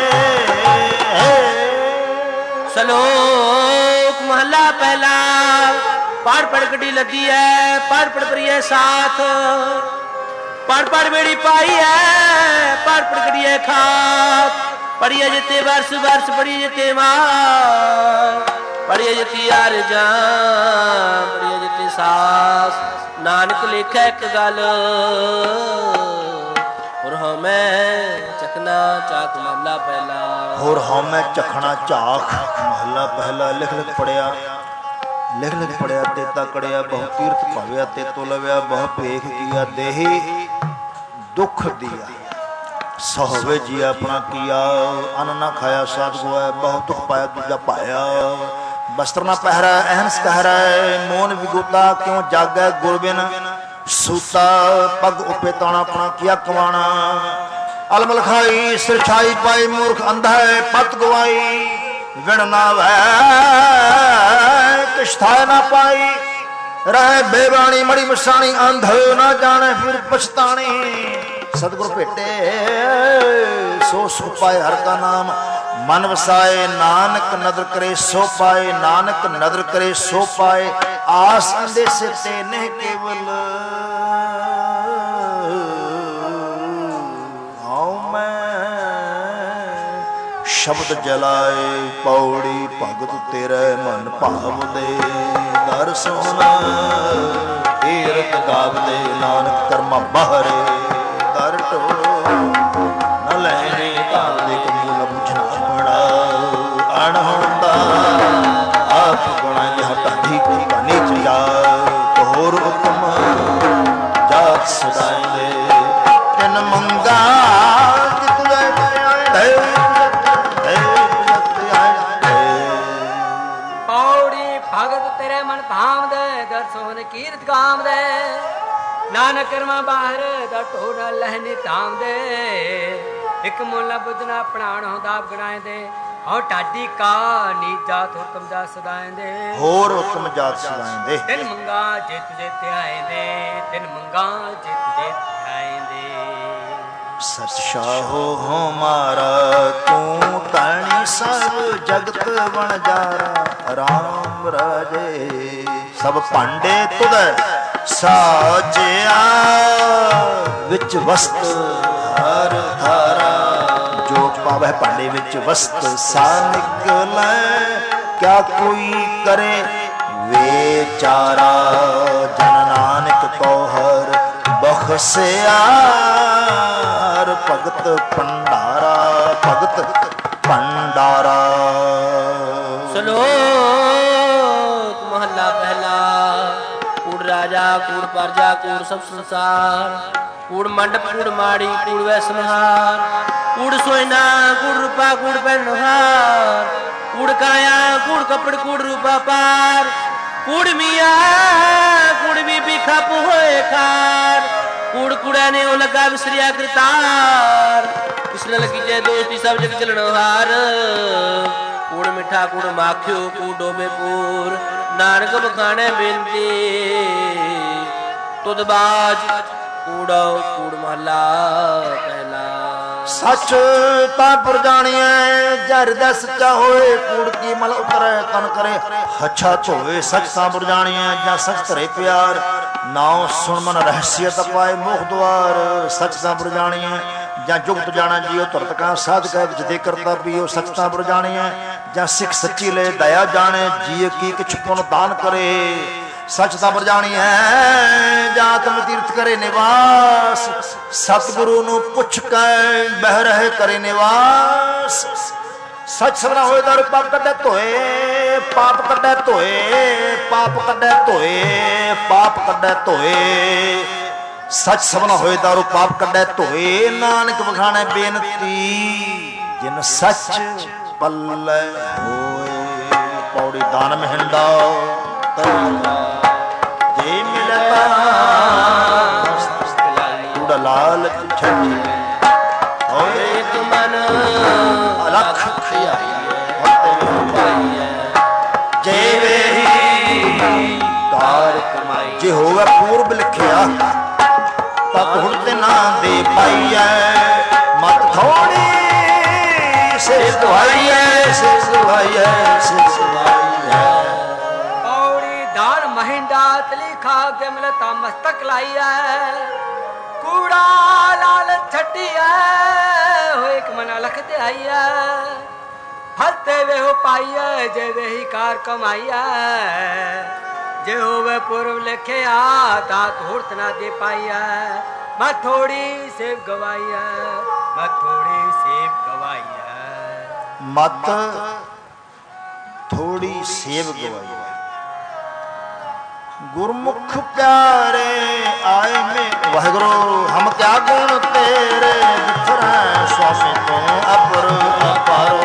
ਸ਼ਲੋਕ ਮਹਲਾ ਪਹਿਲਾ। ਪੜ ਪੜ ਗੱਡੀ ਲੱਦੀ ਹੈ ਪੜ ਪੜ ਪ੍ਰਿਆ ਸਾਥ ਪੜ ਪੜ ਮੇਰੀ ਪਾਈ ਹੈ ਪੜ ਪੜ ਕਰੀਏ ਖਾਤ ਪੜੀਏ ਜਿੱਤੇ ਵਰਸ ਵਰਸ ਪੜੀਏ ਜਿੱਤੇ ਮਾਰ ਪੜੀਏ ਜਿੱਤੀ ਯਾਰ ਜਾਨ ਪੜੀਏ ਜਿੱਤੇ ਸਾਸ ਨਾਨਕ ਲਿਖਿਆ ਇੱਕ ਗੱਲ ਹੋਰ ਹਮੈਂ ਚਖਣਾ ਚਾਕ ਮਹਲਾ ਪਹਿਲਾ। ਹੋਰ ਹਮੈਂ ਚਖਣਾ ਝਾਖ ਮਹਲਾ ਪਹਿਲਾ। ਲਿਖ ਲਿਖ ਪੜਿਆ ਲਿਖ ਲਿਖ ਪੜਿਆ ਤੇਤਾ ਕੜਿਆ ਬਹੁ ਤੀਰਥ ਭਾਵਿਆ ਤੇਤੋ ਲਵਿਆ ਬਹੁ ਭੇਖ ਕੀਆ ਦੇਹੀ ਦੁੱਖ ਦੀਆ ਸਹਵੇ ਜੀ ਆਪਣਾ ਕੀਆ ਅੰਨ ਨਾ ਖਾਇਆ ਸਾਧ ਗਵਾਇਆ ਬਹੁ ਦੁੱਖ ਪਾਇਆ ਦੂਜਾ ਪਾਇਆ ਬਸਤਰ ਨਾ ਪਹਿਰਾ ਅਹਨਸ ਕਹਿਰਾ ਮੋਨ ਵਿਗੋਤਾ ਕਿਉਂ ਜਾਗੈ ਗੁਰ ਬਿਨ ਸੂਤਾ ਪਗ ਉਪੇ ਤਾਣਾ ਆਪਣਾ ਕੀਆ ਕਵਾਣਾ ਅਲਮਲ ਖਾਈ ਸਿਰ ਛਾਈ ਪਾਈ ਮੂਰਖ ਅੰਧਾ ਪਤ ਗਵਾਈ ਵਿਣ ਨਾ ਵੈ ਕਿਛ ਥਾਇ ਨਾ ਪਾਈ ਰਹਿ ਬੇਬਾਣੀ ਮੜੀ ਮਸਾਣੀ ਅੰਧ ਨਾ ਜਾਣੇ ਫਿਰ ਪਛਤਾਣੀ ਸਤਿਗੁਰ ਭੇਟੇ ਸੋ ਸੁਖ ਪਾਏ ਹਰ ਕਾ ਨਾਮ ਮਨ ਵਸਾਏ ਨਾਨਕ ਨਦਰ ਕਰੇ ਸੋ ਪਾਏ ਨਾਨਕ ਨਦਰ ਕਰੇ ਸੋ ਪਾਏ ਆਸ ਅੰਦੇਸੇ ਤੇ ਨਹਿ ਕੇਵਲ ਆਉ ਮੈਂ ਸ਼ਬਦ ਜਲਾਏ ਪੌੜੀ ਭਗਤ ਤੇਰੇ ਮਨ ਭਾਵ ਦੇ ਦਰ ਸੋਨਾ ਕੀਰਤ ਗਾਵਦੇ ਨਾਨਕ ਕਰਮਾ ਬਹਰੇ ਦਰ ਤਿਨ ਮੰਗਾ ਪੌੜੀ ਭਗਤ ਤੇਰੇ ਮਨ ਭਾਵਦੇ ਦਰਸੋਨ ਕੀਰਤ ਗਾਵਦੇ ਨਾਨਕ ਕਰਮਾ ਬਾਹਰ ਦਾ ਢੋੜਾ ਲਹਿਨੀ ਧਾਮਦੇ ਇੱਕ ਮੁੱਲਾ ਬੁੱਧਨਾ ਪੜਾਣ ਹੁੰਦਾ ਗਣਾਇਦੇ ਹਉ ਢਾਡੀ ਕਾ ਨੀਜਾ ਤੁਤਮ ਦਾ ਸਦਾਇਂਦੇ ਹੋਰ ਉਤਮ ਜਾਤ ਸਦਾਇਂਦੇ ਤਿਨ ਮੰਗਾ ਜੇ ਤੁਝੇ ਧਿਆਇਂਦੇ ਤਿਨ ਮੰਗਾ ਜੇ ਤੁਝੇ ਧਿਆਇਂਦੇ ਸਚ ਸ਼ਾਹੋ ਹਮਾਰਾ ਤੂੰ ਤਾਣੀ ਸਭ ਜਗਤ ਵਣਜਾਰਾ ਰਾਮ ਰਾਜੇ ਸਭ ਭਾਂਡੇ ਤੁਧੈ ਸਾਜਿਆ ਵਿੱਚ ਵਸਤ ਹਰ ਧਾਰਾ ਜੋ ਪਾਵੈ ਭਾਂਡੇ ਵਿੱਚ ਵਸਤ ਸਾ ਨਿਕਲੈ ਕਿਆ ਕੋਈ ਕਰੇ ਵਿਚਾਰਾ ਜਨ ਨਾਨਕ ਕੋ ਹਰ ਬਖਸਿਆ ਭਗਤ ਭੰਡਾਰਾ ਭਗਤ ਭੰਡਾਰਾ। ਸਲੋਕ ਮਹੱਲਾ ਪਹਿਲਾ। ਕੂੜ ਰਾਜਾ ਕੂੜ ਪਰਜਾ ਕੂੜ ਸਭ ਸੰਸਾਰ ਕੂੜ ਮੰਡਪ ਕੂੜ ਮਾੜੀ ਕੂੜ ਵੈ ਸੰਹਾਰ ਕੂੜ ਸੋਇਨਾ ਕੂੜ ਰੂਪਾ ਕੂੜ ਪਹਿਨਹਾਰ ਕੂੜ ਕਾਇਆ ਕੂੜ ਕਪੜ ਕੂੜ ਰੂਪਾ ਪਾਰ ਕੂੜ ਮੀਆਂ ਕੂੜ ਬੀਬੀ ਖਪ ਹੋਏ ਖਾਰ ਕੂੜ ਕੂੜਾ ਨੇ ਉਹ ਲੱਗਾ ਵਿਸਰਿਆ ਕਰਤਾਰ ਇਸ ਨਾਲ ਕੀਜੇ ਦੋਸਤੀ ਸਭ ਜਗ ਚਲਣ ਹਾਰ ਕੂੜ ਮਿੱਠਾ ਕੂੜ ਮਾਖਿਓ ਕੂੜ ਡੋਬੇ ਪੂਰ ਨਾਨਕ ਬਖਾਣੇ ਬੇਨਤੀ ਤੁਧ ਬਾਜ ਕੂੜੋ ਕੂੜ ਮਹੱਲਾ ਪਹਿਲਾ। ਸੱਚ ਤਾਂ ਪੁਰ ਜਾਣੀਐ ਜਰ ਦਾ ਸੱਚਾ ਹੋਏ ਕੂੜ ਕੀ ਮਲ ਉਤਰੈ ਤਨ ਕਰੇ ਹੱਛਾ ਧੋਏ ਸੱਚ ਤਾਂ ਪੁਰ ਜਾਣੀਐ ਜਾਂ ਸੱਚ ਧਰੇ ਪਿਆਰ ਨਾਉ ਸੁਣ ਮਨ ਰਹਸੀਅਤ ਪਾਏ ਮੁਖ ਦੁਆਰ ਸੱਚ ਤਾਂ ਪੁਰ ਜਾਣੀਐ ਜਾਂ ਜੁਗਤ ਜਾਣਾ ਜੀਓ ਧਰਤਕਾਂ ਸਾਧਕਾ ਵਿੱਚ ਦੇ ਕਰਤਾ ਪੀਓ ਸੱਚ ਤਾਂ ਪੁਰ ਜਾਣੀਐ ਜਾਂ ਸਿੱਖ ਸੱਚੀ ਲੈ ਦਇਆ ਜਾਣੇ ਜੀਏ ਕੀ ਕਿਛ ਪੁਨ ਦਾਨ ਕਰੇ ਸੱਚ ਤਾਂ ਪੁਰ ਜਾਣੀਐ ਜਾਂ ਆਤਮ ਤੀਰਥ ਕਰੇ ਨਿਵਾਸ ਸਤਿਗੁਰੂ ਨੂੰ ਪੁੱਛ ਕੇ ਬਹਿ ਰਹੇ ਕਰੇ ਨਿਵਾਸ ਸੱਚ ਸਭਨਾ ਹੋਏ ਦਰ ਪਾਪ ਕੱਢੇ ਧੋਏ ਪਾਪ ਕੱਢੇ ਧੋਏ ਪਾਪ ਕੱਢੇ ਧੋਏ ਪਾਪ ਕੱਢੇ ਧੋਏ ਸੱਚ ਸਭਨਾ ਹੋਏ ਦਾਰੂ ਪਾਪ ਕੱਢੇ ਧੋਏ ਨਾਨਕ ਵਖਾਣੇ ਬੇਨਤੀ ਜਿਨ ਸੱਚ ਪੱਲੇ ਹੋਏ ਪੌੜੀ ਦਾਨ ਮਹਿੰਦਾ ਜੇ ਮਿਲਤਾ ਕੂੜਾ ਲਾਲ ਛੱਡੀ ਹੋਏ ਇੱਕ ਮਨ ਅਲਖ ਜੇ ਵੇਹੀ ਕਾਰ ਕਮਾਈ ਜੇ ਹੋਵੇ ਪੂਰਬ ਲਿਖਿਆ ਤਤ ਹੁਣ ਤੇ ਨਾ ਦੇ ਪਾਈਐ ਮਤ ਥੋੜੀ ਸੇ ਦੁਹਾਈਐ ਸੇ ਦੁਹਾਈਐ ਸੇ ਦੁਹਾਈਐ ਪੌੜੀ ਦਾਨ ਮਹਿੰਦਾ ਤਲੀ ਖਾ ਕੇ ਮਿਲਤਾ ਮਸਤਕ ਲਾਈਐ ਕੂੜਾ ਲਾਲ ਛੱਡੀਐ ਹੋਏ ਇੱਕ ਮਨ ਲਖ ਤੇ ਆਈਐ ਹੱਤੇ ਵੇਹੋ ਪਾਈਐ ਜੇ ਵੇਹੀ ਕਾਰ ਕਮਾਈਐ ਜੇ ਹੋਵੇ ਪੁਰਬ ਲਿਖਿਆ ਤਾਂ ਧੂਰਤ ਨਾ ਦੇ ਪਾਈਐ ਮੈਂ ਥੋੜੀ ਸੇਵ ਗਵਾਈਐ ਮੈਂ ਥੋੜੀ ਸੇਵ ਗਵਾਈਐ ਮਤ ਥੋੜੀ ਸੇਵ ਗਵਾਈ ਗੁਰਮੁਖ ਪਿਆਰੇ ਆਏ ਮੇ ਵਾਹਿਗੁਰੂ ਹਮ ਕਿਆ ਗੁਣ ਤੇਰੇ ਵਿਖਰੈ ਸਵਾਮੀ ਤੂੰ ਅਪਰ ਅਪਾਰੋ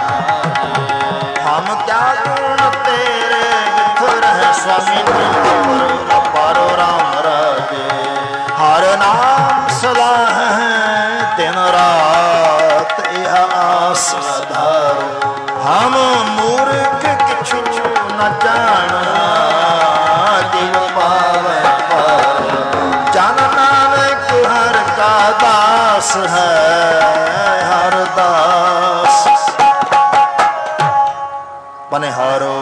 ਹਮ ਕਿਆ ਗੁਣ ਤੇਰੇ ਵਿਖਰੈ ਸਵਾਮੀ ਤੂੰ ਅਪਰ ਅਪਾਰੋ ਰਾਮ ਰਾਜੇ ਹਰ ਨਾਮ ਸਦਾ ਹੈ ਦਿਨ ਰਾਤ ਇਹ ਆਸ ਆਧਾਰੋ ਹਮ ਮੂਰਖ ਕਿਛੂ ਨ ਜਾਣਾ ਦਿਨ ਪਾਵੈ ਪਰ ਜਨ ਨਾਨਕ ਹਰ ਕਾ ਦਾਸ ਹੈ ਹਰ ਦਾਸ ਬਨਿਹਾਰੋ।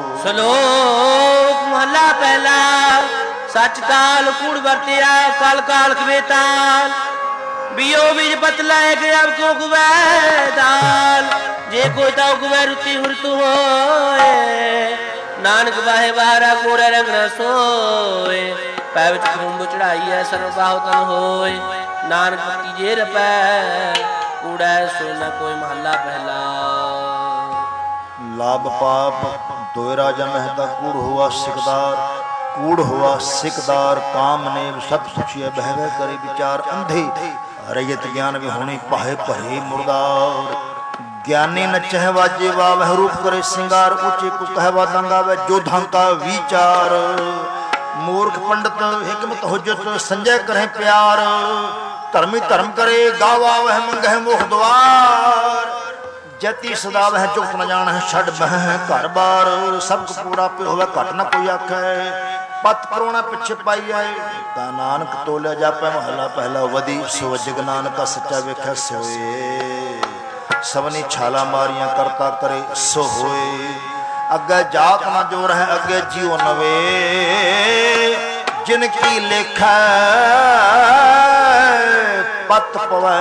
ਸਲੋਕ ਮਹੱਲਾ ਪਹਿਲਾ। ਸੱਚ ਕਾਲ ਕੂੜ ਵਰਤਿਆ ਕਲ ਕਾਲ ਕਵੇਤਾਲ ਬਿਓ ਬੀਜ ਪਤ ਲੈ ਕੇ ਅਬ ਕੋ ਗੁਵੈ ਦਾਲ ਜੇ ਕੋਈ ਤਾਂ ਗੁਵੈ ਰੁਤੀ ਹੁਰਤ ਹੋਏ ਨਾਨਕ ਵਾਹੇ ਵਾਰਾ ਕੋਰੇ ਰੰਗ ਨ ਸੋਏ ਪੈ ਵਿੱਚ ਖੁੰਬ ਚੜਾਈ ਐ ਸਰਬ ਬਾਹੁ ਤਨ ਹੋਏ ਨਾਨਕ ਕੀਜੇ ਰਪੈ ਕੂੜੈ ਸੋਇ ਨ ਕੋਈ ਮਹੱਲਾ ਪਹਿਲਾ। ਲਾਭ ਪਾਪ ਦੋਇ ਰਾਜਾ ਮਹਿਤਾ ਕੂੜ ਹੋਆ ਸਿਕਦਾਰ कूड़ हुआ सिकदार काम ने सत पुछिए बह बह करे विचार अंधे रयत ज्ञान विहोणी पाहे भरे मुर्दार ज्ञानी नचह वाजे वाह रूप करे सिंगार ऊंचे को कहवा दंगावे जोधा का विचार मूर्ख पंडित हिकमत हुज्जत संजय करे प्यार धर्मी धर्म करे गावा वह मंगह मुख द्वार जति सदा वह चुप न जान छड़ बह घर बार सब पूरा पे होवे घट न कोई आखे पत परोना पिछे पाई आए ता नानक तोलिया जापे महला पहला वदी सो जग नानक सच्चा वेख्या सोए सबनी छाला मारियां करता करे सो होए अगे जात न जो रहे अगे जियो नवे जिनकी लेखा पत पवै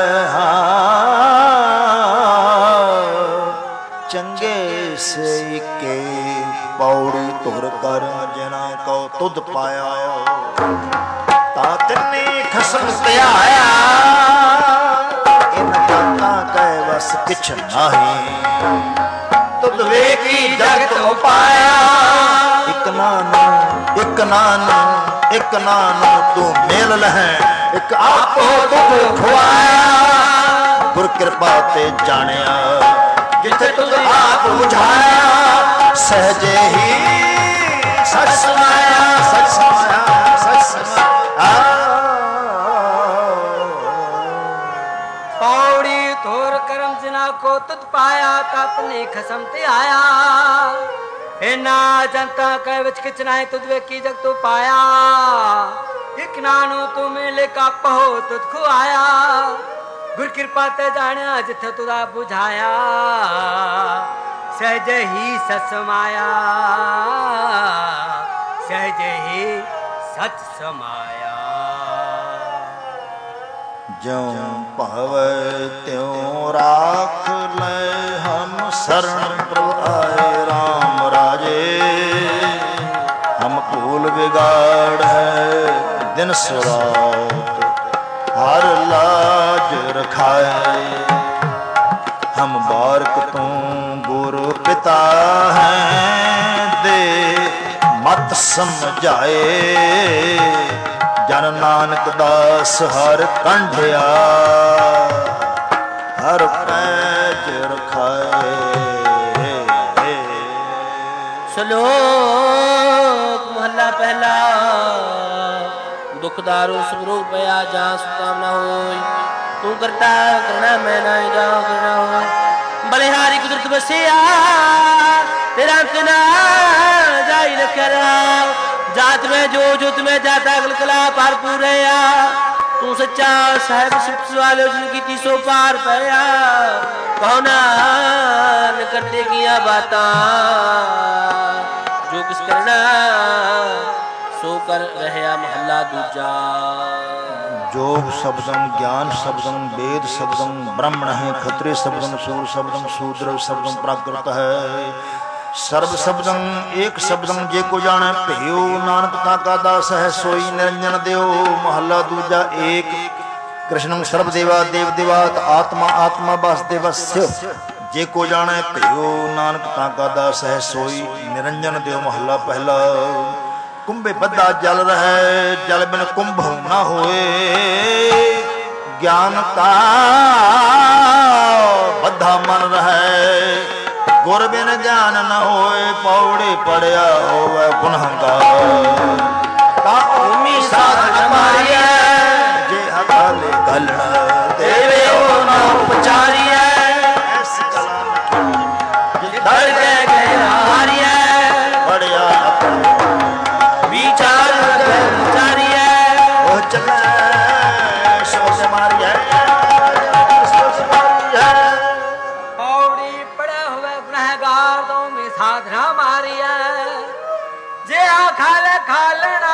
चंगे से के पौड़ी तुर कर जना को तुद पाया ता तिन्ने खसम त्याया इन बातां कह बस किछ नहीं तुद वेखी जगत उपाया एक नानू तू मेल लह एक आपो दुख खुआया गुर कृपा ते जानिया जिथे तुद आप बुझाया सहजे ही सच समाया सच समाया सच समाया पौड़ी तोर करम जिना को तुद पाया तपने खसम ते आया ना जनता कह विच किच नाय तुद वे की जग तू पाया एक नानू तू मिले का पहो तुद खुआया गुर कृपा ते जानिया जिथे तुदा बुझाया सहज ही सच समाया सहज ही सच समाया ज्यों पावे त्यों राख ले हम शरण प्रभु आए राम राजे हम भूल बिगाड़ है दिन सुरात हर लाज रखाए हम बारक तू गुरु पिता हैं दे मत समझाए जन नानक दास हर कंढिया हर पैज रखाए श्लोक महला पहला दुखदारू सुरूप पया जहाँ सुकामना होई तू करता करना मैं ना जाओ करना हो बलिहारी कुदरत बसिया तेरा अंतना जाई रखरा जात में जो तुम्हें जाता गलकला पार पूरया तू सच्चा साहिब सुख वाले जिनकी तीसो पार पया कौना न करते किया बाता जो किस करना सो कर रहया महला दूजा जोग शब्दम ज्ञान शब्दम वेद शब्दम ब्राह्मण है क्षत्रिय शब्दम सूर शब्दम शूद्र शब्दम प्राकृत है सर्व शब्दम एक शब्दम जे को जाने भयो नानक ताका दास है सोई निरंजन देव महला दूजा एक कृष्णं सर्वदेवा देव देवात आत्मा आत्मा वासुदेवस्य जे को जाने भयो नानक ताका दास है सोई निरंजन देव महला पहला कुंभे बद्धा जल रहे जल बिन कुंभ न होए ज्ञान का बद्धा मन रहे गुर बिन ज्ञान न होए पौड़ी पड़या होवे गुनहगार भूमि साधन मारिया जे हथाले गलना देवे ओ न उपचारिया ऐसी कला में डर गए हारिया पड़या अपने विचार विचारिया वो चला सोच मारिया साधना मारिया जे खाले खालना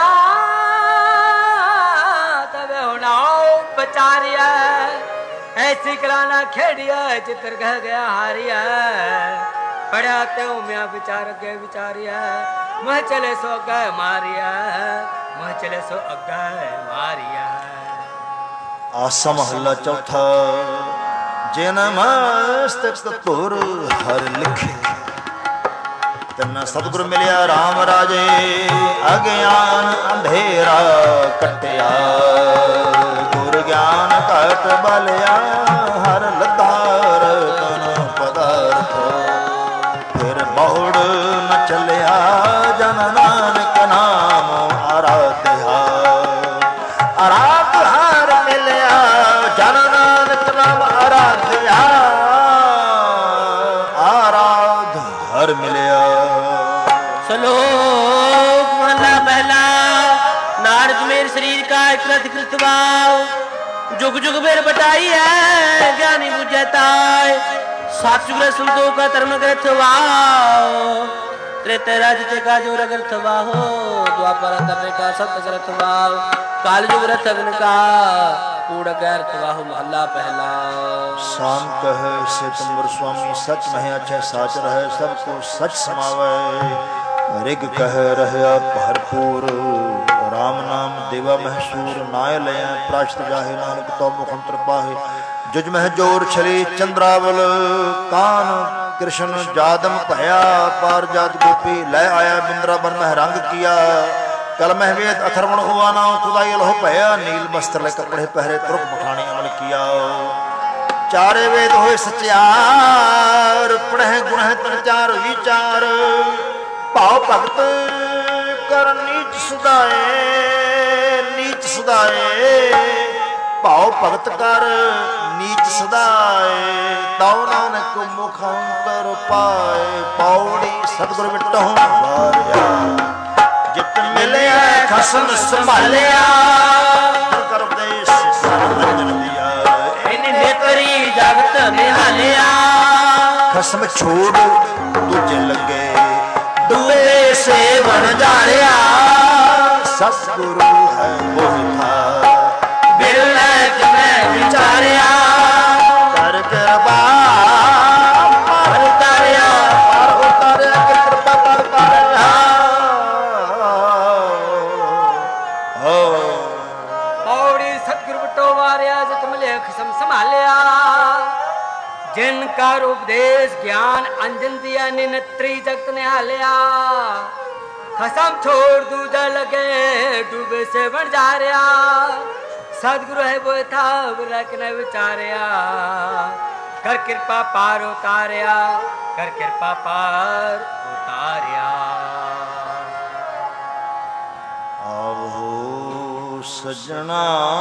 तबे होनाओ बचारिया ऐसी कलाना खेड़िया चित्र कह गया हारिया पढ़ा ते उम्या विचार के विचारिया मह चले सो गए मारिया मह चले सो अगए मारिया आसा महला चौथा जिन मस्तक तुर हर लिखे ਤਿੰਨ ਸਤਿਗੁਰ ਮਿਲਿਆ RAM ਰਾਜੇ ਅਗਿਆਨ ਅੰਧੇਰਾ ਕਟਿਆ ਗੁਰ ਗਿਆਨ ਘਟ ਬਲਿਆ ਹਰ ਲਧਾਰ ਤਨ ਪਦਾਰਥ ਫਿਰ ਮੋੜ ਨ ਚੱਲਿਆ ਜਨ ਨਾਨਕ ਨਾਮ ਆਰਾਧਿਆ ਆਰਾਧ ਹਰ ਮਿਲਿਆ ਜਨ ਨਾਨਕ ਨਾਮ ਆਰਾਧਿਆ ਆਰਾਧ ਹਰ ਮਿਲਿਆ। ਸਲੋਕ ਮਹਲਾ ਪਹਿਲਾ। ਨਾਰਦ ਮੇਰ ਸਰੀਰ ਕਾ ਇਕਰਤ ਕ੍ਰਿਤ ਭਾਵ जुग जुग बेर बटाई है ज्ञानी बुझे ताय सात जुग संतो का धर्म ग्रथ वाओ त्रेते राज का जो ग्रथ वाहो द्वापर तपे का सत्य ग्रथ वाओ काल जुग रथ अग्न का कूड़ ग्रथ वाहो महला पहला। शांत है सितंबर स्वामी सच मह अच्छा साच रहे सबको सच समावे रिग कह रहा भरपूर राम नाम देवा महसूर नाय लय प्राश्त जाहे नानक तो मुखंतर पाहे जुज मह जोर छली चंद्रावल कान कृष्ण जादम भया पार जात गोपी लय आया बिंद्रा बन मह रंग किया कल मह वेद अथर्वण हुआ ना खुदाई लहो भया नील वस्त्र ले कपड़े पहरे तुरक बखानी अमल किया चारे वेद होए सचार पढ़े गुण तन चार विचार भाव भगत कर नीच सुधाए भाव भगत कर नीच सुधाए तौ नानक मुखांतर पाए पौड़ी सतगुर विटहु वारिया जित मिलिया खसन संभालिया कर उपदेश सर्वजन दिया इन नेतरी जगत निहालिया खसम छोड़ तुझे लगे दूए से बन जाया सतगुरु है मोहि था बिरल में विचारिया कर कृपा पर उतारिया कृपा कर उतारिया हो पौड़ी सतगुरु बटो वारिया जत मिले खसम संभालिया जिनका उपदेश ज्ञान अंजन दिया निनत्री जगत ने हालिया खसम छोड़ दूजा लगे डूबे से बन जा रहा सदगुरु है वो था रख न विचारिया कर कृपा पार उतारिया कर कृपा पार उतारिया। आवो सजना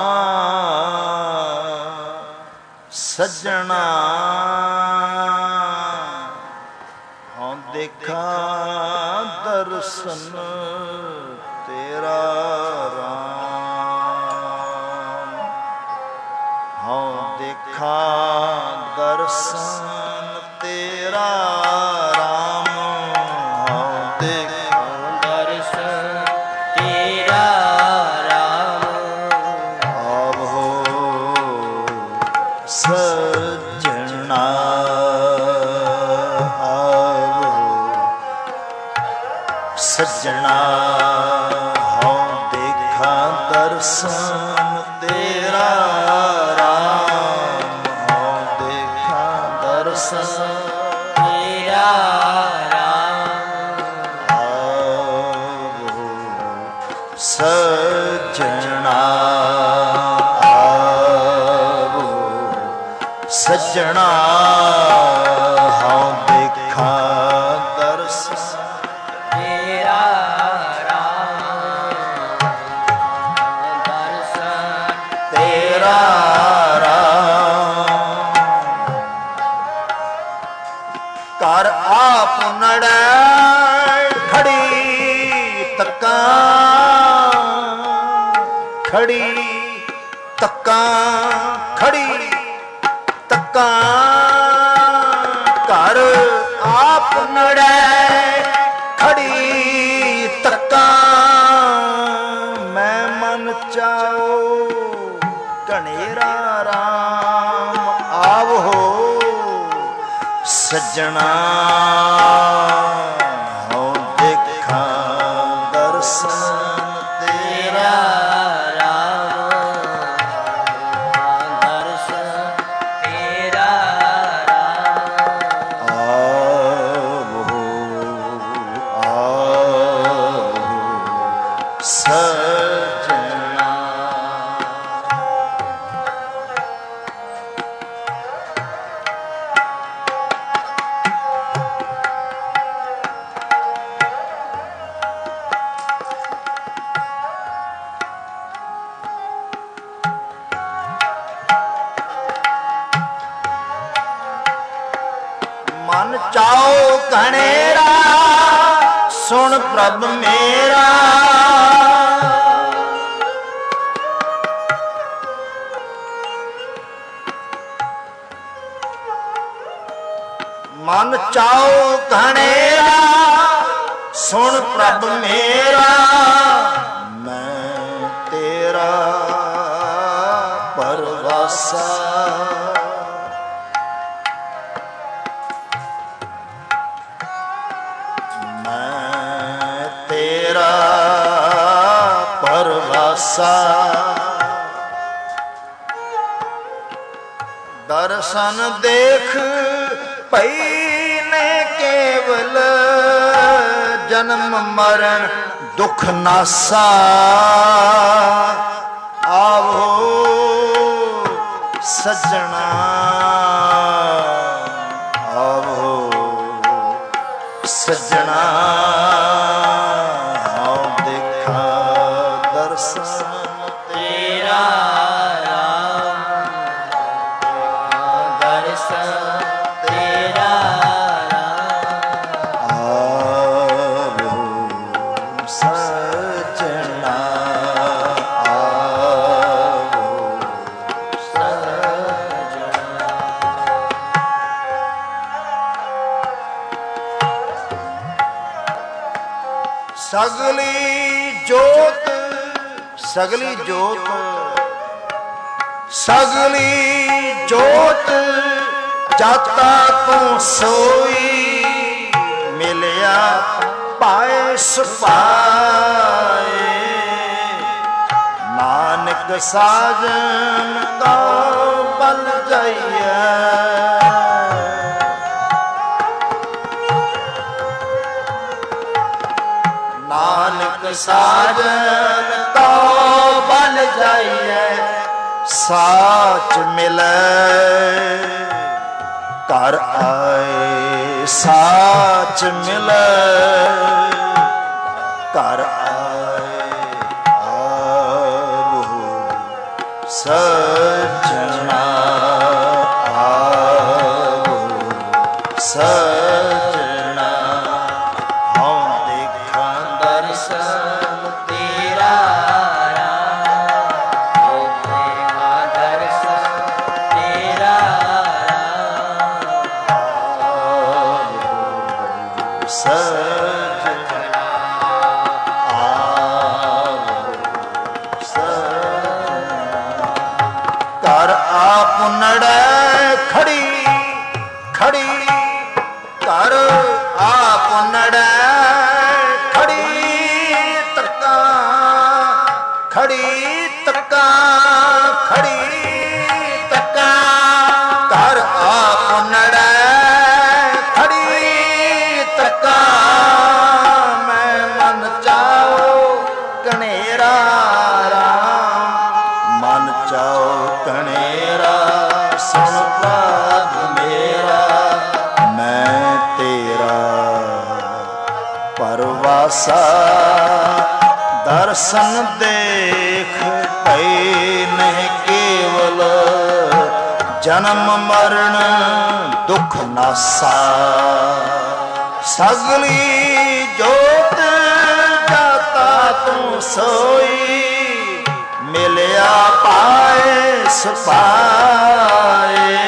सजना हाँ देखा दर्शन तेरा राम हाँ देखा दर्शन तेरा राम हाँ देखा दर्शन तेरा राम अब हो सजना सजना हाँ देखा दर्शन तेरा राम हाँ देखा दर्शन तेरा राम अब सजना अब सजना हाँ देखा दर्शन तेरा राम दर्शन तेरा राम कर आप नड़े खड़ी तक्का खड़ी तक्का खड़ी तक्का कर आप नड़े खड़ी तक्का मैं मन चाओ कनेरा राम आव हो सजना हो देखा दर्शन तेरा राम दर्शन तेरा राम आव हो ਮਨ ਚਾਓ ਘਣੇਰਾ ਸੁਣ ਪ੍ਰਭ ਮੇਰਾ। ਮਨ ਚਾਓ ਘਣੇਰਾ ਸੁਣ ਪ੍ਰਭ ਮੇਰਾ। ਮੈਂ ਤੇਰਾ ਪਰਵਾਸਾ ਮੈਂ ਤੇਰਾ ਪਰਵਾਸਾ। ਦਰਸ਼ਨ ਦੇਖ ਪਈ ਨੇ ਕੇਵਲ ਜਨਮ ਮਰਨ ਦੁਖ ਨਾਸਾ। ਆਵੋ ਸੱਜਣਾ ਆਵੋ ਸੱਜਣਾ ਆਓ ਦੇਖਾਂ ਦਰਸ਼ਨ ਤੇਰਾ ਰਾਮ। ਦਰਸ਼ਨ ਤੇਰਾ ਰਾਮ। ਆਵੋ ਸੱਜਣਾ ਆਵੋ ਸੱਜਣਾ। ਸਗਲੀ ਜੋਤ ਸਗਲੀ ਜੋਤ ਸਗਲੀ ਜੋਤ ਜਾਤਾ ਤੂੰ ਸੋਈ। ਮਿਲਿਆ ਪਾਏ ਸੁਪਾਏ ਨਾਨਕ ਸਾਜਨ ਕਾ ਬਲ ਜਾਈਐ। ਨਾਨਕ ਸਾਜਨ ਕਾ ਬਲ ਜਾਈਐ। ਸਾਚ ਮਿਲੈ ਘਰ ਆਏ ਸਾਚ ਮਿਲੈ ਘਰ ਆਏ। ਆਵੋ ਸੱਜਣਾ ਆਵੋ ਸੱਜਣਾ। ਹਉ ਦੇਖਾਂ ਦਰਸ਼ਨ ਤੇਰਾ ਰਾਮ। ਦੇਖਾਂ ਦਰਸ਼ਨ ਤੇਰਾ ਰਾਮ। ਸੱਜਣਾ ਆਵੋ ਸੱਜਣਾ। ਘਰ ਆਪ ਨੜੈ ਖੜੀ ਖੜੀ ਘਰ ਆਪ ਨੜੈ ਖੜੀ ਤੱਕਾਂ ਖੜੀ ਤੱਕਾਂ ਖੜੀ ਤੱਕਾਂ। ਘਰ ਆਪ ਨੜੈ ਖੜੀ ਤੱਕਾਂ। ਮੈਂ ਮਨ ਚਾਓ ਘਣੇਰਾ ਰਾਮ। ਮਨ ਚਾਓ ਘਣੇਰਾ ਸੁਣ ਪ੍ਰਭ ਮੇਰਾ। ਮੈਂ ਤੇਰਾ ਪਰਵਾਸਾ। ਦਰਸ਼ਨ ਦੇਖ ਪਈ ਨਹੀਂ ਕੇਵਲ ਜਨਮ ਮਰਨ ਦੁਖ ਨਾਸਾ। ਸਗਲੀ ਜੋਤ ਜਾਤਾ ਤੂੰ ਸੋਈ। ਮਿਲਿਆ ਪਾਏ ਸੁਪਾਏ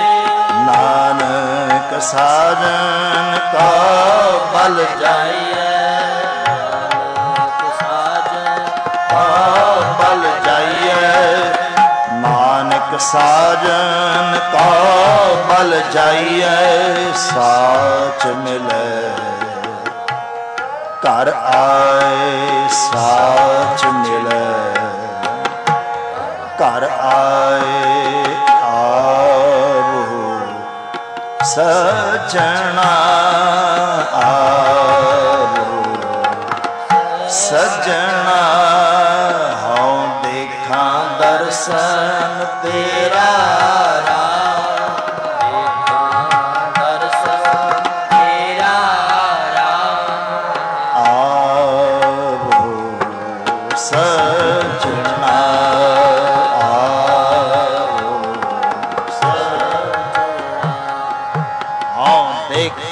ਨਾਨਕ ਸਾਜਨ ਕਾ ਬਲ ਜਾਈਐ। ਨਾਨਕ ਸਾਜਨ ਕਾ ਬਲ ਜਾਈਐ। ਨਾਨਕ ਸਾਜਨ ਕਾ ਬਲ ਜਾਈਐ। ਸਾਚ ਮਿਲੈ ਘਰ ਆਏ ਸਾਚ ਮਿਲੈ ਘਰ ਆਏ। ਆਵੋ ਸੱਜਣਾ ਆਵੋ ਸੱਜਣਾ। ਹਉ ਦੇਖਾਂ ਦਰਸ਼ਨ ਤੇਰਾ ਰਾਮ। ਦੇਖਾਂ ਦਰਸ਼ਨ ਤੇਰਾ ਰਾਮ। ਆਵੋ ਸੱਜਣਾ ਆਵੋ ਸੱਜਣਾ। ਹਉ ਦੇਖ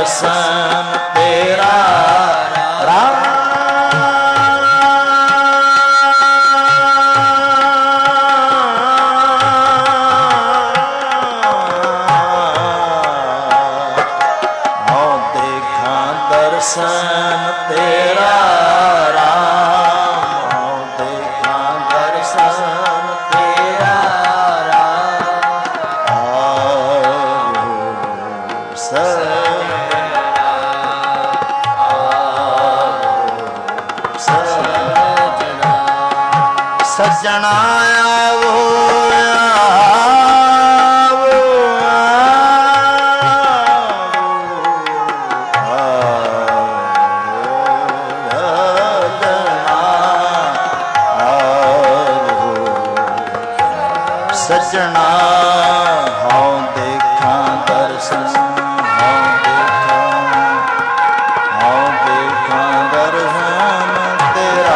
दर्शन तेरा राम। दर्शन तेरा राम, देखा दर्शन तेरा राम। सजना आवो सजना हाँ देखा दर्शन, हाँ देखा दर्शन तेरा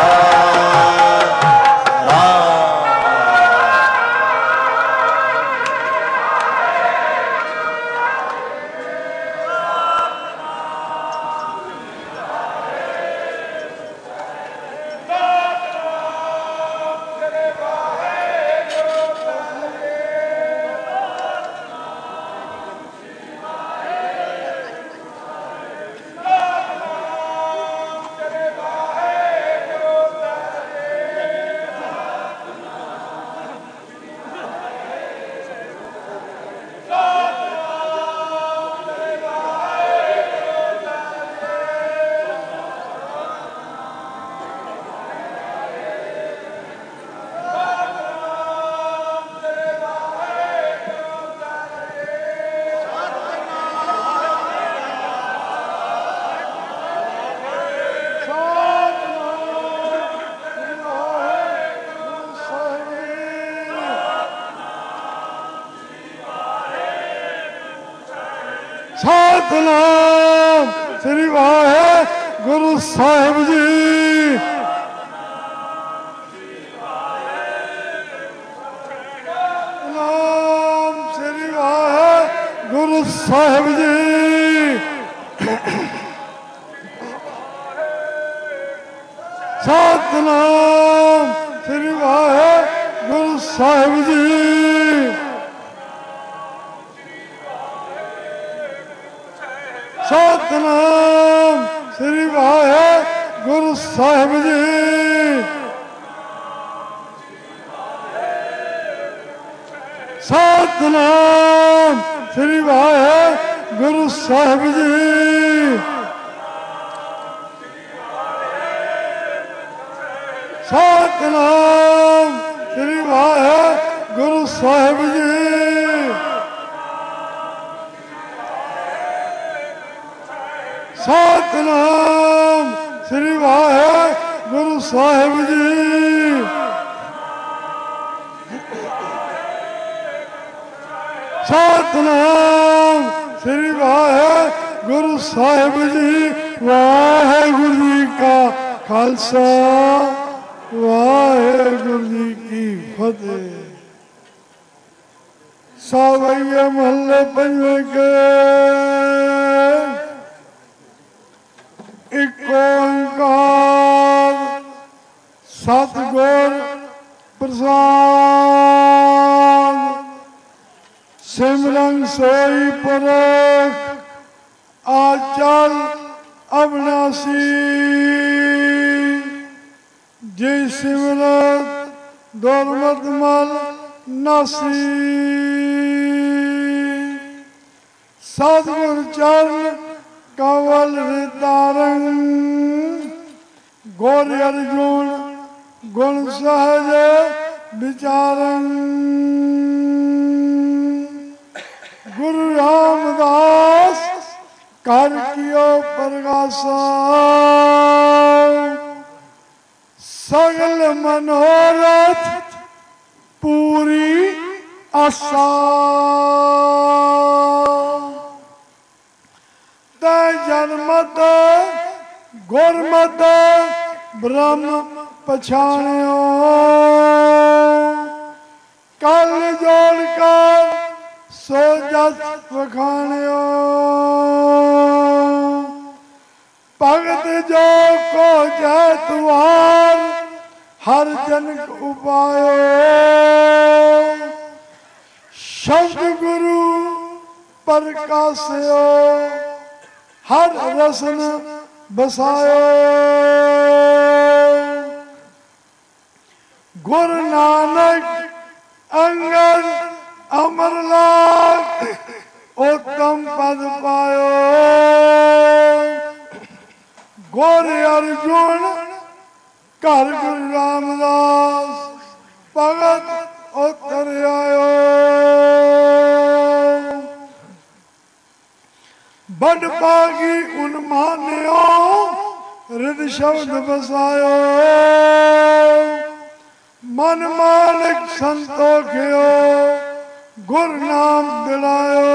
सतनाम श्री वाहेगुरु साहिब जी। नाम श्री वाहेगुरु साहिब जी। सतनाम श्री वाहेगुरु साहिब जी। सतनाम श्री वाहेगुरु साहिब जी। सतनाम श्री वाहेगुरु साहिब जी। सतनाम श्री वाहेगुरु साहिब जी। सतनाम श्री वाहेगुरु साहिब जी। सतनाम श्री वाहेगुरु साहिब जी। वाहेगुरु जी का खालसा वाहेगुरु जी की फतेह। सावैया महल्ले पंजवे के एक ओंकार सतगुर प्रसाद। सिमरन सोई परख आचल अविनाशी। जी सिमरत दुर्मत मल नासी। सतगुर चरण कवल रितारंग। गौर अर्जुन गुण सहज विचारंग। गुरु रामदास कर कियो प्रगासा। सगल मनोरथ पूरी आशा। जन्मत गुरमत ब्रह्म पछाणियो। कल जोड़ कर सो जस वखाणियो। जो को जय द्वार हर जनक उपायो शब्द गुरु प्रकाशयो हर रसन बसायो गुरु नानक अंगद अमरनाथ उत्तम पद पायो गोरे अर्जुन घर गुरु रामदास भगत उतर आयो बड़ पागी उन मान्यो हृदय शब्द बसायो मन मालिक संतोखियो गुर नाम दिलायो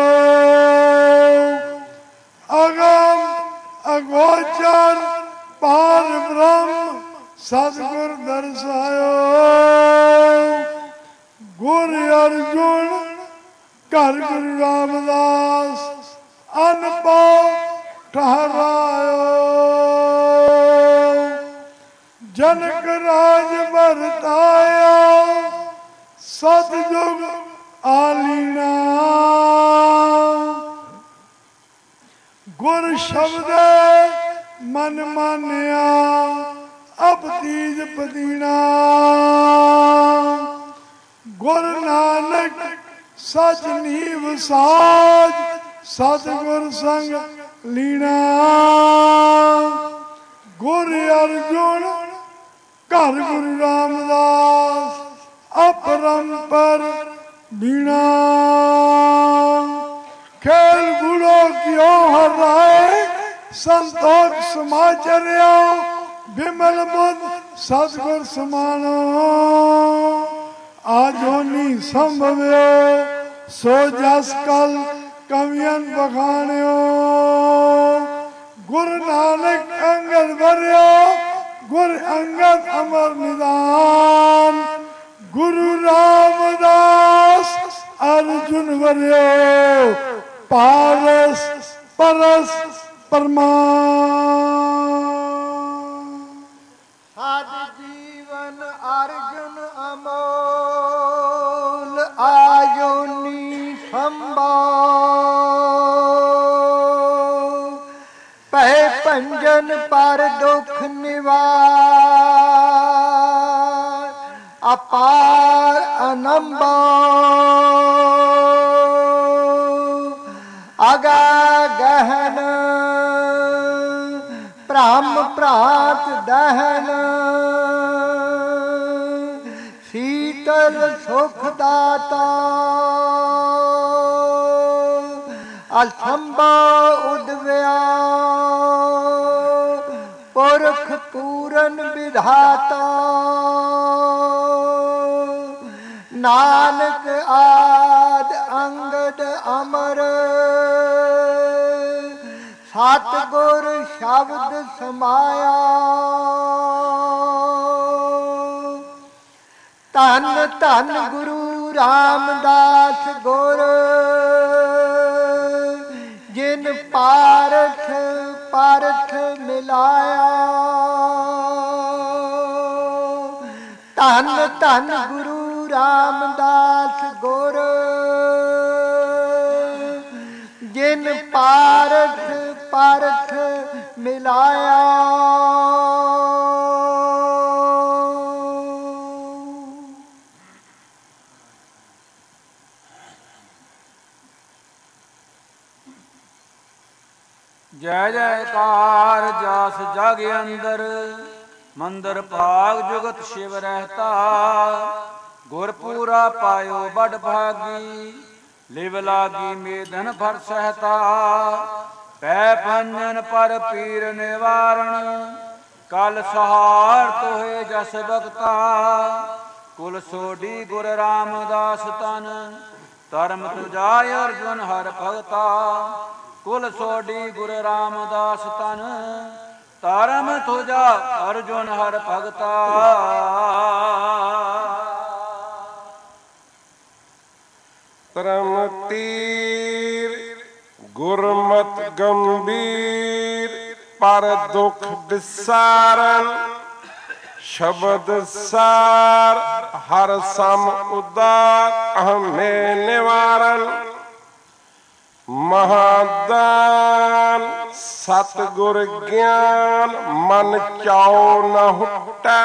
अगम अगोचर पार ब्रह्म सतगुर दर्शायो गुर अर्जुन घर गुरु रामदास अनपढ़ ठहरायो जनक राज बरताया सतयुग आलीना गुर शब्द मन मानिया अब तीज पदीना गुर नानक सच नीव साज सतगुर संग लीना गुर अर्जुन घर गुरु रामदास अपरंपर बीणा खेल गुरो क्यों हर राय संतोष समाचर्या विमल बुद्ध सतगुर समानो आजोनी संभव्यो सो जस कल कवियन बखान्यो गुरु नानक अंगद वर्यो गुरु अंगद अमर निदान गुरु रामदास अर्जुन वर्यो पारस परस परमान साध जीवन अर्जुन अमोल आयोनी संभो पह पंजन पर दुख निवार अपार अनंबो अगा गहन ब्रह्म प्रात दहन शीतल सुख दाता असंभो उदव्या पुरख पूरन विधाता नानक आद अंगद अमर सतगुर शब्द समाया धन धन गुरु रामदास गुर जिन पारथ पारथ मिलाया धन धन गुरु रामदास गुर जिन पारथ पारथ मिलाया जय जयकार जास जग अंदर मंदिर भाग जुगत शिव रहता गुरपूरा पायो बड़ भागी लिव लागी मेदन भर सहता पै पंजन पर पीर निवारण कल सहार तोहे जस भगता कुल सोडी गुर रामदास तन धर्म तुजाय अर्जुन हर भगता कुल सोडी गुर रामदास तन धर्म तुजा अर्जुन हर भगता परम तीर गुरमत गंभीर ਪਰ ਦੁਖ ਵਿਸਾਰਨ ਸ਼ਬਦ ਸਾਰ ਹਰ ਸਮ ਉਦਾਰ ਅਹਮੇ ਨਿਵਾਰਨ ਮਹਾਦਾਨ ਸਤਿਗੁਰ ਗਿਆਨ ਮਨ ਚਾਉ ਨ ਹੁਟੈ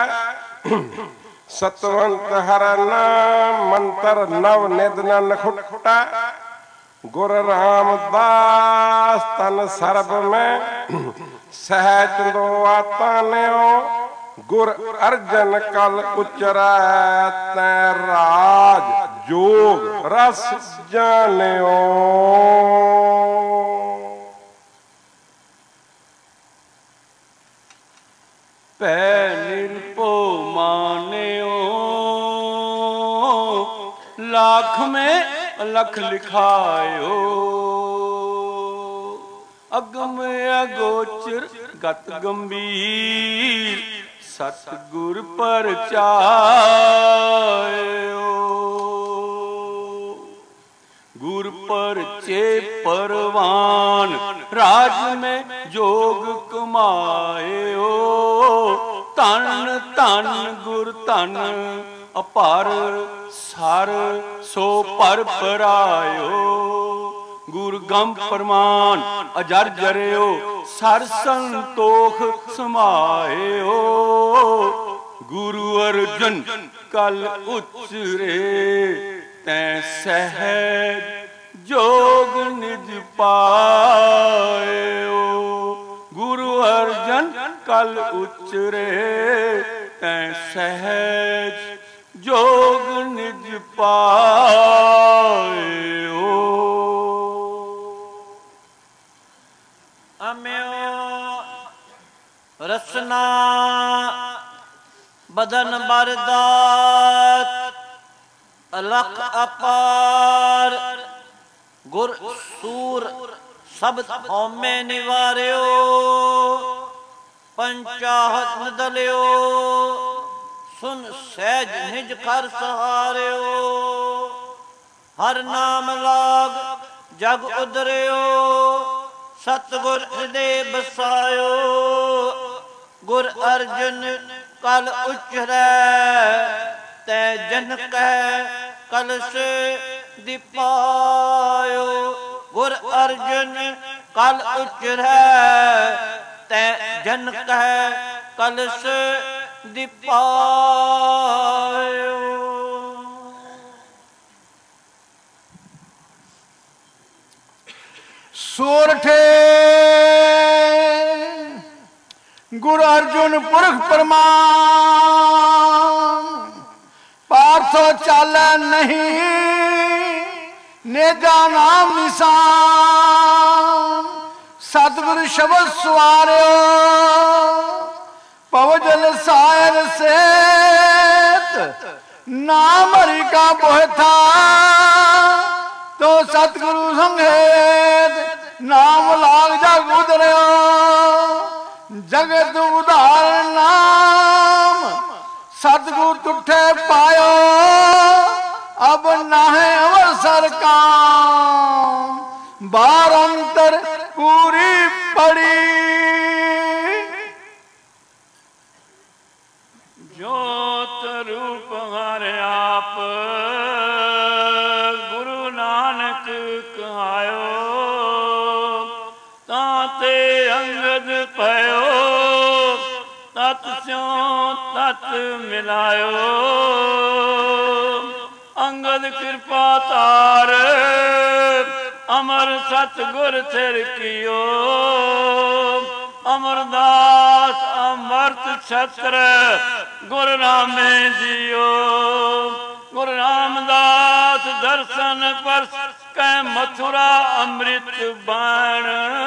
ਸਤਵੰਤ ਹਰ ਨਾਮ ਮੰਤਰ ਨਵ ਨਿਦ ਨ ਖੁਟੈ ਗੁਰ ਰਾਮਦਾਸ ਤਨ ਸਰਬ ਮੈਂ ਸਹਿਜ ਚੰਦੋਆ ਤਾਨਿਓ ਗੁਰ ਅਰਜਨ ਕਲ ਉਚਰੈ ਤੈ ਰਾਜ ਜੋਗ ਰਸ ਜਾਣਿਓ। ਭੈ ਨਿਰਭਉ ਮਾਨਿਓ लाख में अलख लिखायो अगम अगोचर गत गंभीर सतगुर पर चायो गुर पर चे परवान राज में जोग कमायो धन धन गुर धन अपार सार सो पर परायो गुर गम परमान अजर जरियो सर संतोख समायो गुरु अर्जन कल उचरे तै सहज जोग निज पायो गुरु अर्जन कल उचरे तै सहज जोग निज पायो। अम्यो रसना बदन बरदात अलख अपार गुर सूर सब हौमे निवार्यो पंचाहत नदल्यो सुन सहज निज कर सहार्यो हर नाम लाग जग उदर्यो सतगुर हृदय बसायो गुर अर्जन कल उचरै तै जन कह कल से दीपायो गुर अर्जन कल उचरै तै जन कह कल से दीपायो। सोरठे गुरु अर्जुन पुरख परमान पार्थो चाल नहीं नेजा नाम निशान सतगुरु शब्द सवार्यो पवजल सायर सेत नाम हरि का बोह था तो सतगुरु संगेत नाम लाग जग उदर्यो जगत उदाहरण नाम सतगुरु तुठे पायो अब नाहे अवसर काम बार अंतर पूरी पड़ी ज्योत रूप हर आप गुरु नानक कहायो ताते अंगद पयो तत् स्यों तत् मिलायो अंगद कृपा तार अमर सतगुर सिर कियो अमरदास अमृत छत्र गुरु रामे जियो गुरु रामदास दर्शन पर कै मथुरा अमृत बाण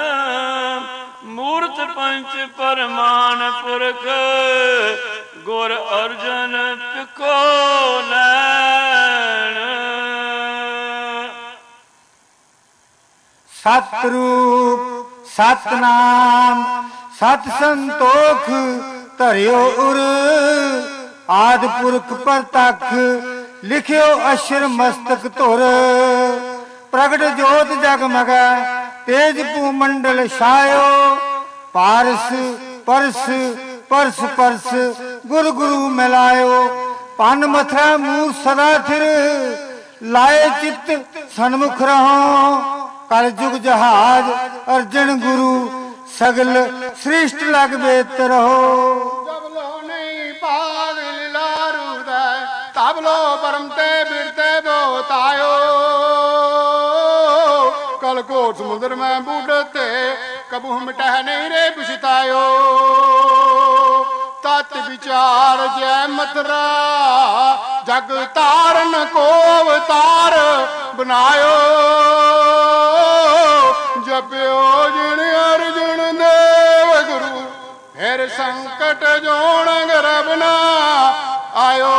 मूर्त पंच परमान पुरख गुर अर्जन पिको नैन सतरूप सतनाम सत संतोख धरियो उर आदि पुरख परतख लिखियो अक्षर मस्तक धुर प्रगट जोत जगमग तेज भूमंडल छायो पारस परस परस परस गुरु गुरु मिलायो पन मथरा मूर सदा थिर लाए चित्त सन्मुख रहो कल जुग जहाज अर्जन गुरु सगल श्रेष्ठ लग बेत रहो। जब लो नहीं पाग लीलारू दे तब लो परमते बिरते बोतायो कल को समुद्र में बूढ़ते कबू मिटह नहीं रे पुछतायो तत् विचार जय मथुरा जग तारन को अवतार बनायो जप्यो जिन अर्जुन देव गुरु फिर संकट जोन गर्भ ना आयो।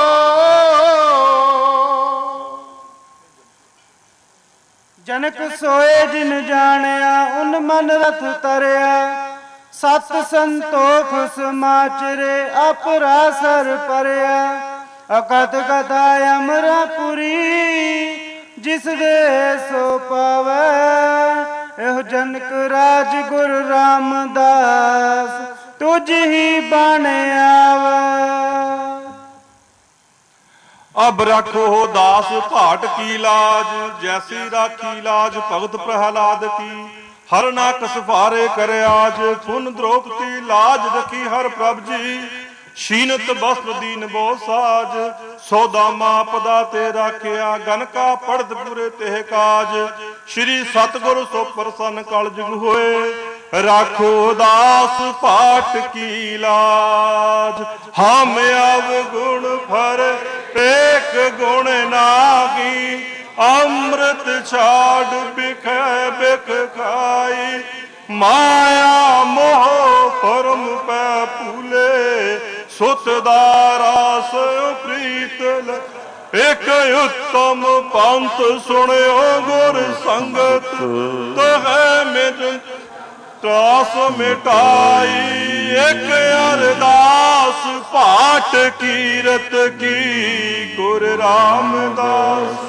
जनक सोए जिन जानिया उन मन रथ तरिया सत संतोख समाचरे अपरासर परिया अकत कथा अमरापुरी जिस दे सो पावै एह जनक राज गुरु रामदास तुझ ही बाणे आवे। अब रखो दास भाट की लाज जैसी राखी लाज भगत प्रहलाद की हर नाक सफारे करे आज पुन द्रौपदी लाज रखी हर प्रभ जी शीनत वस्त्र दीन बो साज सौदामा पदा ते राखिया गन का पड़द पूरे तेह काज श्री सतगुरु सो प्रसन्न कल जुग होए राखो दास पाठ की लाज हम अवगुण भर एक गुण नागी अमृत छाड़ बिख बिख खाई माया मोह परम पै फूले सुतदारास प्रीत एक उत्तम पंथ सुनो गुर संगत तह मिट त्रास मिटाई एक अरदास पाठ कीरत की गुर रामदास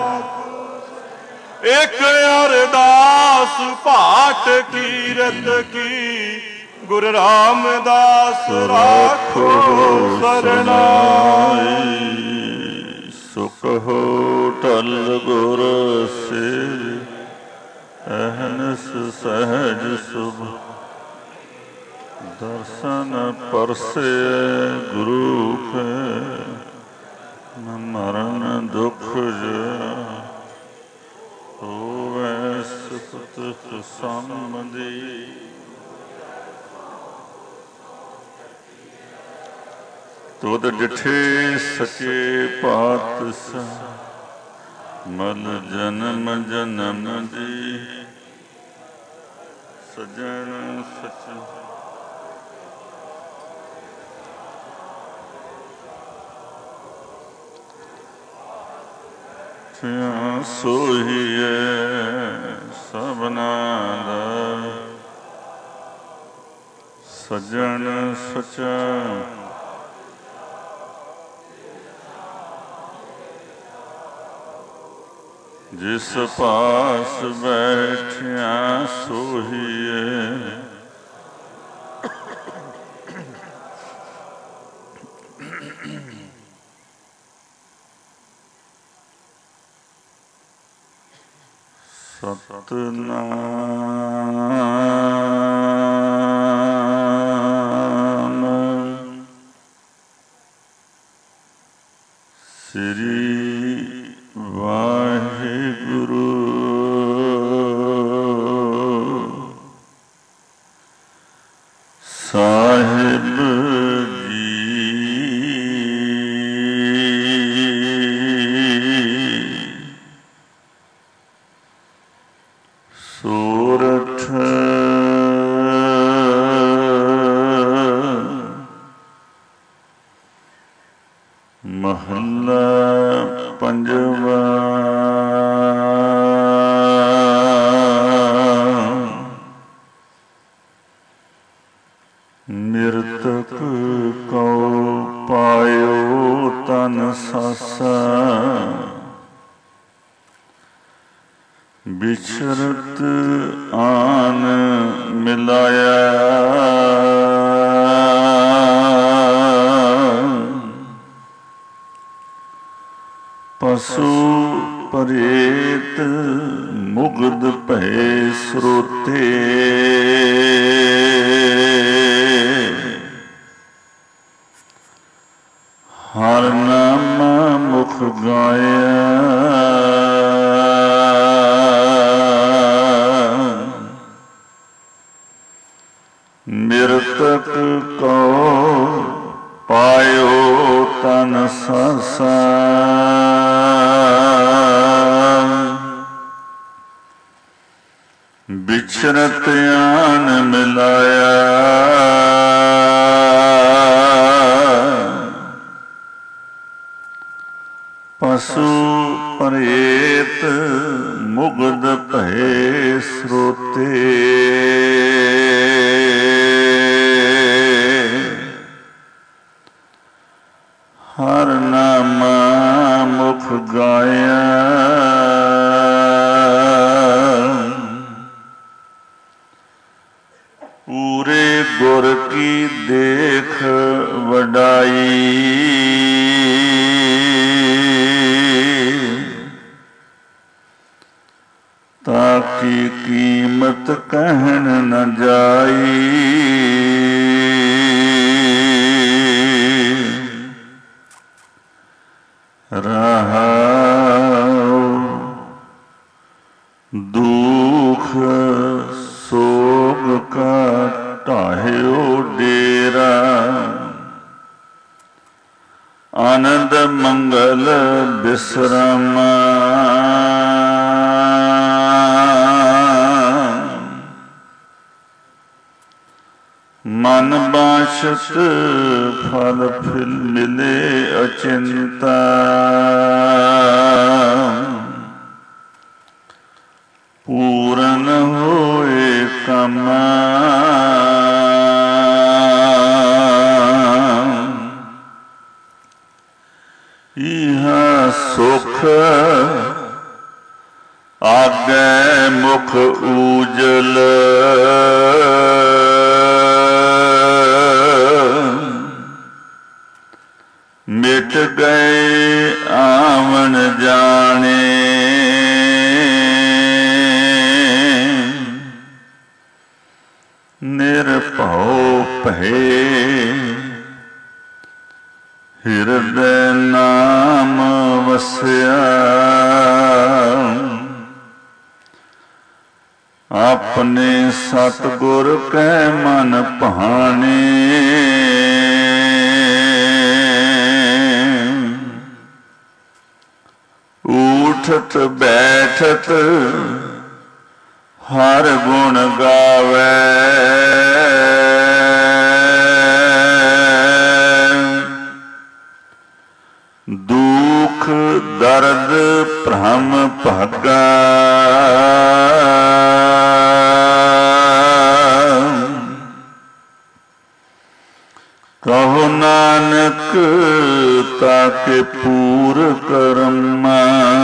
एक अरदास पाठ कीरत की गुरु रामदास राखो सरनाई सुख हो टल गुर सिर अहनस सहज शुभ दर्शन परसे गुरु के न मरण दुख होवे सुख संबंधी तुद डिठे सचे पातशाह मल जन्म जन्म दी सजन सच सोहिए सबना सजन सचा जिस पास बैठिया सोहिए सतनाम श्री वाहिगुरु साहिब सूरठ महला पंजवा मृतक को पायो तन सासा बिछरत आन ਮਿਲਾਇਆ। ਪਸੂ ਪ੍ਰੇਤ ਮੁਗਧ ਭੈ ਸਰੋਤੇ। ਹਰ ਨਾਮ ਮੁਖ ਗਾਇਆ। ਮਿਰਤਕ ਕੋ ਪਾਇਓ ਤਨ ਸਾਸਾ। ਬਿਛਰਤ ਆਨ ਮਿਲਾਇਆ। ਪਸੂ ਪ੍ਰੇਤ ਮੁਗਧ ਭੈ ਸਰੋਤੇ। ਹਰ ਨਾਮ ਮੁਖ ਗਾਇਆ। ਪੂਰੇ ਗੁਰ ਕੀ ਦੇਖ ਵਡਾਈ। ਤਾਕੀ ਕੀਮਤ ਕਹਿਣ ਨ ਜਾਈ। ਰਹਾਉ ਦੁਖ ਸੋਗ ਕਾ ਢਾਹਿਓ ਡੇਰਾ। ਆਨੰਦ ਮੰਗਲ ਬਿਸਰਾਮ। ਮਨ ਬਾਸ਼ਤ ਫਲ ਫਿਲ ਮਿਲੇ ਅਚਿੰਤਾ। ਪੂਰਨ ਹੋਏ ਕੰਮ। ਇਹਾ ਸੁਖ ਆਗੇ ਮੁਖ ਊਜਲ। ਮਿਟ ਗਏ ਆਵਣ ਜਾਣੇ। ਨਿਰਭਉ ਭਏ ਹਿਰਦੈ ਨਾਮ ਵਸਿਆ। ਆਪਣੇ ਸਤਿਗੁਰ ਕੈ ਮਨ ਭਾਣੇ। ਉਠਤ ਬੈਠਤ ਹਰ ਗੁਣ ਗਾਵੇ। ਦੁਖ ਦਰਦ ਭ੍ਰਮ ਭਾਗਾ। ਕਹੋ ਨਾਨਕ ਤਾਕੇ ਪੂਰ ਕਰਮਾ।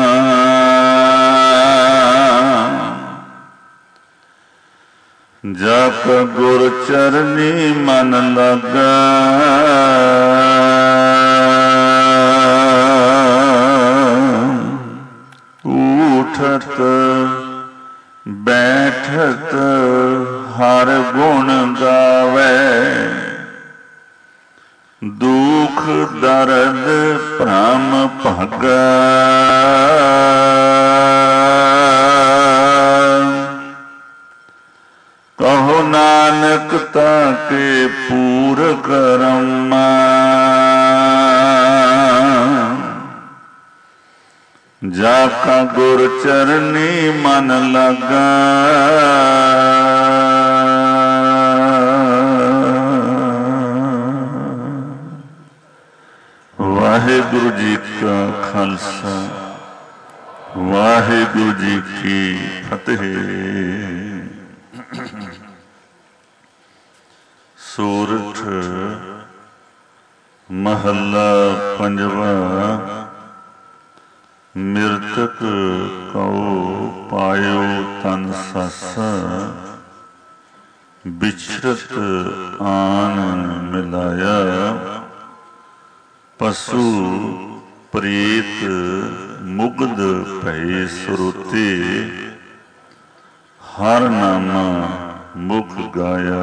ਜਾ ਕਾ ਗੁਰ ਚਰਨੀ ਮਨ ਲਾਗਾ। ਉਠਤ ਬੈਠਤ ਹਰ ਗੁਣ ਗਾਵੇ। ਦੁਖ ਦਰਦ ਭ੍ਰਮ ਭਾਗਾ। ਕਹੋ ਨਾਨਕ ਤਾਕੇ ਪੂਰ ਕਰਮਾ। ਜਾ ਕਾ ਗੁਰ ਚਰਨੀ ਮਨ ਲਾਗਾ। ਵਾਹਿਗੁਰੂ ਜੀ ਕਾ ਖਾਲਸਾ ਵਾਹਿਗੁਰੂ ਜੀ ਕੀ ਫਤਿਹ। ਸੂਰਠ ਮਹੱਲਾ ਪੰਜਵਾ। ਮਿਰਤਕ ਕਉ ਪਾਇਓ ਤਨ ਸਾਸਾ। बिछरत आन मिलाया, पशु प्रेत मुग्ध भय सुरते, हर नामा मुख गाया।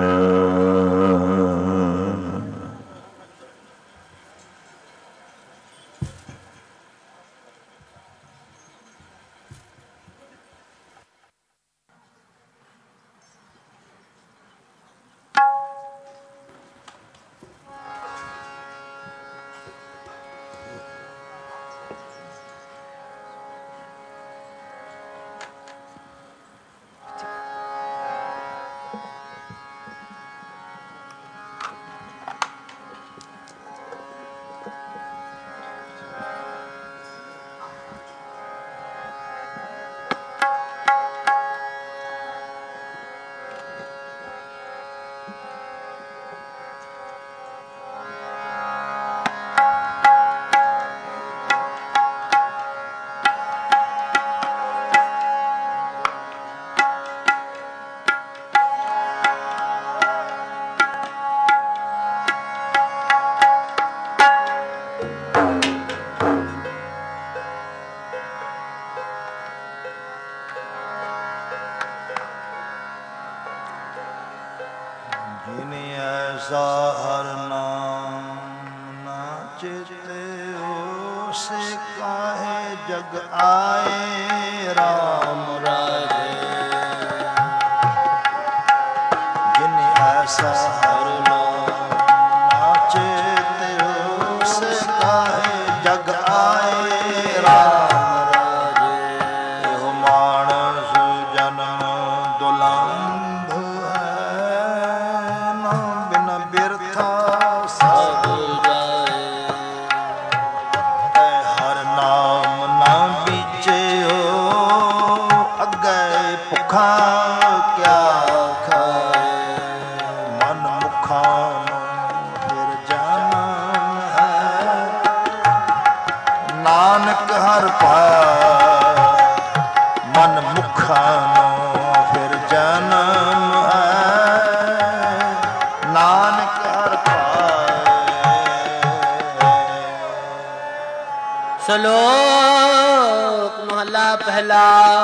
श्लोक महला पहला।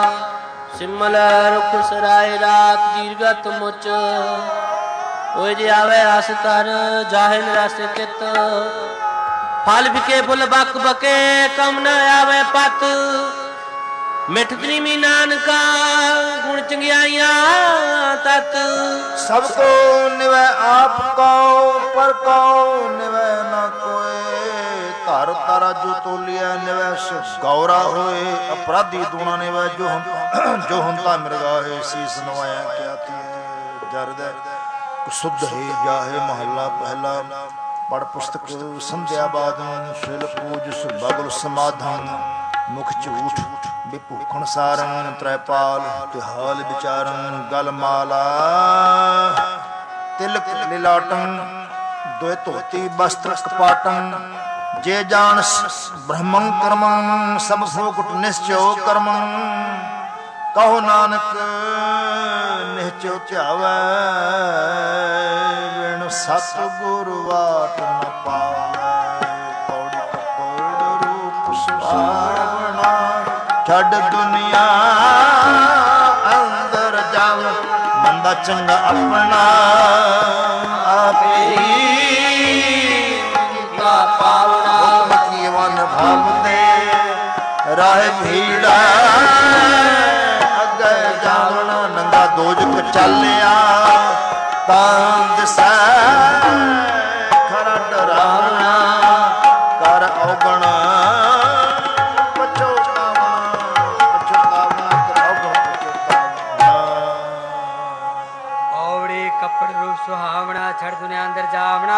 सिमल रुख सराय रात दीर्घत मुच, ओए जे आवे रस कर जाहिल रस कित। फल बिके फुल बक बके कम न आवे पत, मिठ प्रेमी नानका गुण चंगियाइया तत। सबको निवै आप कौ पर कौ निवै न कोय, ਧਰ ਤਾਰਾ ਜੋ ਤੋਲਿਆ ਨਿਵੈਸ ਗੌਰਾ ਹੋਏ। ਅਪਰਾਧੀ ਦੂਣਾ ਨਿਵੈ ਜੋ ਹੁੰਦਾ ਮਿਰਗਾ ਹੈ। ਸੀਸ ਨਵਾਇਆ ਕਿਆ ਥੀ ਜਰਦੈ ਸੁਧ ਹੈ ਜਾਹੇ। ਮਹੱਲਾ ਪਹਿਲਾ। ਪੜ ਪੁਸਤਕ ਸੰਧਿਆ ਬਾਦਨ, ਸਿਲ ਪੂਜ ਸੁਭਗੁਲ ਸਮਾਧਨ। ਮੁਖ ਝੂਠ ਬਿਭੂਖਣ ਸਾਰੰ, ਤ੍ਰੈਪਾਲ ਤਿਹਾਲ ਵਿਚਾਰਨ। ਗਲ ਮਾਲਾ ਤਿਲਕ ਲਿਲਾਟੰ, ਦੋਇ ਧੋਤੀ ਬਸਤਰ ਕਪਾਟੰ। जे जान ब्रह्मं कर्मं, सब भोगुट निश्चयो कर्मं। कहो नानक निश्चयो ध्यावै, बिन सतगुरु वाट न पावै। पौड़ी कपोड़ रूप सुहावना, छड़ दुनिया अंदर जाव। मंदा चंगा अपना आपे राह भीड़ा। अगे जावना नंगा दोजक चलिया, तां दिसै खरा डरावना। कर औगण पछोतावना, पछोतावना कर औगण पछोतावना। औड़ी कपड़ रूप सुहावना, छड़ दुनिया अंदर जावना।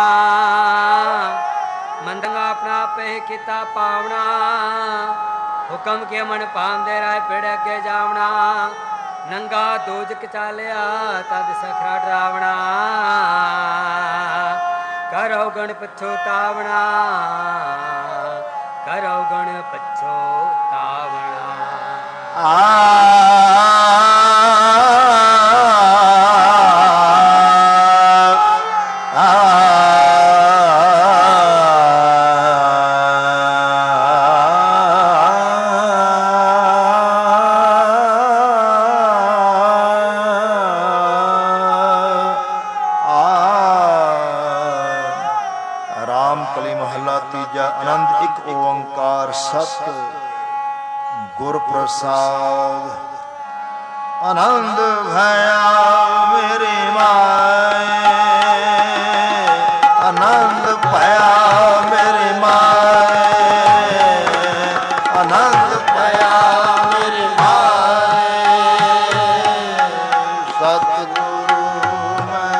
मंदंगा अपना पे किता पावना, हुकम के मन पांदे राय पेड़ के जावना। नंगा दोजक चालिया, तद सखरा डरावना। करो गण पछोतावना, करो गण पछोतावना। ਗੁਰ ਪ੍ਰਸਾਦ ਆਨੰਦ ਭਇਆ ਮੇਰੀ ਮਾਏ, ਆਨੰਦ ਭਇਆ ਮੇਰੀ ਮਾਏ, ਆਨੰਦ ਭਇਆ ਮੇਰੀ ਮਾਏ। ਸਤਿਗੁਰੂ ਮੈਂ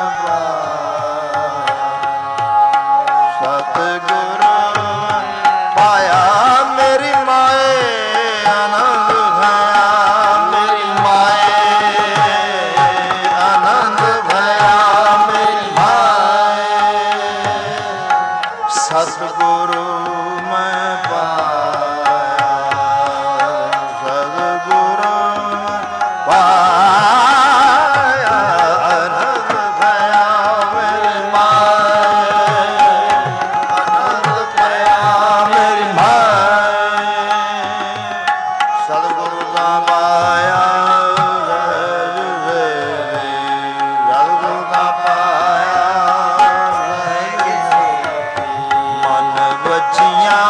ਪਾਇਆ, ਸਤਿਗੁਰੂ ਪਾਇਆ ਮੇਰੀ ਮਾਏ, ਆਨੰਦ ਭਇਆ ਮੇਰੀ ਮਾਏ, ਆਨੰਦ ਭਇਆ ਮੇਰੀ ਮਾਏ। ਸਤਿਗੁਰੂ ਮੈਂ ਪਾਇਆ, ਸਤਿਗੁਰੂ ਪਾਇਆ, ਆਨੰਦ ਭਇਆ ਮੇਰੀ ਮਾਏ, ਆਨੰਦ ਭਇਆ ਮੇਰੀ ਮਾਏ। ਸਤਿਗੁਰੂ ਦਾ ਪਾਇਆ, ਸਤਿਗੁਰੂ ਦਾ ਪਾਇਆ, ਮਨ ਬੱਚੀਆਂ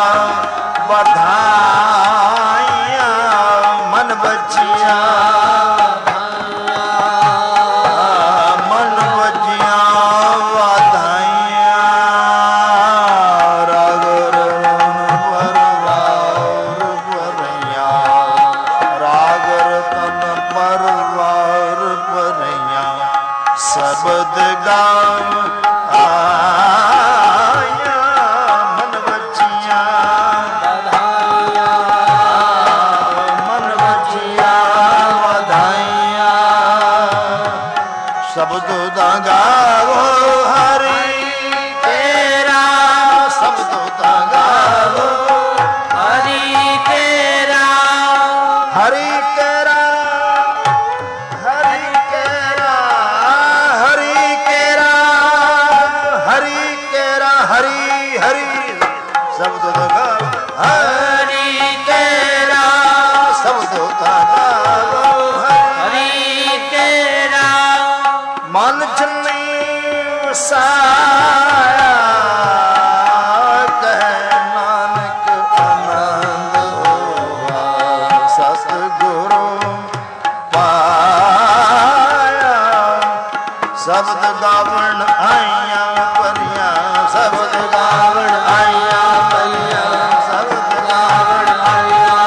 ਵਧਾਈਆਂ, ਮਨ ਬੱਚੀਆਂ ਮਨ ਬੱਚੀਆਂ ਵਧਾਈਆਂ। ਰਾਗ ਰਤਨ ਪਰਵਾਰ ਭਰੀਆਂ, ਰਾਗ ਰਤਨ ਪਰਵਾਰ ਭਰੀਆਂ, ਸ਼ਬਦ ਗਾਮ ਆਈਆਂ, ਮਨ ਬੱਚੀਆਂ ਵਧਾਈਆਂ, ਮਨ ਬੱਚੀਆਂ ਵਧਾਈਆਂ। ਸ਼ਬਦ ਦਾ ਗਾਵੋ ਹਰੀ ਤੇਰਾ, ਸ਼ਬਦ ਦਾ ਗਾਵੋ ਹਰੀ ਤੇਰਾ, ਹਰੀ ਕੇਰਾ, ਹਰੀ ਕੇਰਾ, ਹਰੀ ਕੇਰਾ, ਹਰੀ ਕੇਰਾ, ਹਰੀ ਹਰੀ ਸ਼ਬਦ ਦਾ ਗਾਵੋ ਹਰੀ ਕੇਰਾ, ਸ਼ਬਦ ਦਾ ਗਾਵੋ ਹਰੀ ਤੇਰਾ। ਮਨ ਚੰਨੀ ਵਸਾਇਆ, ਕਹਿ ਨਾਨਕ ਆਨੰਦ ਹੋਆ। ਸਤਿਗੁਰੂ ਪਾਇਆ, ਸ਼ਬਦ ਗਾਵਣ ਆਈਆਂ ਪਰੀਆਂ, ਸ਼ਬਦ ਗਾਵਣ ਆਈਆਂ ਪਰੀਆਂ, ਸ਼ਬਦ ਗਾਵਣ ਆਈਆਂ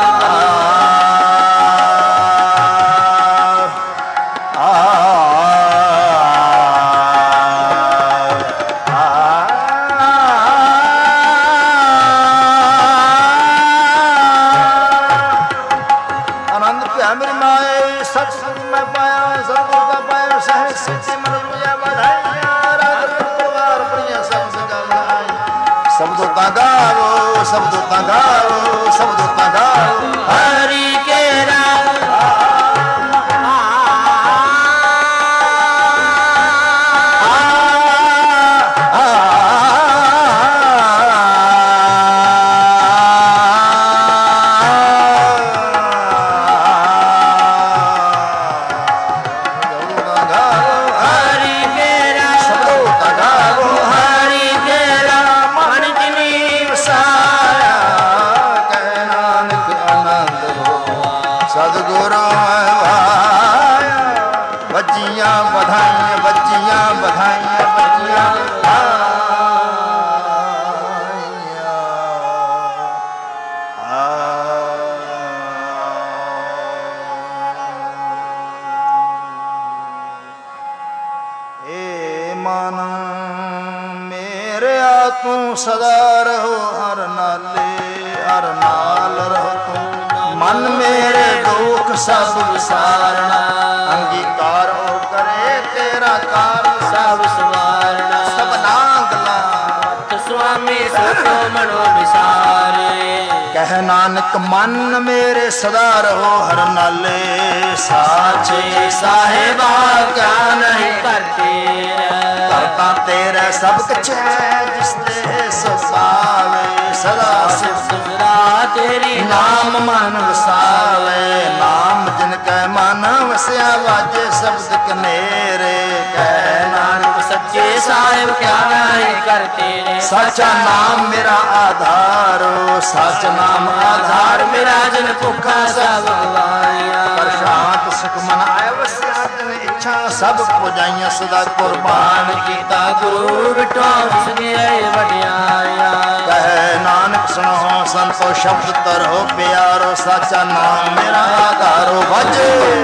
ਆਨੰਦ ਭਿਆ ਮੇਰੀ ਮਾਏ। ਸਤਿਗੁਰੂ ਮੈਂ ਪਾਇਆ, ਸਤਿਗੁਰੂ ਦਾ ਪਾਇਆ, ਸਹਿ ਸੱਚੇ ਮਨ ਰੁਜਿਆ ਵਧਾਈਆਂ। ਰਾਗ ਪਰਵਾਰ ਭਰੀਆਂ, ਸ਼ਬਦ ਗਾਵਣ ਸ਼ਬਦੋ ਤਾਂ ਗਾਵੋ, ਸ਼ਬਦੋ ਤਾਂ ਗਾਵੋ, ਸ਼ਬਦੋ ਤਾਂ ਗਾਵੋ ਹਰੀ ਕੇਰਾ, ਹਰੀ ਤੇਰਾ, ਸ਼ਬਦੋ ਤਾਂ ਗਾਵੋ ਹਰੀ ਤੇਰਾ। ਮਨ ਜਿਨੀ ਵਸਾਇਆ, ਕਹਿ ਨਾਨਕ ਆਨੰਦ ਹੋਆ। ਸਤਿਗੁਰੂ ਮੈਂ ਪਾਇਆ, ਵੱਜੀਆਂ ਵਧਾਈਆਂ, ਵੱਜੀਆਂ ਵਧਾਈਆਂ, ਵੱਜੀਆਂ ਏ ਮਨ ਮੇਰਿਆ ਤੂੰ ਸਦਾ ਰਹੋ ਹਰ ਨਾਲੇ, ਹਰ ਨਾਲ ਰਹੋ ਤੂੰ। ਮਨ ਮੇਰੇ ਦੁੱਖ ਸਭ ਵਿਸਾਰਣਾ, ਅੰਗੀਕਾਰ ਹੋ ਕਰੇ ਤੇਰਾ ਕਾਰਨ ਸਭ ਸਵਾਰਣਾ, ਸਭਨਾ ਗਲਾ ਸੁਆਮੀ ਸੋਤੋ ਮਨੋ ਵਿਸਾਰੇ। ਕਹਿ ਨਾਨਕ ਮਨ ਮੇਰੇ ਸਦਾ ਰਹੋ ਹਰ ਨਾਲੇ, ਸਾਚੇ ਸਾਹਿਬਾ ਕਿਆ ਨਹੀਂ ਤੇਰਾ। ਕਰਤਾ ਤੇਰਾ ਸਭ ਕੁਛ ਹੈ, ਜਿਸ ਦੇ ਸੁਭਾਵੇ ਸਦਾ ਸੁਸਰਾ ਤੇਰੀ ਨਾਮ ਮਨ ਵਸਾਵੇ। ਨਾਮ ਜਿਨ ਕੈ ਮਨ ਵਸਿਆ, ਵਾਜੇ ਸ਼ਬਦ ਕਨੇਰੇ। ਕਹਿ ਨਾਨਕ ਸੱਚ सच्चे साहिब क्या नहीं करते रे। साचा नाम मेरा आधार, सच नाम आधार मेरा जन भुखा सब गवाइया। प्रशांत सुख मन आए वसिया जन इच्छा सब पुजाइया सदा कुर्बान कीता गुरु बिटो सगे वडियाया। कहे नानक सुनो संतो शब्द तरहो प्यारो, साचा नाम मेरा आधारो भज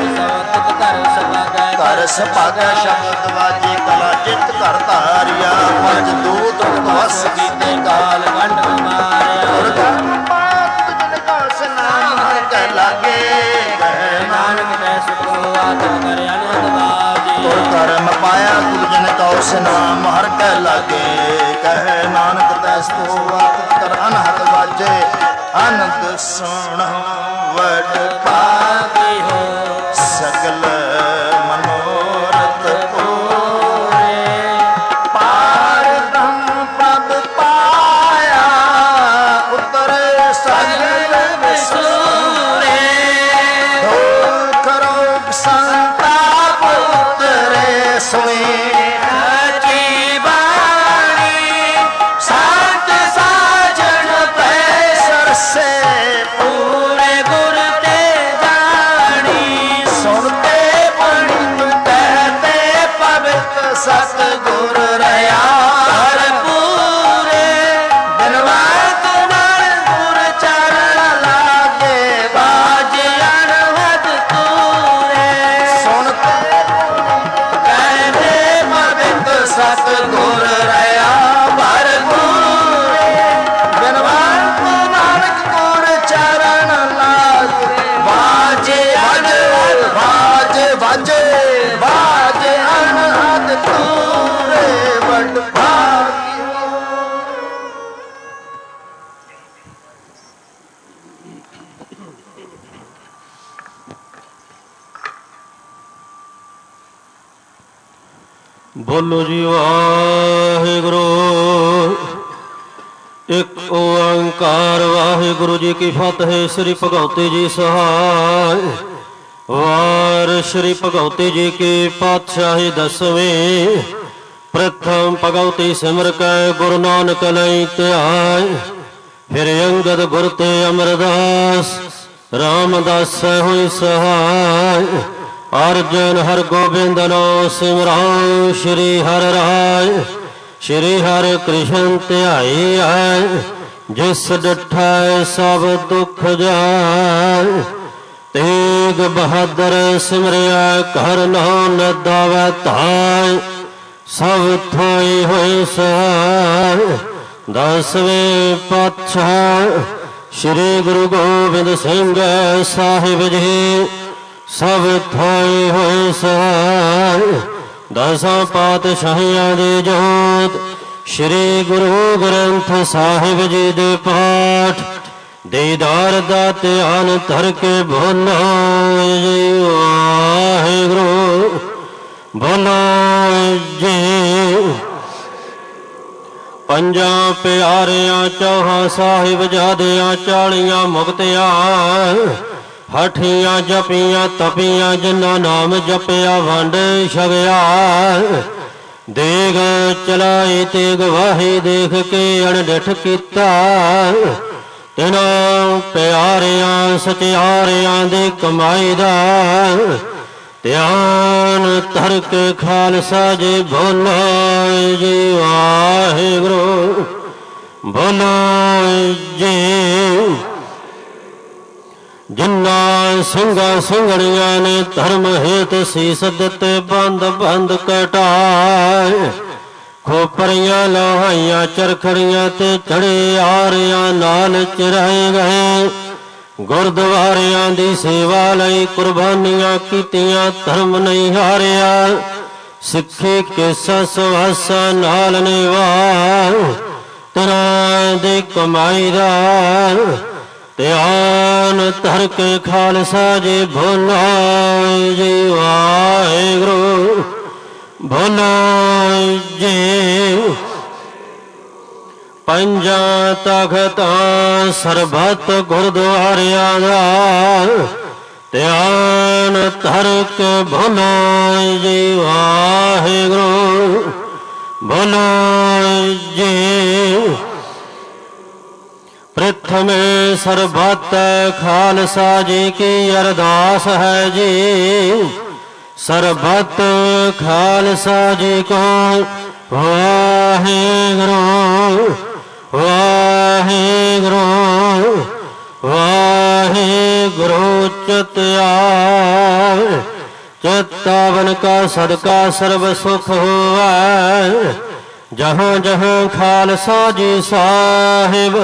कर सभागा शब्द वाजे कला चित कर धारिया। पंज दूत वस कीते काल गंढ मारिया। जिनका सनाम कह लागे नानक तैस को आदर कर अनंत बाजे। तो कर्म पाया गुरजन का सनाम हर कह लागे। कहे नानक तैस को आदर कर अनहत बाजे। आनंद सुनो वड भागी हो सकल मनोरथ पूरे। पार ब्रह्म पद पाया उतर सगल विसूरे। दुख रोग संताप उतरे सोए। सतगुर रया पूरे धनवाद गुर चरण लागे। बाजे अनहद तूरे सुनते कहते पवित्र सतगुर रया भरपूरे। धनवाद नानक गुर चरण लागे। बाजे बाजे बाजे बाजे अनहद तूरे बड़ भागी हो। बोलो जी वाहिगुरु। एक ओंकार वाहिगुरु जी की फतह। श्री भगवती जी सहाय। वार श्री भगवती जी की पातशाही 10वीं। प्रथम भगवती सिमर कै गुरु नानक लई त्याय। फिर अंगद गुर ते अमरदास रामदास हुई सहाय। अर्जन हर गोबिंद नो सिमराओ। श्री हर राय श्री हर कृष्ण ध्याई आए। जिस डिठा सब दुख जाए। तेग बहादुर सिमरिया कर नान दावै धाय। सब थाई होए सहाय। 10वें पातशाह श्री गुरु गोबिंद सिंह साहिब जी सब थाई होए सहाय। 10 पातशाहियां दी जोत श्री गुरु ग्रंथ साहिब जी दे पाठ। दीदार दा ध्यान धर के बोलो जी वाहिगुरु। बोलो जी पंजा प्यारियां चौहां साहिब जादियां 40 मुक्तियां। हठियां जपियां तपियां जिन्ना नाम जपिया वंड छगया। देग चलाई तेग वाही देख के अणडिठ कीता। तिन्हां प्यारियां सचियारियां दी कमाई दा ध्यान धर के खालसा जी बोलो जी वाहिगुरु। बोलो जी जिन्ना सिंगा सिंगड़ियां ने धर्म हेत सीस दिते बंद बंद कटाए। खोपरियां लोहाइयां चरखड़ियां ते चढ़े आरियां नाल चिराए गए। गुरद्वारियां दी सेवा लई कुर्बानियां कीतियां धर्म नहीं हारिया। सिक्खी किसा सुहासा नाल निवार। तरां दी कमाई दा ध्यान धर के खालसा जी बोलो जी वाहिगुरु। बोलो जी पंजा तख्तां सरबत गुरद्वारियां दा ध्यान धर के बोलो जी वाहिगुरु। बोलो जी। प्रथमे सर्वत खालसा जी की अरदास है जी। सर्वत खालसा जी को वाहेगुरु वाहेगुरु वाहेगुरु चित आवे। चित्तावन का सदका सर्व सुख हुआ। जहाँ जहाँ खालसा जी साहिब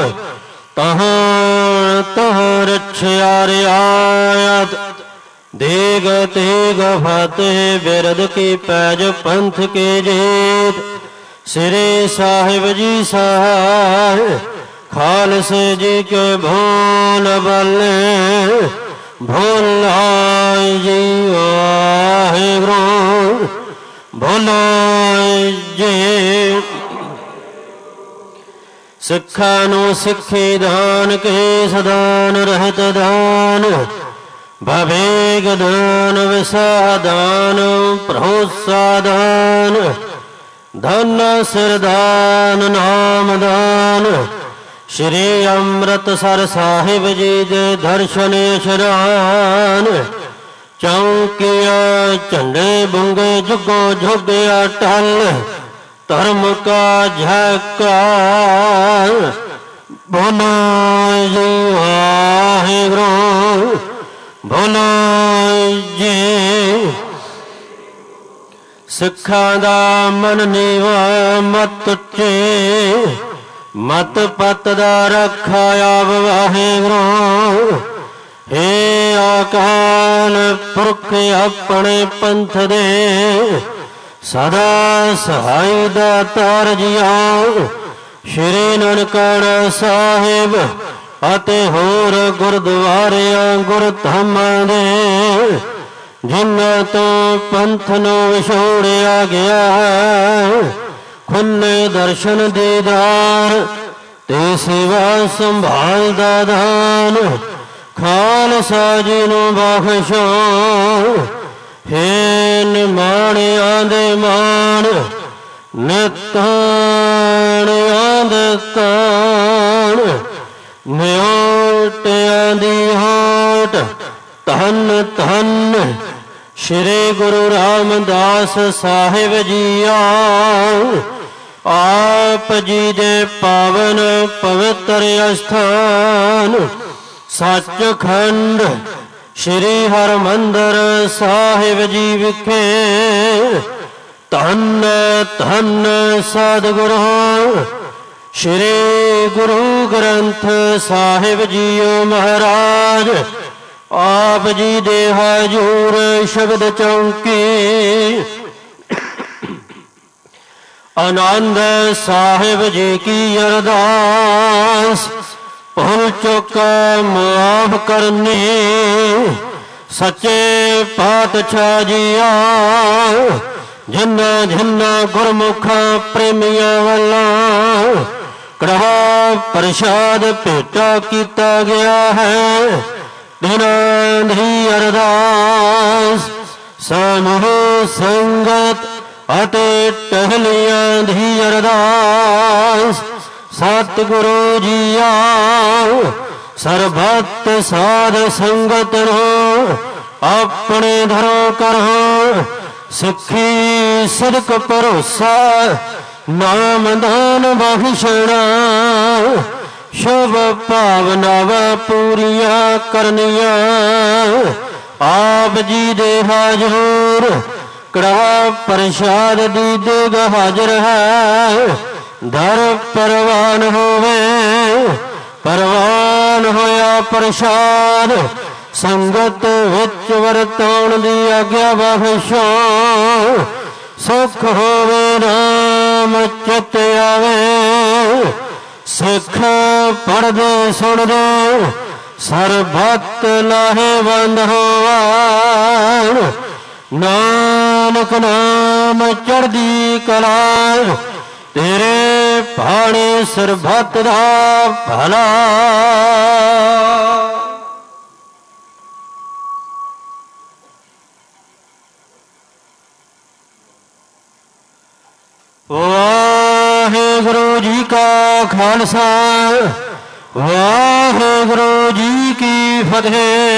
तहाँ तहाँ रक्षा रियायत। देग तेग फतेह बिरद की पैज पंथ के जीत। श्री साहिब जी सहाय खालसे जी के भोल बल्ले भोलाय जी वाहेगुरु भोलाय जी। सिक्खा नूं सिक्खी दान के सदान रहत दान। भवेग दान विसादान प्रोत्सादान। धन सिरदान नाम दान। श्री अमृतसर साहिब जी दे दर्शन शरान। चौकिया झंडे बुंगे जुगो झुग अटल। धर्म का झक्कार बोलो जी वाहेगुरु बोलो जी। सिखा दा मन नीवा मत उच्चे। मत पत दा रखा आव वाहेगुरु। हे अकाल पुरख अपने पंथ दे सदा सहाय दातार जिया। श्री ननकाना साहिब ਅਤੇ ਹੋਰ ਗੁਰਦੁਆਰਿਆਂ ਗੁਰਧਾਮਾਂ ਦੇ ਜਿਨ੍ਹਾਂ ਤੋਂ ਪੰਥ ਨੂੰ ਵਿਛੋੜਿਆ ਗਿਆ। ਖੁੱਲੇ ਦਰਸ਼ਨ ਦੀਦਾਰ ਤੇ ਸੇਵਾ ਸੰਭਾਲ ਦਾ ਦਾਨ ਖਾਲਸਾ ਜੀ ਨੂੰ ਬਖਸ਼ੋ। ਹੇ ਨਿਮਾਣਿਆਂ ਦੇ ਮਾਣ ਨਿਤਾਣਿਆਂ ਦੇ ਤਾਣ। ਨਿਓਟਿਆਂ ਦੀ ਹੋਟ ਧੰਨ ਧੰਨ ਸ਼੍ਰੀ ਗੁਰੂ ਰਾਮਦਾਸ ਸਾਹਿਬ ਜੀ ਆਪ ਜੀ ਦੇ ਪਾਵਨ ਪਵਿੱਤਰ ਅਸਥਾਨ ਸੱਚਖੰਡ ਸ਼੍ਰੀ ਹਰਿਮੰਦਰ ਸਾਹਿਬ ਜੀ ਵਿਖੇ ਧੰਨ ਧੰਨ ਸਤਿਗੁਰੂ श्री गुरु ग्रंथ साहिब जीओ महाराज आप जी दे हजूर शब्द चौकी आनंद साहिब जी की अरदास भूल चुक माफ करनी। सच्चे पातशाह जिया जिन्ना जिन्ना गुरमुख प्रेमिया वाला कड़ा प्रसाद भेटा किया गया है। दिनां दी अरदास समूह संगत अते टहलियां दी अरदास सतगुरु जी सरबत साध संगत नो अपने धरो करो। सिखी सिदक भरोसा नाम दान बख्शना। शुभ भावनावां पूरियां करनिया। आप जी दे हजूर कड़ा प्रसाद दी देग हाजर है। दर परवान होवे परवान होया प्रसाद। संगत विच वरताउण दी आग्या बख्शो। सुख होवे नाम चित आवे। सिख पढ़दे सुनदे सरबत लाहेवंद होवन। नानक नाम चढ़दी कला तेरे भाणे सरबत दा भला। वाहेगुरु ਕਾ ਖਾਲਸਾ ਵਾਹਿਗੁਰੂ ਜੀ ਕੀ ਫਤਿਹ।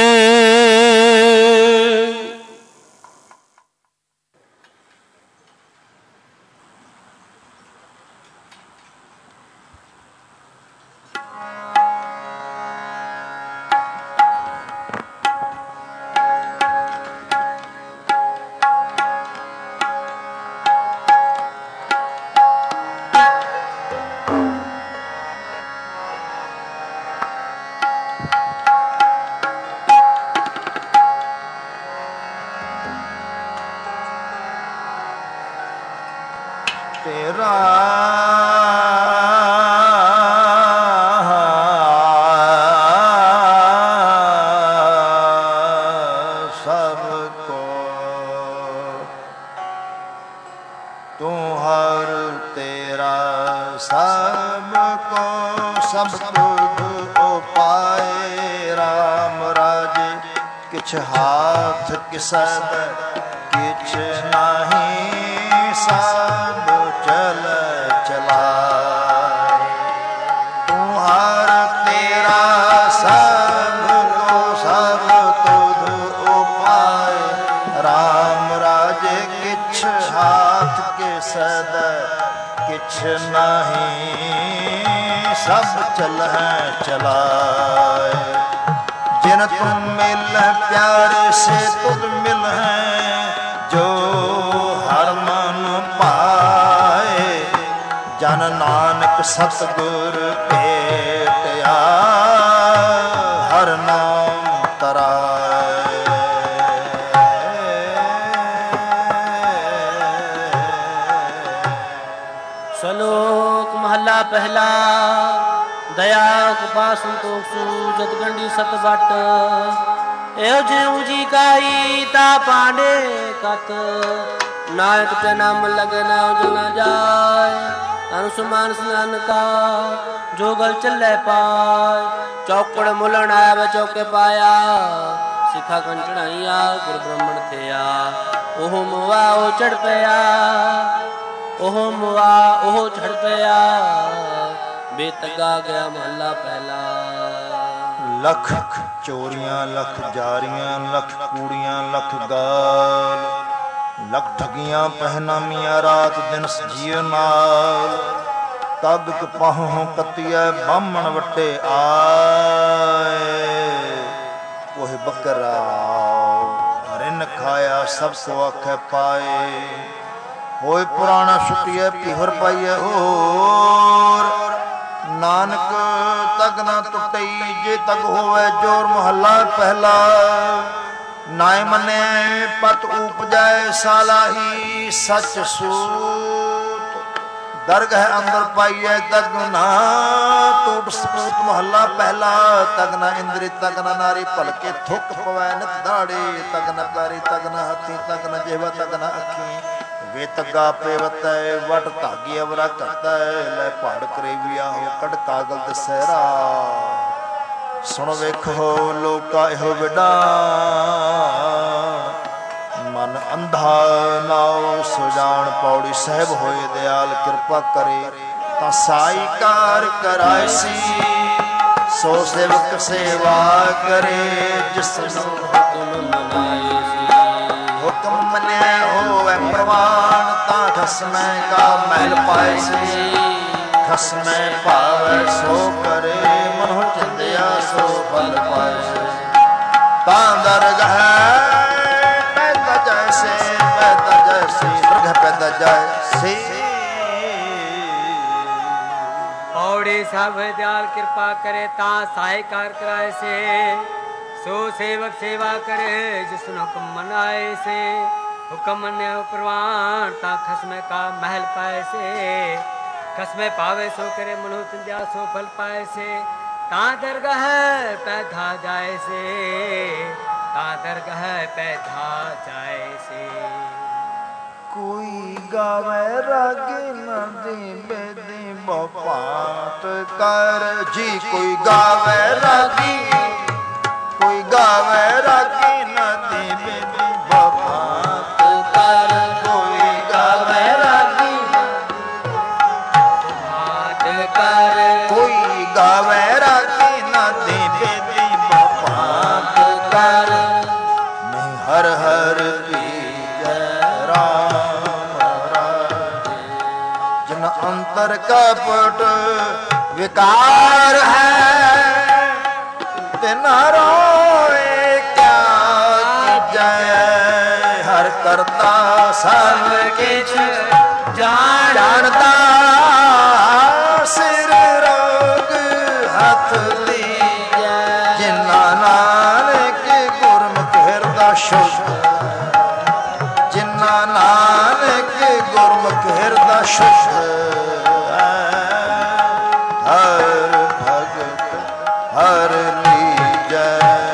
हाथ किसद किछ नहीं सब चल चलाए तुम्हार तेरा सब को सब तुध उपाय राम राजे किछ हाथ किसद किछ नहीं सब चल चलाए जिन तुम मिल प्यार से तुझ मिल है जो हर मन पाए जन नानक सतगुर भेटया हर नाम तराए। श्लोक महला पहला दया कृपा संतोष जतगंडी सतबट एहो जीव जी काई ता पांडे कत नायक ते नाम लगे ना उजला जाय अनुसमान स्नान का जो गल चले पाय चौकड़ मुलन आया वे चौके पाया सिखा कंचनाइया गुरु ब्राह्मण थेया ओह मुआ ओ चढ़ पया ओह मुआ ओह चढ़ पया बेतगा गया महला पहला। लख चोरियां लख जारियां लख कूड़ियां लख गाल लख ठगियां पहनामियां रात दिन जियो नाल तग कपाहों कतिया बामण वटे आए ओह बकरा रिन खाया सब सो आखे पाए होए पुराना छुटिया पिहर पाइए होर नानक तग ना टुटई जे तग होवे जोर महला पहला नाय मने पत उपजाए सालाही सच सूत दरगह अंदर पाइए तग ना टूट सपूत महला पहला तग ना इंद्री तग ना नारी पलके थुक पवै नित दाड़े तग न पैरी तग न हथी तग न जेवा तग न अखी वे तगा पेवत वट धागी अवरा करता लै पहाड़ करेविया हो कड़ कागल दसहरा सुन वेखो लोका एहो विडा मन अंधा नाओ सुजान पौड़ी सहब होए दयाल कृपा करे ता साई कार करायसी सो सेवक सेवा करे जिसनु हुक्म मनाए हुक्म मने होवे प्रवान ता खसमै का महल पाए से खसमै पावे सो करे मन चिंदिया सो फल पाए से ता दरगह पैदा जैसे दरगह पैदा जैसे औड़े सब दयाल कृपा करे ता सहायकार कराए से सो सेवक सेवा करे जिसने हुक्म मनाए से हुक्म मने प्रवान ता खसमे का महल पाए से खसमे पावे सो करे मनो चिंदिया सो फल पाए से ता दरगाह पैदा जाए से ता दरगाह पैदा जाए से कोई गावे रागे नदी बेदी बपाट कर जी कोई गावे रागी कोई गावे रागी नदी बेदी बपाट कर कोई गावे रागी अंतर कपट विकार है तिना रोए क्या जय हर करता सब किछ जानता सिर रोग हथ लीजै जिन्ना नानक गुरमुख हृदय शुद्ध जिन्ना नानक गुरमुख हृदय शुद्ध हर भगत हर लीजै।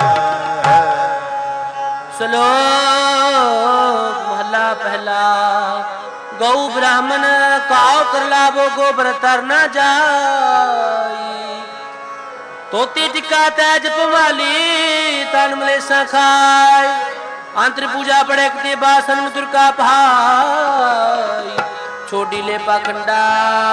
श्लोक महला पहला। गौ ब्राह्मण काओ कर लाभो गोबर तर न जाई तोती टिका तैज पमाली तन मलेसा खाय अंतर पूजा पड़े कते बासन में दुर्गा भाई छोड़ी ले पाखंडा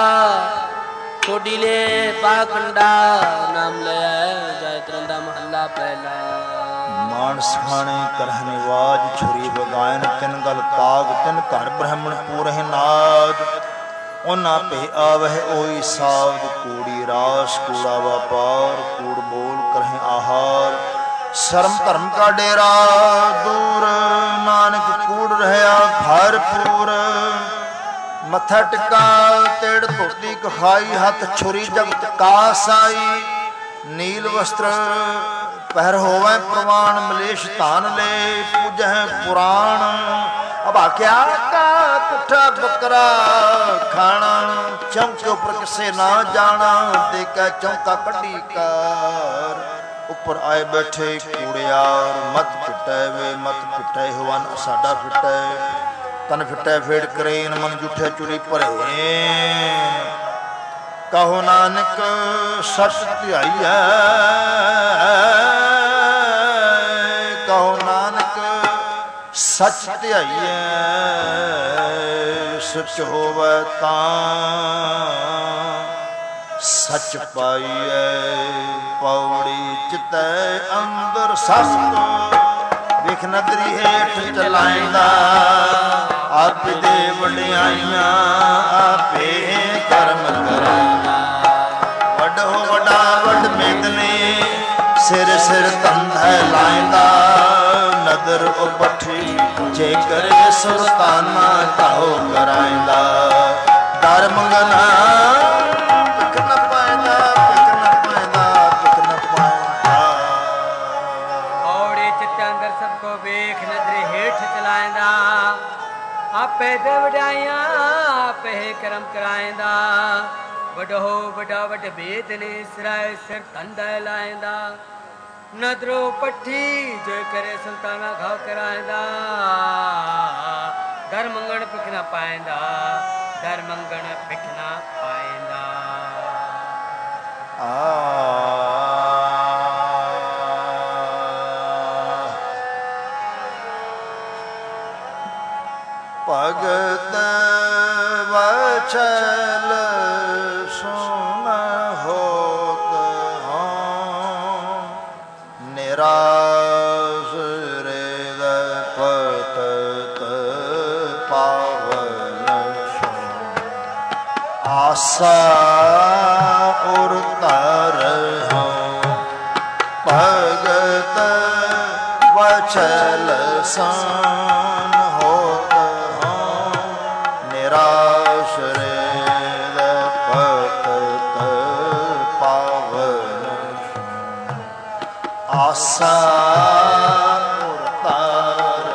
नाम ले जाय तरंदा महला पहला। मानस खाने करहन वाज छुरी बगायन तिन गल ताग तिन घर ब्राह्मण पूरह नाद ओना पे आवह ओई सावध कूड़ी रास कूड़ा व्यापार कूड़ बोल करह आहार शर्म धर्म का डेरा दूर नानक कूड़ रहया भरपूर मथा टिका तेड़ धोती कखाई हथ छुरी जगत कासाई नील वस्त्र पहर होवे प्रवाण मलेश धान ले पूजह पुराण अब क्या का कुठा बकरा खाना चौके ऊपर किसे ना जाना देखा चौका कड़ी कार ऊपर आए बैठे कूड़ियार मत पिटे वे मत पिटे हवन साडा फिटे तन फिटे फेड़ करेन मन जूठे चुरी भरे कहो नानक सच ध्याई कहो नानक सच ध्याई सच होवे तां सच पाइए पौड़ी चितै अंदर सस्त विख नदरी हेठ चलाइंदा आप दे वडियाइयां आपे कर्म कराइंदा वड हो वडा वड मेदने सिर सिर तंधै लाइंदा नदर उपठी जे करे सुल्ताना काहो कराइंदा दर मंगना पिक न पाइंदा पिक न पाइंदा पिक न पाइंदा औड़े चित्त अंदर सबको वेख नजरे हेठ चलाइंदा आपे दे वडाइयां आपे कर्म कराइंदा वडो वडा वड भेद ने सिराए सिर तंदा लाइंदा नदरो पट्ठी जो करे सुल्ताना घाव कराइंदा दर मंगण पिकना पाइंदा दर मंगण पिकना पाइंदा। भगत वचल सुन होत हों निराश हृद पतत पावन आशा उर तर हों भगत वचल सन होत निराश हृद पतत पावन आशा उतार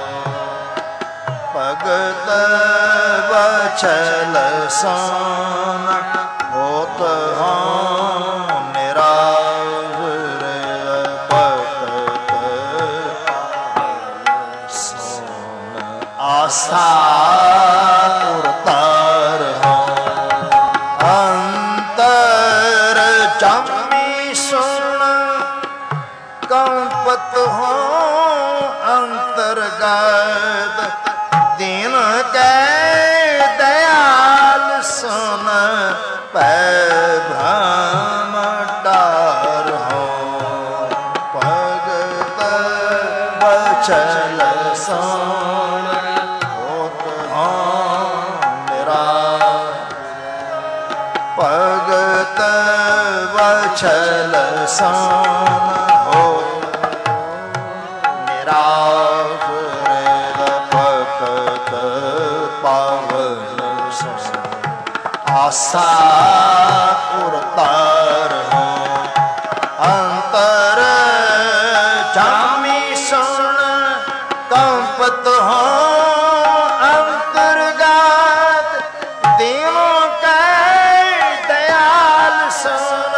भगत वचल सन होत निराश हृद पतत आशा उतार अंतर जामी सुन कंपत हो अंतर्गत दीन के दयाल सुन पै भ्रम डार हो भगत बचल सुन होत हो निराश सन हो निराश्रित भक्त पावन सन आशा उतार हो अंतर जामी सुन कंपत हो अंतर्गत तीनों के दयाल सुन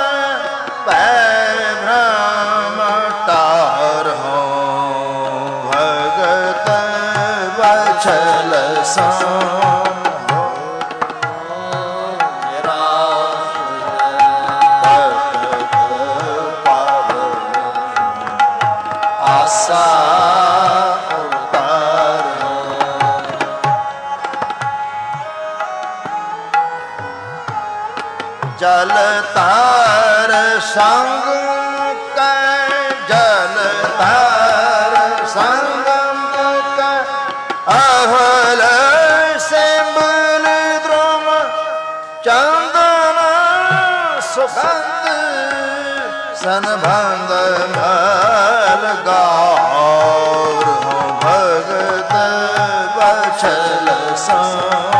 भ्रम तार हो भगत वचल सन जल तार संग जल तार संग अहल सिंबल द्रुम चंदन सुगंध सनभंग मल गौर हो भगत वचल सन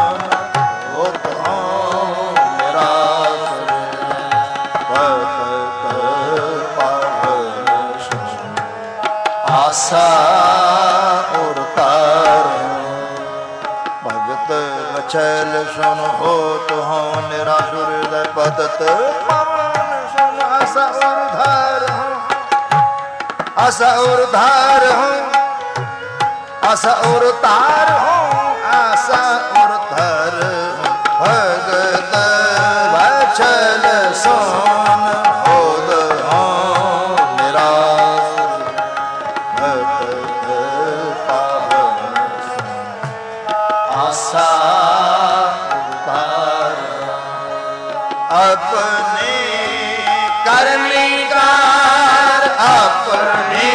आशा और तार भगत वचल सुन हो तो हो निराशुर पदत पवन सुन आशा और धार हो आशा और धार हो आशा और तार हो आशा और धार हो भगत वचल सुन हो तो हो अपने करनीकार अपने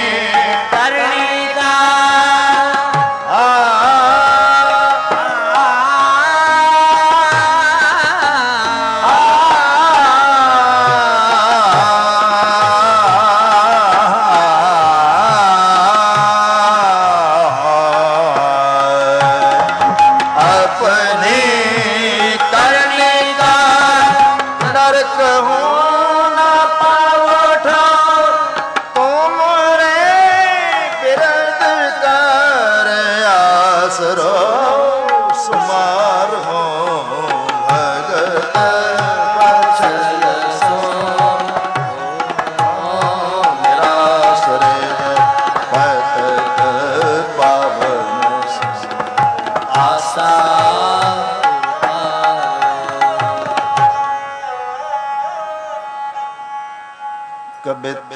कबित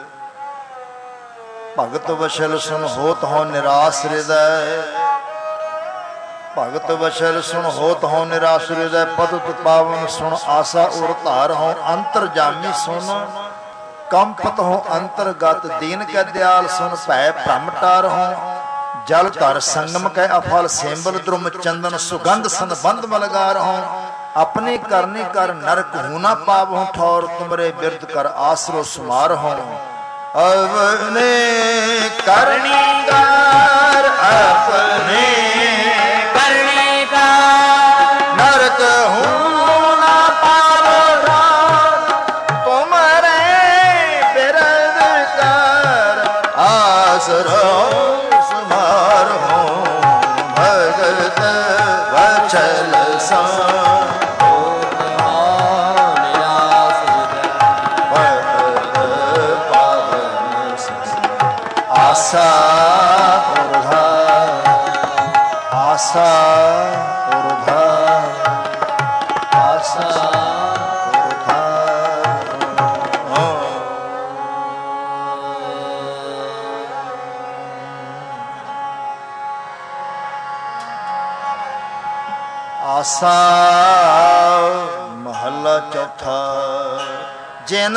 भगत वशल सुन होत हो निराश हृदय भगत वशल सुन होत हो निराश हृदय पदत पावन सुन आशा उर धार हो अंतर जामी सुन कंपत हो अंतर्गत दीन के दयाल सुन भय भ्रमटार हो जल धर संगम के अफल सेंबल द्रुम चंदन सुगंध संबंध मलगार हो अपने करने कर नरक हूना पाव हो ठौर तुमरे बिरद कर आसरो सुमार हो अपने करनी कर अपने करने का नरक हूना पाव ठौर तुमरे बिरद कर आसरो सुमार हो भगत वचल सन आशा आशा आशा आशा महला चौथा जिन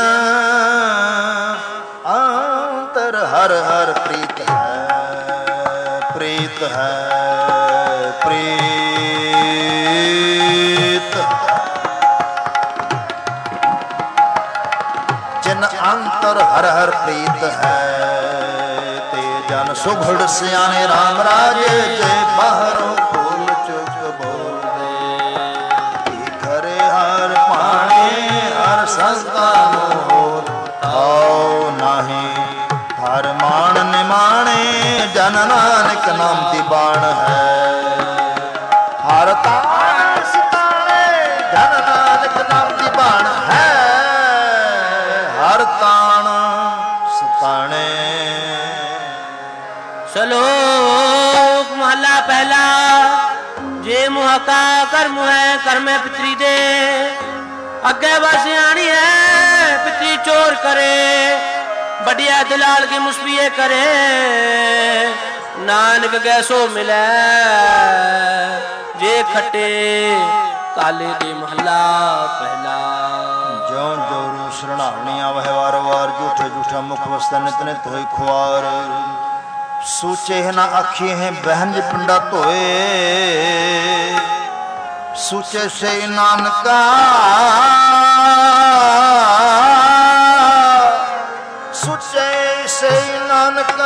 अंतर हर हर प्रीत है प्रीत है प्रीत जिन हर हर प्रीत है। ते जन सुघड़ सियाने राम राजे जे बाहरों फूल चुक बोल दे। करे हर पाने हर संतान होर आओ नाही। हर मान निमाणे जन नानक नाम दी बाण है। हर ताण सिताने जन नानक नाम दी बाण है। हर ताण सिताने। श्लोक महला पहला। जे मुहका कर्म है कर्मे पितरी दे। अगे बसियाणी है पितरी चोर करे। बढ़िया दलाल की मुस्बिए करे। नानक गैसो मिले जे खटे काले दे महला पहला। ज्यों जोरू शरणावणियां वह वार वार झूठे झूठा मुख वस्ता नित नित होई खुआर। सूचे है ना आखी है बहन जी पिंडा धोए। सूचे से नानका सूचे से नानका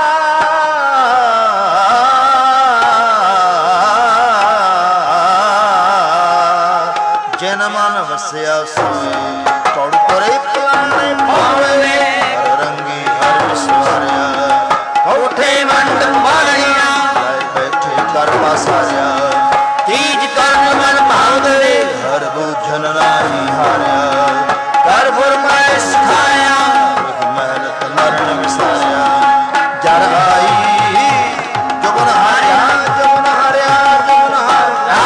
जन मन वसया सोए। तोड़ करे पुराने पावे रंगी हर विसवारिया। कोठे मंड मारिया बैठे कर पासारिया। तीज कर्म मन भांगवे हर बूझन नाही हारिया। कर फरमाए सिखाया मेहनत मरण विसारिया। जर आई जुगन हारिया जुगन हारिया जुगन हारिया।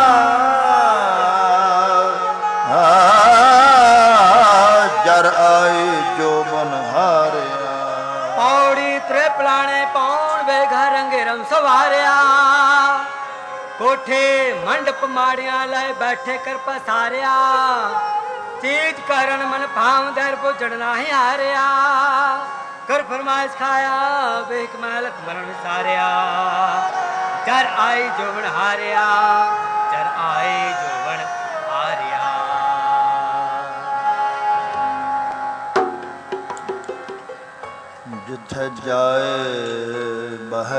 जर आई जोबन हारिया। पौड़ी त्रिपलाने पौन वे घर रंगेरम सवारिया। कोठे मंडप माड़िया लाए बैठे कर पसारिया। चीज करण मन भाव दर बुझड़ नाही हारिया। कर फरमाइश खाया बेक महलक मरण सारिया। जर आई जोवन हारिया जर आई जोवन हारिया। जिथे जाए बह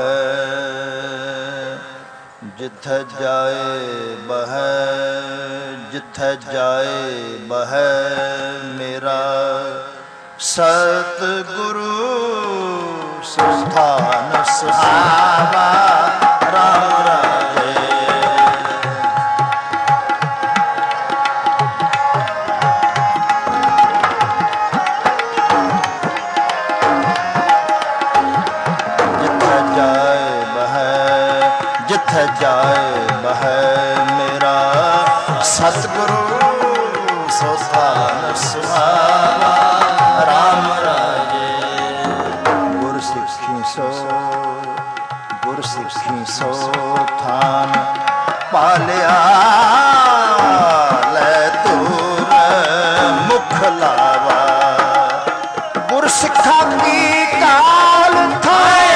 जिथे जाए बह जिथे जाए बह मेरा सतगुरु स्थान सुहावा राम राजे। जिथे जाए बह मेरा सतगुरु सो स्थान सुहावा राम राजे। गुर सिक्खी सो थान पालिया। ले तूर मुख लावा। गुर सिक्खा की काल थाए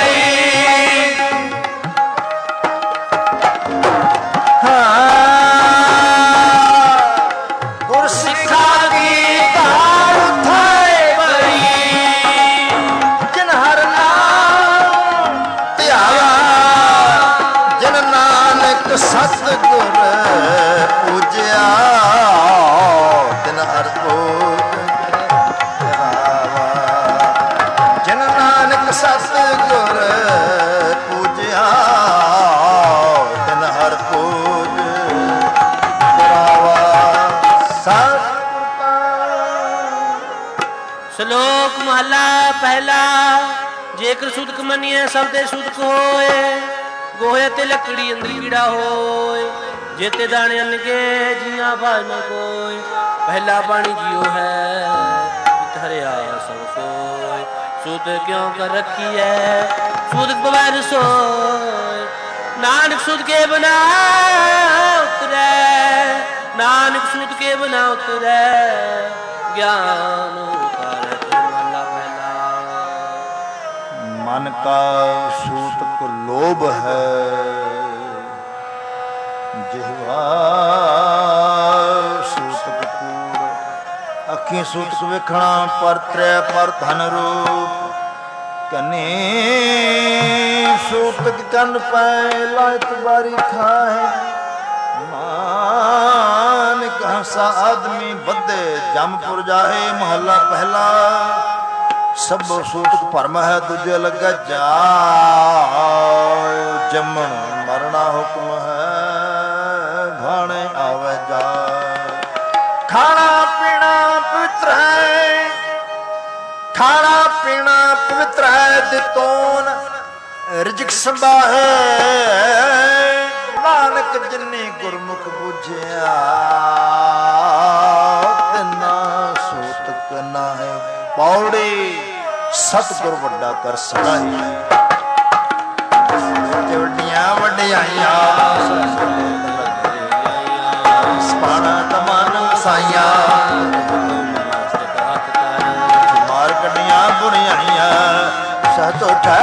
सतगुर पूज्या। तिन हर कोट करावा। जिन नानक सतगुर पूज्या। तिन हर कोट करावा। श्लोक महला पहला। जेकर सुदक मनिए सब दे सुदक होए। गोहे ते लकड़ी अंदर कीड़ा होए। जेते दाने अनगे जिया भाज न कोय। पहला पानी जियो है हरिया सब सोए। सूद क्यों कर रखी है सूद बगैर सोए। नानक सूद के बना उतरे। नानक सूद के बना उतरे। ज्ञान मन का सूतक लोभ है। जिह्वा सूतक कूड़ ਅੱਗੇ ਸੂਤਕ ਵੇਖਣਾ ਪਰ ਤ੍ਰੈ ਪਰ ਧਨ ਰੂਪ ਕਨੇ ਸੂਤਕ ਚੰਨ ਪੈ ਲਾਇਤ ਬਾਰੀ ਖਾਏ ਨਾਨਕ ਹੰਸਾ ਆਦਮੀ ਬੱਧੇ ਜਮਪੁਰ ਜਾਏ ਮਹੱਲਾ ਪਹਿਲਾ ਸਭੋ ਸੂਤਕ ਭਰਮ ਹੈ ਦੂਜੇ ਲੱਗਾ ਜਾ ਜੰਮਣ ਮਰਨਾ ਹੁਕਮ ਹੈ ਭਾਣੇ ਆਵੇ ਜਾ ਖਾਣਾ ਪੀਣਾ ਪਵਿੱਤਰ ਹੈ ਖਾਣਾ ਪੀਣਾ ਪਵਿੱਤਰ ਹੈ ਦਿੱਤੋਨ ਰਿਜਕ ਸੰਭਾਹੇ ਨਾਨਕ ਜਿਨੇ ਗੁਰਮੁਖ ਬੁਝਿਆ ਤਿਨਾ ਸੂਤਕ ਨਾਹੀ ਪੌੜੀ ਸਤਿਗੁਰ ਵੱਡਾ ਕਰ ਸਕਾਈ ਵੱਡੀਆਂ ਵਡਿਆਈਆਂ ਸਪਾਣਾ ਤਮਨ ਸਾਈਆਂ ਮਾਰ ਕੱਢੀਆਂ ਬੁਰੀਆਈਆਂ ਸਤ ਉਠੈ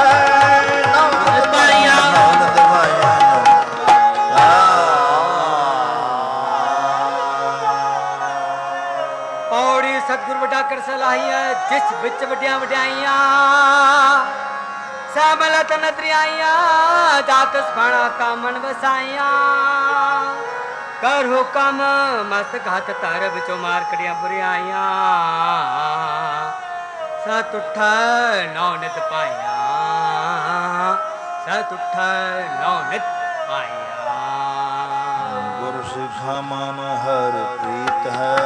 ਸਤਿਗੁਰ ਵੱਡਾ ਕਰ ਸਲਾਹੀਆਂ ਜਿਸ ਵਿੱਚ ਵੱਡੀਆਂ ਵਡਿਆਈਆਂ ਸਹਿਮਲਤ ਨਦਰਿਆਈਆਂ ਦਾਤ ਸਫਣਾ ਕਾਮਨ ਵਸਾਈਆਂ ਕਰ ਹੁਕਮ ਮਸਤਕ ਹੱਥ ਧਰ ਵਿੱਚੋਂ ਮਾਰ ਕੜੀਆਂ ਬੁਰੀਆਈਆਂ ਸਤ ਉਠ ਨੌ ਨਿਤ ਪਾਈਆਂ ਸਤ ਉਠ ਨੌ ਨਿਤ ਪਾਈਆਂ ਗੁਰ ਸਿਖਾ ਮਨ ਹਰ ਪ੍ਰੀਤ ਹੈ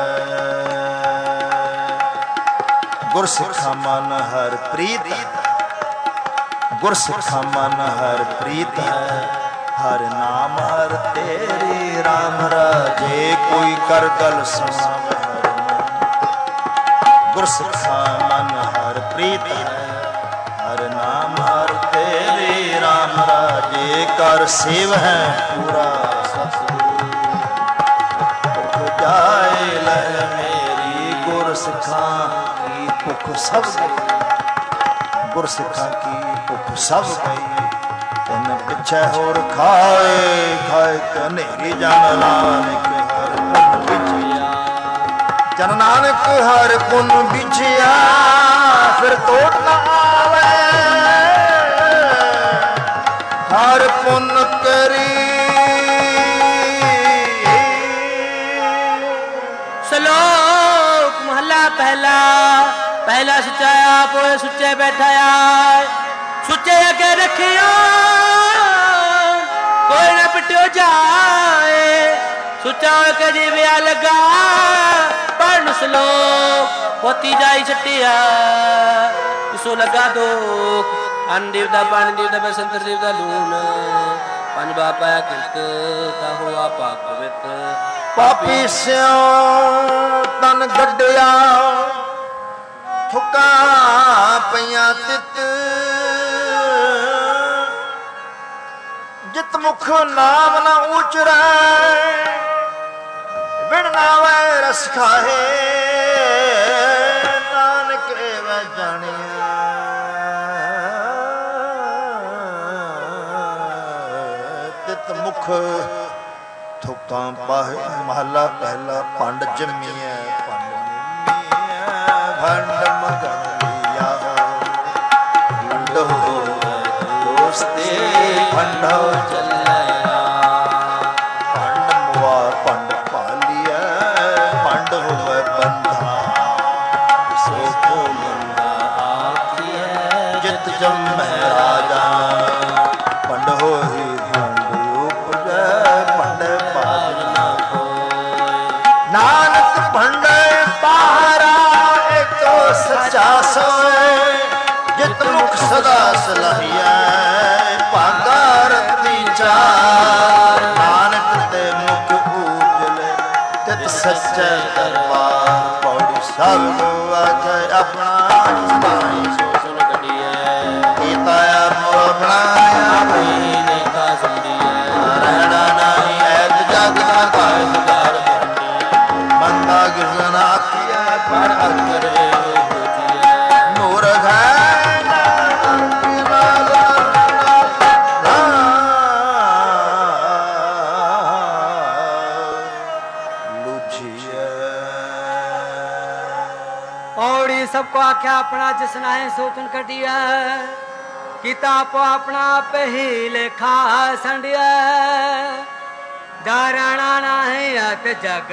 ਗੁਰ ਸਿੱਖਾ ਮਨ ਹਰ ਪ੍ਰੀਤ ਗੁਰ ਸਿੱਖਾ ਮਨ ਹਰ ਪ੍ਰੀਤ ਹਰ ਨਾਮ ਹਰ ਤੇਰੀ ਰਾਮ ਰਾਜੇ ਕੋਈ ਕਰ ਗਲ ਸੁਣਾਵੇ ਗੁਰ ਸਿੱਖਾ ਮਨ ਹਰ ਪ੍ਰੀਤ ਹਰ ਨਾਮ ਹਰ ਤੇਰੀ ਰਾਮ ਰਾਜੇ ਕਰ ਸੇਵ ਹੈ ਪੂਰਾ ਸਤਿਗੁਰੂ ਜਾਏ ਲੈ ਮੇਰੀ ਗੁਰ ਸਿੱਖਾ ਭੁੱਖ ਸਭ ਗਈ ਗੁਰ ਸਿੱਖਾਂ ਕੀ ਭੁੱਖ ਸਭ ਗਈ ਤੈਨ ਪਿੱਛੇ ਹੋਰ ਖਾਏ ਖਾਏ ਕਨੇਰੀ ਜਨ ਨਾਨਕ ਹਰ ਪੁੰਨ ਵਿਚਿਆ ਜਨ ਨਾਨਕ ਹਰ ਪੁੰਨ ਵਿਚਿਆ ਫਿਰ ਤੋੜ ਨਾ ਆਵੇ ਹਰ ਪੁੰਨ ਕਰੀ ਸਲੋਕ ਮਹੱਲਾ ਪਹਿਲਾ ਪਹਿਲਾ ਸੁੱਚਾ ਆਪ ਹੋਏ ਸੁੱਚੇ ਬੈਠਾ ਆਏ ਸੁੱਚੇ ਅੱਗੇ ਰੱਖਿਓ ਕੋਈ ਨਾ ਪਿੱਟਿਓ ਜਾਏ ਸੁੱਚਾ ਹੋਏ ਕੇ ਜੀਵਿਆ ਲੱਗਾ ਪੜਨ ਸਲੋਕ ਪੋਤੀ ਜਾਈ ਛੱਟਿਆ ਇਸੋ ਲੱਗਾ ਦੋਖ ਅੰਨ ਦੇਵ ਦਾ ਪਾਣੀ ਦੇਵ ਦਾ ਬਸੰਤਰ ਦੇਵ ਦਾ ਲੂਣ ਪੰਜ ਬਾਪਾ ਕਿਰਤ ਤਾ ਹੋਆ ਪਾਕ ਪਵਿੱਤ ਪਾਪੀ ਸਿਓ ਤਨ ਗੱਡਿਆ ਠੁਕਾ ਪਈਆਂ ਤਿਤ ਜਿਤ ਮੁਖ ਨਾਮ ਨਾ ਉਚਰੈ ਬਿਨ ਨਾਵੈ ਰਸ ਖਾਹੇ ਨਾਨਕ ਐਵੇਂ ਜਾਣਿਆ ਤਿਤ ਮੁਖ ਠੁਕਾਂ ਪਾਹੇ ਮਹੱਲਾ ਪਹਿਲਾ ਪੰਡ ਜੰਮੀਐ ਪੰਡ ਭੰਡ ਮਗਨ ਲਿਆ ਭੰਡੋ ਦੋਸਤੇ ਭੰਡੋ ਚੱਲਿਆ ਭੰਡ ਮੁਆ ਭੰਡ ਪਾਲੀਐ ਭੰਡ ਹੋਵੇ ਬੰਧਾ ਸੋ ਕੋ ਮੰਦਾ ਆਖੀਐ ਜਿਤ ਜੰਮੈ ਰਾਜਾ ਭੰਡ ਹੋਈ ਭੰਡ ਉਪਜੈ ਭੰਡ ਪਾਜ ਨਾ ਹੋਏ ਨਾਨਕ ਭੰਡ ਪਾਰਾ ਸੱਚਾ ਸੋਏ ਜਿਤ ਮੁਖ ਸਦਾ ਸਲਾਹੀਐ ਭਾਗਾ ਰਤੀ ਚਾਰ ਨਾਨਕ ਤੇ ਮੁਖ ਉਜਲੇ ਤਿਤ ਸੱਚੇ ਦਰਬਾਰ ਪੌੜੀ ਸਭ ਕੋ ਆਖੇ ਆਪਣਾ ਪਾਈ ਸੋ ਸੁਣ ਕਢੀਐ ਕੀਤਾ ਆਪੋ ਬਣਾਇਆ ਭਈ ਨੇ ਕਾ ਸੰਦੀਐ ਰਹਿਣਾ ਨਹੀਂ ਐਤ ਜਗ ਦਾ ਘਰ ਦੁਆਰ ਬੰਦਾ ਗਿਰਨ ਆਖੀਐ ਪਰ ਅਕਰੇ सबको आख्या अपना जिसना है सोचन कटिया किता आपो अपना पे ही लेखा संडिया दाराना ना है अत जग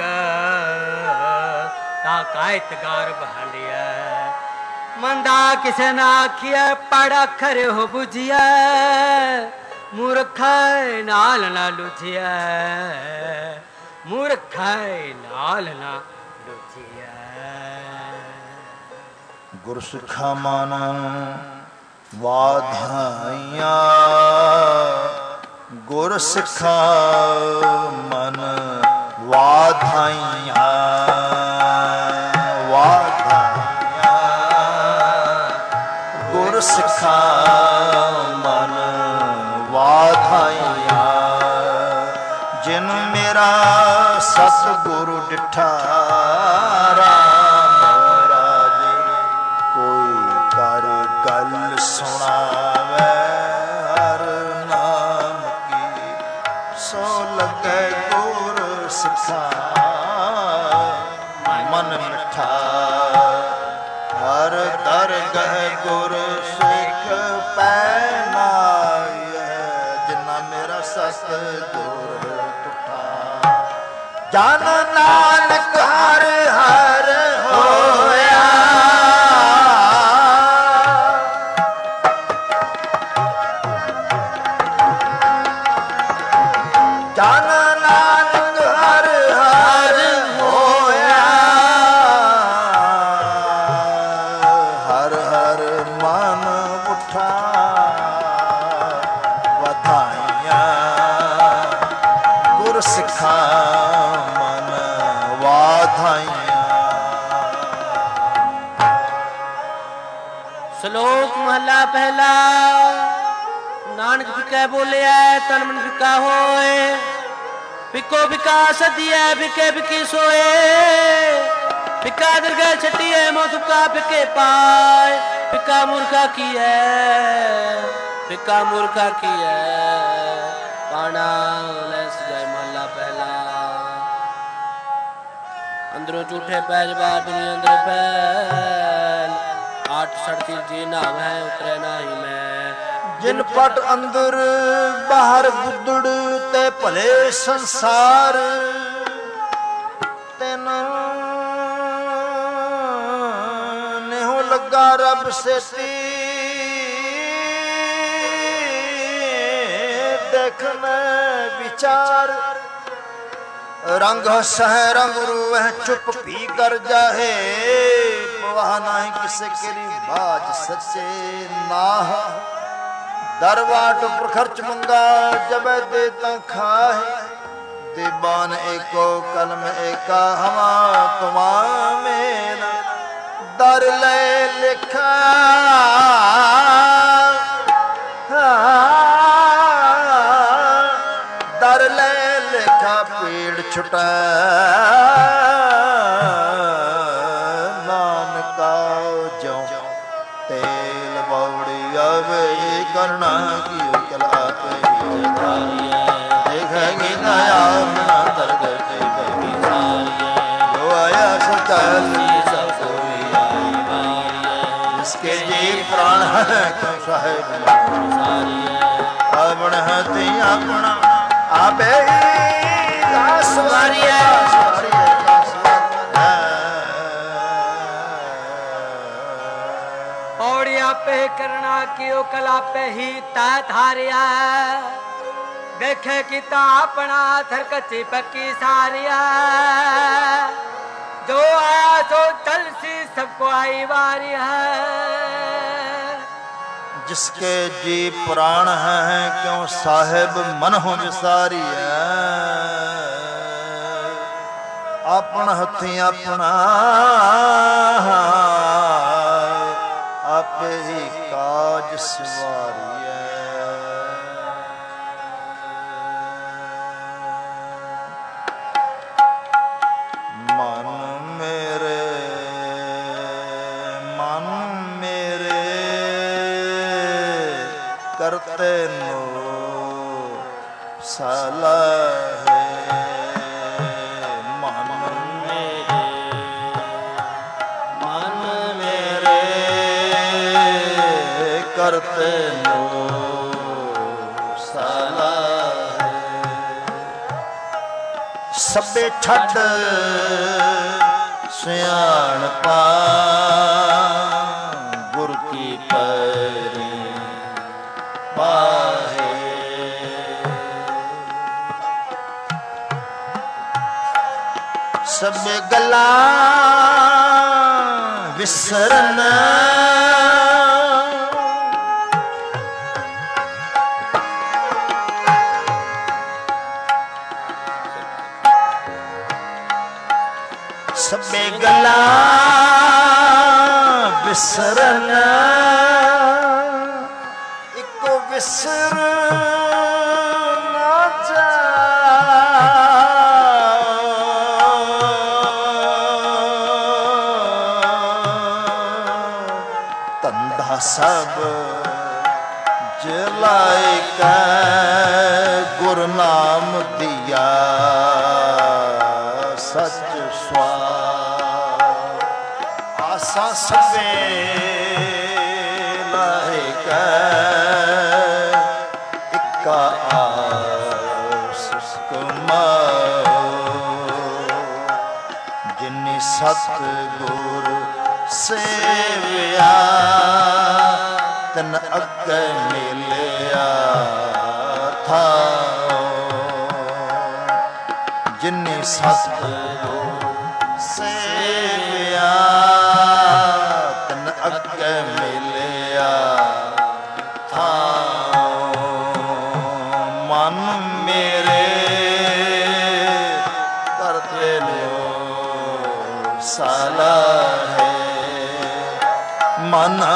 ताकायत गार बहलिया मंदा किसे ना आखिया पढ़ अखर हो बुझिया मूर्ख नाल ना लुझिया मूर्ख नाल ना लुझिया गुर सिखा मन वाधाइया गुर सिखा मन वाधाइया वाधाइया गुर सिखा मन वाधाइया जिन मेरा सतगुरु डिठा सुनावे हर नाम की सो लगे गुर सिखा मन मिठा हर दर गए गुर सिख पैनाय जिन्ना मेरा सतगुर टूटा जन नानक हर हर होया जन नानक हर हर होया हर हर मन उठा वधाइया गुर सिखा मन वाधाइया। श्लोक महला पहला नानक फिकै बोलिया तन मन फिका होए फिको फिका सदिया फिके फिकी सोए फिका दरगाह छटी है मौसुका फिके पाए फिका मूर्खा की है फिका मूर्खा की है पाना सजाए महला पहला अंदरों झूठे पैज बाहर भी अंदर फैल 8 सड़ती जी नाम है उतरे ना ही मैं जिन पट अंदर बाहर गुदड़ ते भले संसार तेन नेहो लगा रब सेती देखन विचार रंग सह रंग रूह चुप भी कर जाहे पवाह नहीं किसे केरी बाज सच्चे नाह दरवाट पर खर्च मंगा जब देता खाए दीवान एको कलम एका हवा तुमा मेरा दर ले लिखा दर ले लिखा पेड़ छुटा नानका जो तेल बावड़ी आवे करना की कला पे देखेंगे नया अपना दरगह पे जो आया सकल इसके जी प्राण है क्यों साहेब अपने हाथी अपना आबे सवारी पे करना कियो कला पे ही ता धारिया देखे किता अपना थर कच्ची पक्की सारिया जो आया सो चल सी सबको आई बारी है जिसके जी प्राण हैं क्यों साहेब मन हो विसारी है अपना हथी अपना आपे ही काज सवारिया मन मेरे करते नो सलाह मन मेरे करते नो साला है। सबे छड़ सियाणपा गुर की पैरी पाहे। सबे गला विसरन सबे गला विसरन इको विसर ना जा तंधा सब जलाए कै गुर नाम दिया सच आसा सबे लाएगा इक्का आस कमाओ। जिन्नी सतगुर सेविया तन अगे मिलिया था। जिन्नी सतगुर सेविया तन अगे मिलिया था। मन मेरे करते लो साला है। मन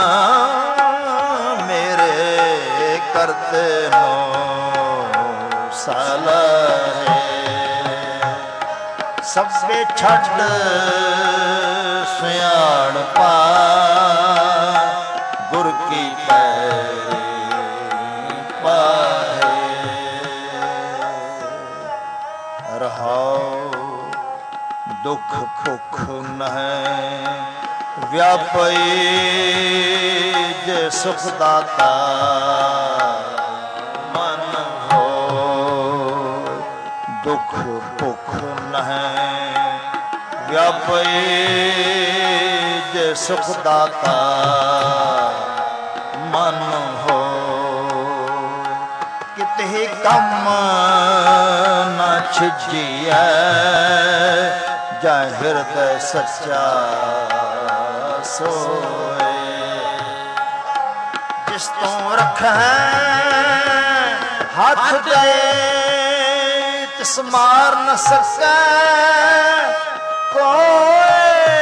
मेरे करते लो साला है। सबे छड़ सियाणपा गुर की पैरी पाहे। रहाओ दुख भुख नहीं व्यापी जे सुख दाता मन हो। दुख भुख नहीं व्यापी जे सुख दाता मन हो। किते कम न छिजिए जा हृदय सच्चा सोए। जिस तो रखै हाथ दे तिस मार न सकै कोई।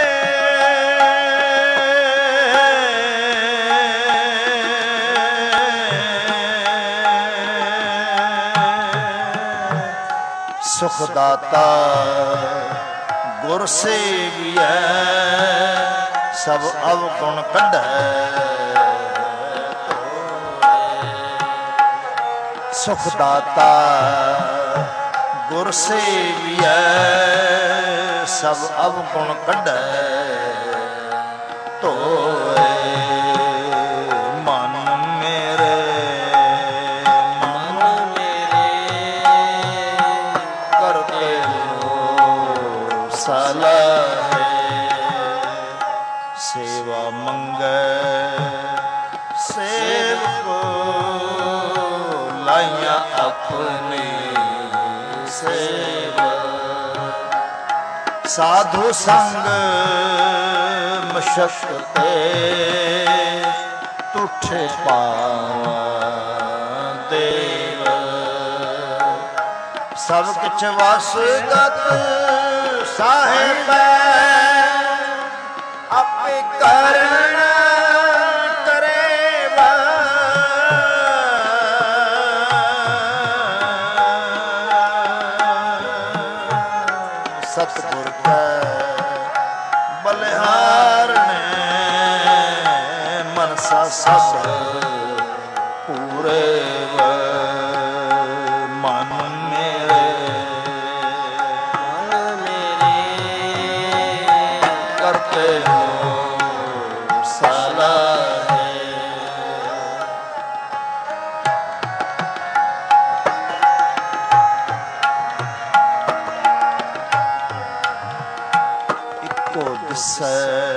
सुखदाता गुर सेवियै सब अवगुण कढै। सुखदाता गुर सेवियै सब अवगुण कढै धोए। मन मेरे करते लो साला है। सेवा मंगै सेवक लाइया अपने सेवा। साधु संग मशक्कते तुठे पावा देव। सब किछ वसगत साहिब आपे करण करेवा। सतगुर कै बलिहार ने मनसा सब पूरे। मन मेरे करते हो साला है। ਦਿਸੈ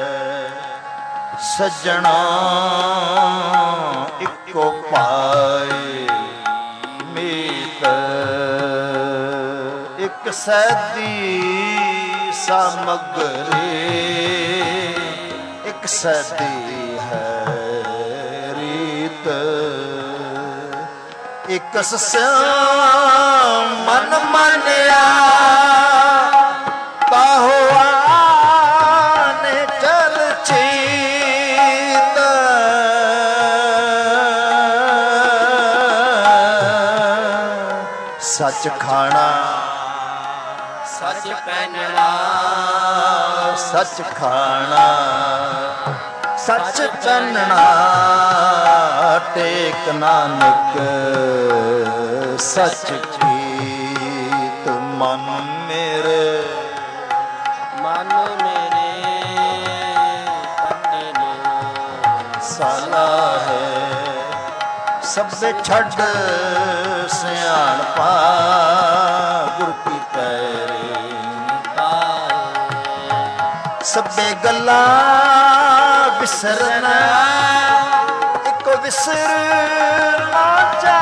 ਸੱਜਣਾ ਇੱਕੋ ਪਾਏ ਮੀਤ ਇੱਕ ਸੈਦੀ ਸਮਗਰੀ ਇੱਕ ਸੈਦੀ ਹੈ ਰੀਤ ਇੱਕ ਸਿਆ ਮਨ ਮੰਨਿਆ ਕਾਹੋ ਆਨੇ ਚਲ ਚੀਤ ਸੱਚ ਖਾਣਾ ਸੱਚ ਪਹਿਨਣਾ ਸੱਚ ਖਾਣਾ ਸੱਚ ਪਹਿਨਣਾ ਟੇਕ ਨਾਨਕ ਸੱਚ ਕੀਤ ਮਨ ਮੇਰੇ ਪੱਤੇ ਨੂੰ ਸਾਲਾ ਹੈ ਸਭੇ ਛੱਡ ਸਿਆਣਪਾ ਗੁਰ ਕੀ ਪੈਰੀ ਸਭੇ ਗੱਲਾਂ ਵਿਸਰਨਾ ਇੱਕੋ ਵਿਸਰਨਾ ਚਾ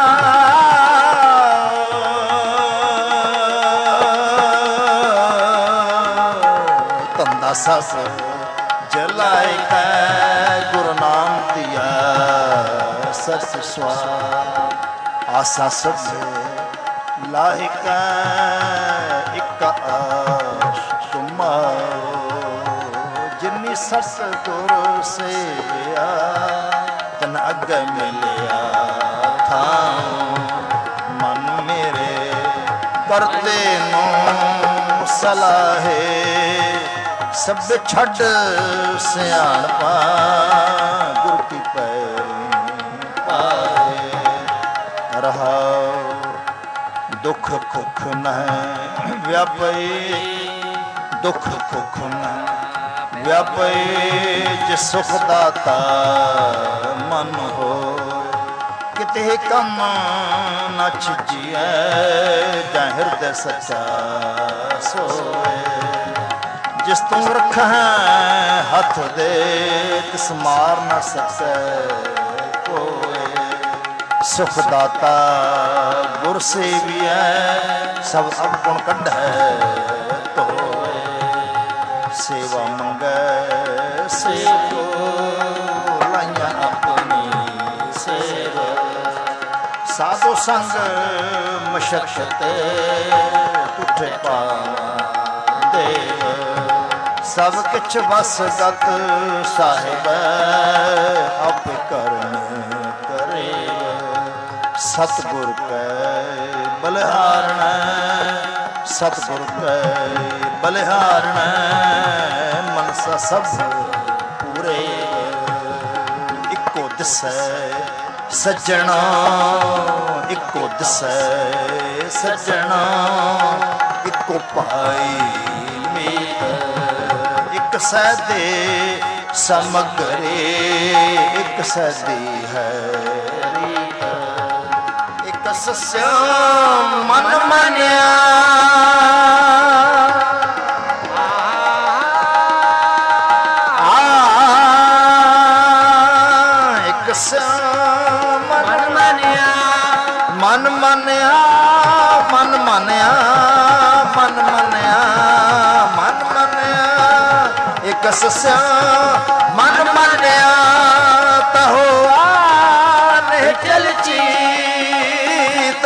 ਤੰਦਾ ਸਸ ਜਲਾਇ ਕੈ ਗੁਰੂ ਨਾਮ ਦਿਆ ਸਸ ਸਵਾ ਆਸਾ ਸਭ ਲਾਇਕਾ ਇੱਕ ਆਸ ਤੁਮਾਰੋ ਜਿਨੀ ਸਸ ਗੁਰ ਸੇਵਿਆ ਤਨ ਅੱਗੇ ਮਿਲਿਆ ਥਾਂ ਮਨ ਮੇਰੇ ਕਰਤੇ ਨੂੰ ਸਲਾਹੇ ਸਭ ਛੱਡ ਸਿਆਣਪਾ ਗੁਰ ਕੀ ਪੈਰੀ ਪਾਏ ਰਹਾਉ ਦੁਖ ਭੁਖ ਨਹਿ ਵਿਆਪਈ ਦੁਖ ਭੁਖ ਨਹਿ ਵਿਆਪਈ ਜਿਸ ਸੁਖ ਦਾਤਾ ਮਨ ਹੋ ਕਿਤੇ ਕੰਮ ਨਾ ਛਿਜੀਐ ਜਾਂ ਹਿਰਦੈ ਸੱਚਾ ਸੋਏ ਜਿਸ ਤੂੰ ਰੱਖੈ ਹੱਥ ਦੇ ਤਿਸ ਮਾਰ ਨਾ ਸਕੈ ਕੋਏ ਸੁਖ ਦਾਤਾ ਗੁਰ ਸੇਵੀਐ ਸਭ ਅਵਗੁਣ ਕੱਢੈ ਧੋਏ ਸੇਵਾ ਮੰਗੈ ਸੇਵੋ ਲਾਈਆਂ ਆਪਣੀ ਸੇਵਾ ਸਾਧੂ ਸੰਗ ਮਸ਼ਕਤ ਤੁਠੇ ਪਾ ਦੇਵ ਸਭ ਕਿਛ ਵਸ ਗਤ ਸਾਹਿਬ ਆਪੇ ਕਰਨ ਕਰੇ ਸਤਿਗੁਰ ਕੈ ਬਲਿਹਾਰਣ ਸਤਿਗੁਰ ਕੈ ਬਲਿਹਾਰਣ ਮਨਸਾ ਸਭ ਪੂਰੇ ਇੱਕੋ ਦਿਸੈ ਸੱਜਣਾ ਇੱਕੋ ਦਿਸੈ ਸੱਜਣਾ ਇੱਕੋ ਭਾਈ ਮੀਤ ਇੱਕ ਸੈਦੇ ਸਮਗਰੇ ਇੱਕ ਸੈਦੀ ਹੈ ਇੱਕ ਸਸਿਆ ਮਨ ਮੰਨਿਆ ਇੱਕ ਮਨ ਮੰਨਿਆ ਮਨ ਮੰਨਿਆ ਮਨ ਮੰਨਿਆ ਮਨ ਮੰਨਿਆ ਮਨ ਮੰਨਿਆ ਇੱਕ ਸਸਿਆ ਮਨ ਮੰਨਿਆ ਤਹੋ ਆਨੇ ਚਲ ਚੀਤ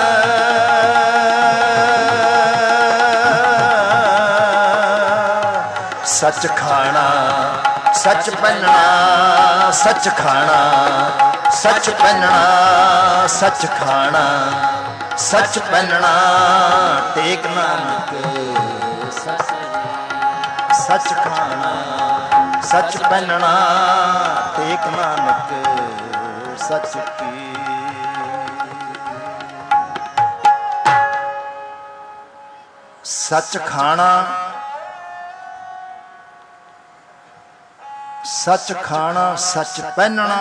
ਸੱਚ ਖਾਣਾ ਸੱਚ ਪਹਿਨਣਾ ਸੱਚ ਖਾਣਾ ਸੱਚ ਪਹਿਨਣਾ ਸੱਚ ਖਾਣਾ ਸੱਚ ਪਹਿਨਣਾ ਟੇਕ ਨਾਨਕ ਸੱਚ ਖਾਣਾ ਸੱਚ ਪਹਿਨਣਾ ਟੇਕ ਨਾਨਕ ਸੱਚ ਕੀ ਸੱਚ ਖਾਣਾ ਸੱਚ ਖਾਣਾ ਸੱਚ ਪਹਿਨਣਾ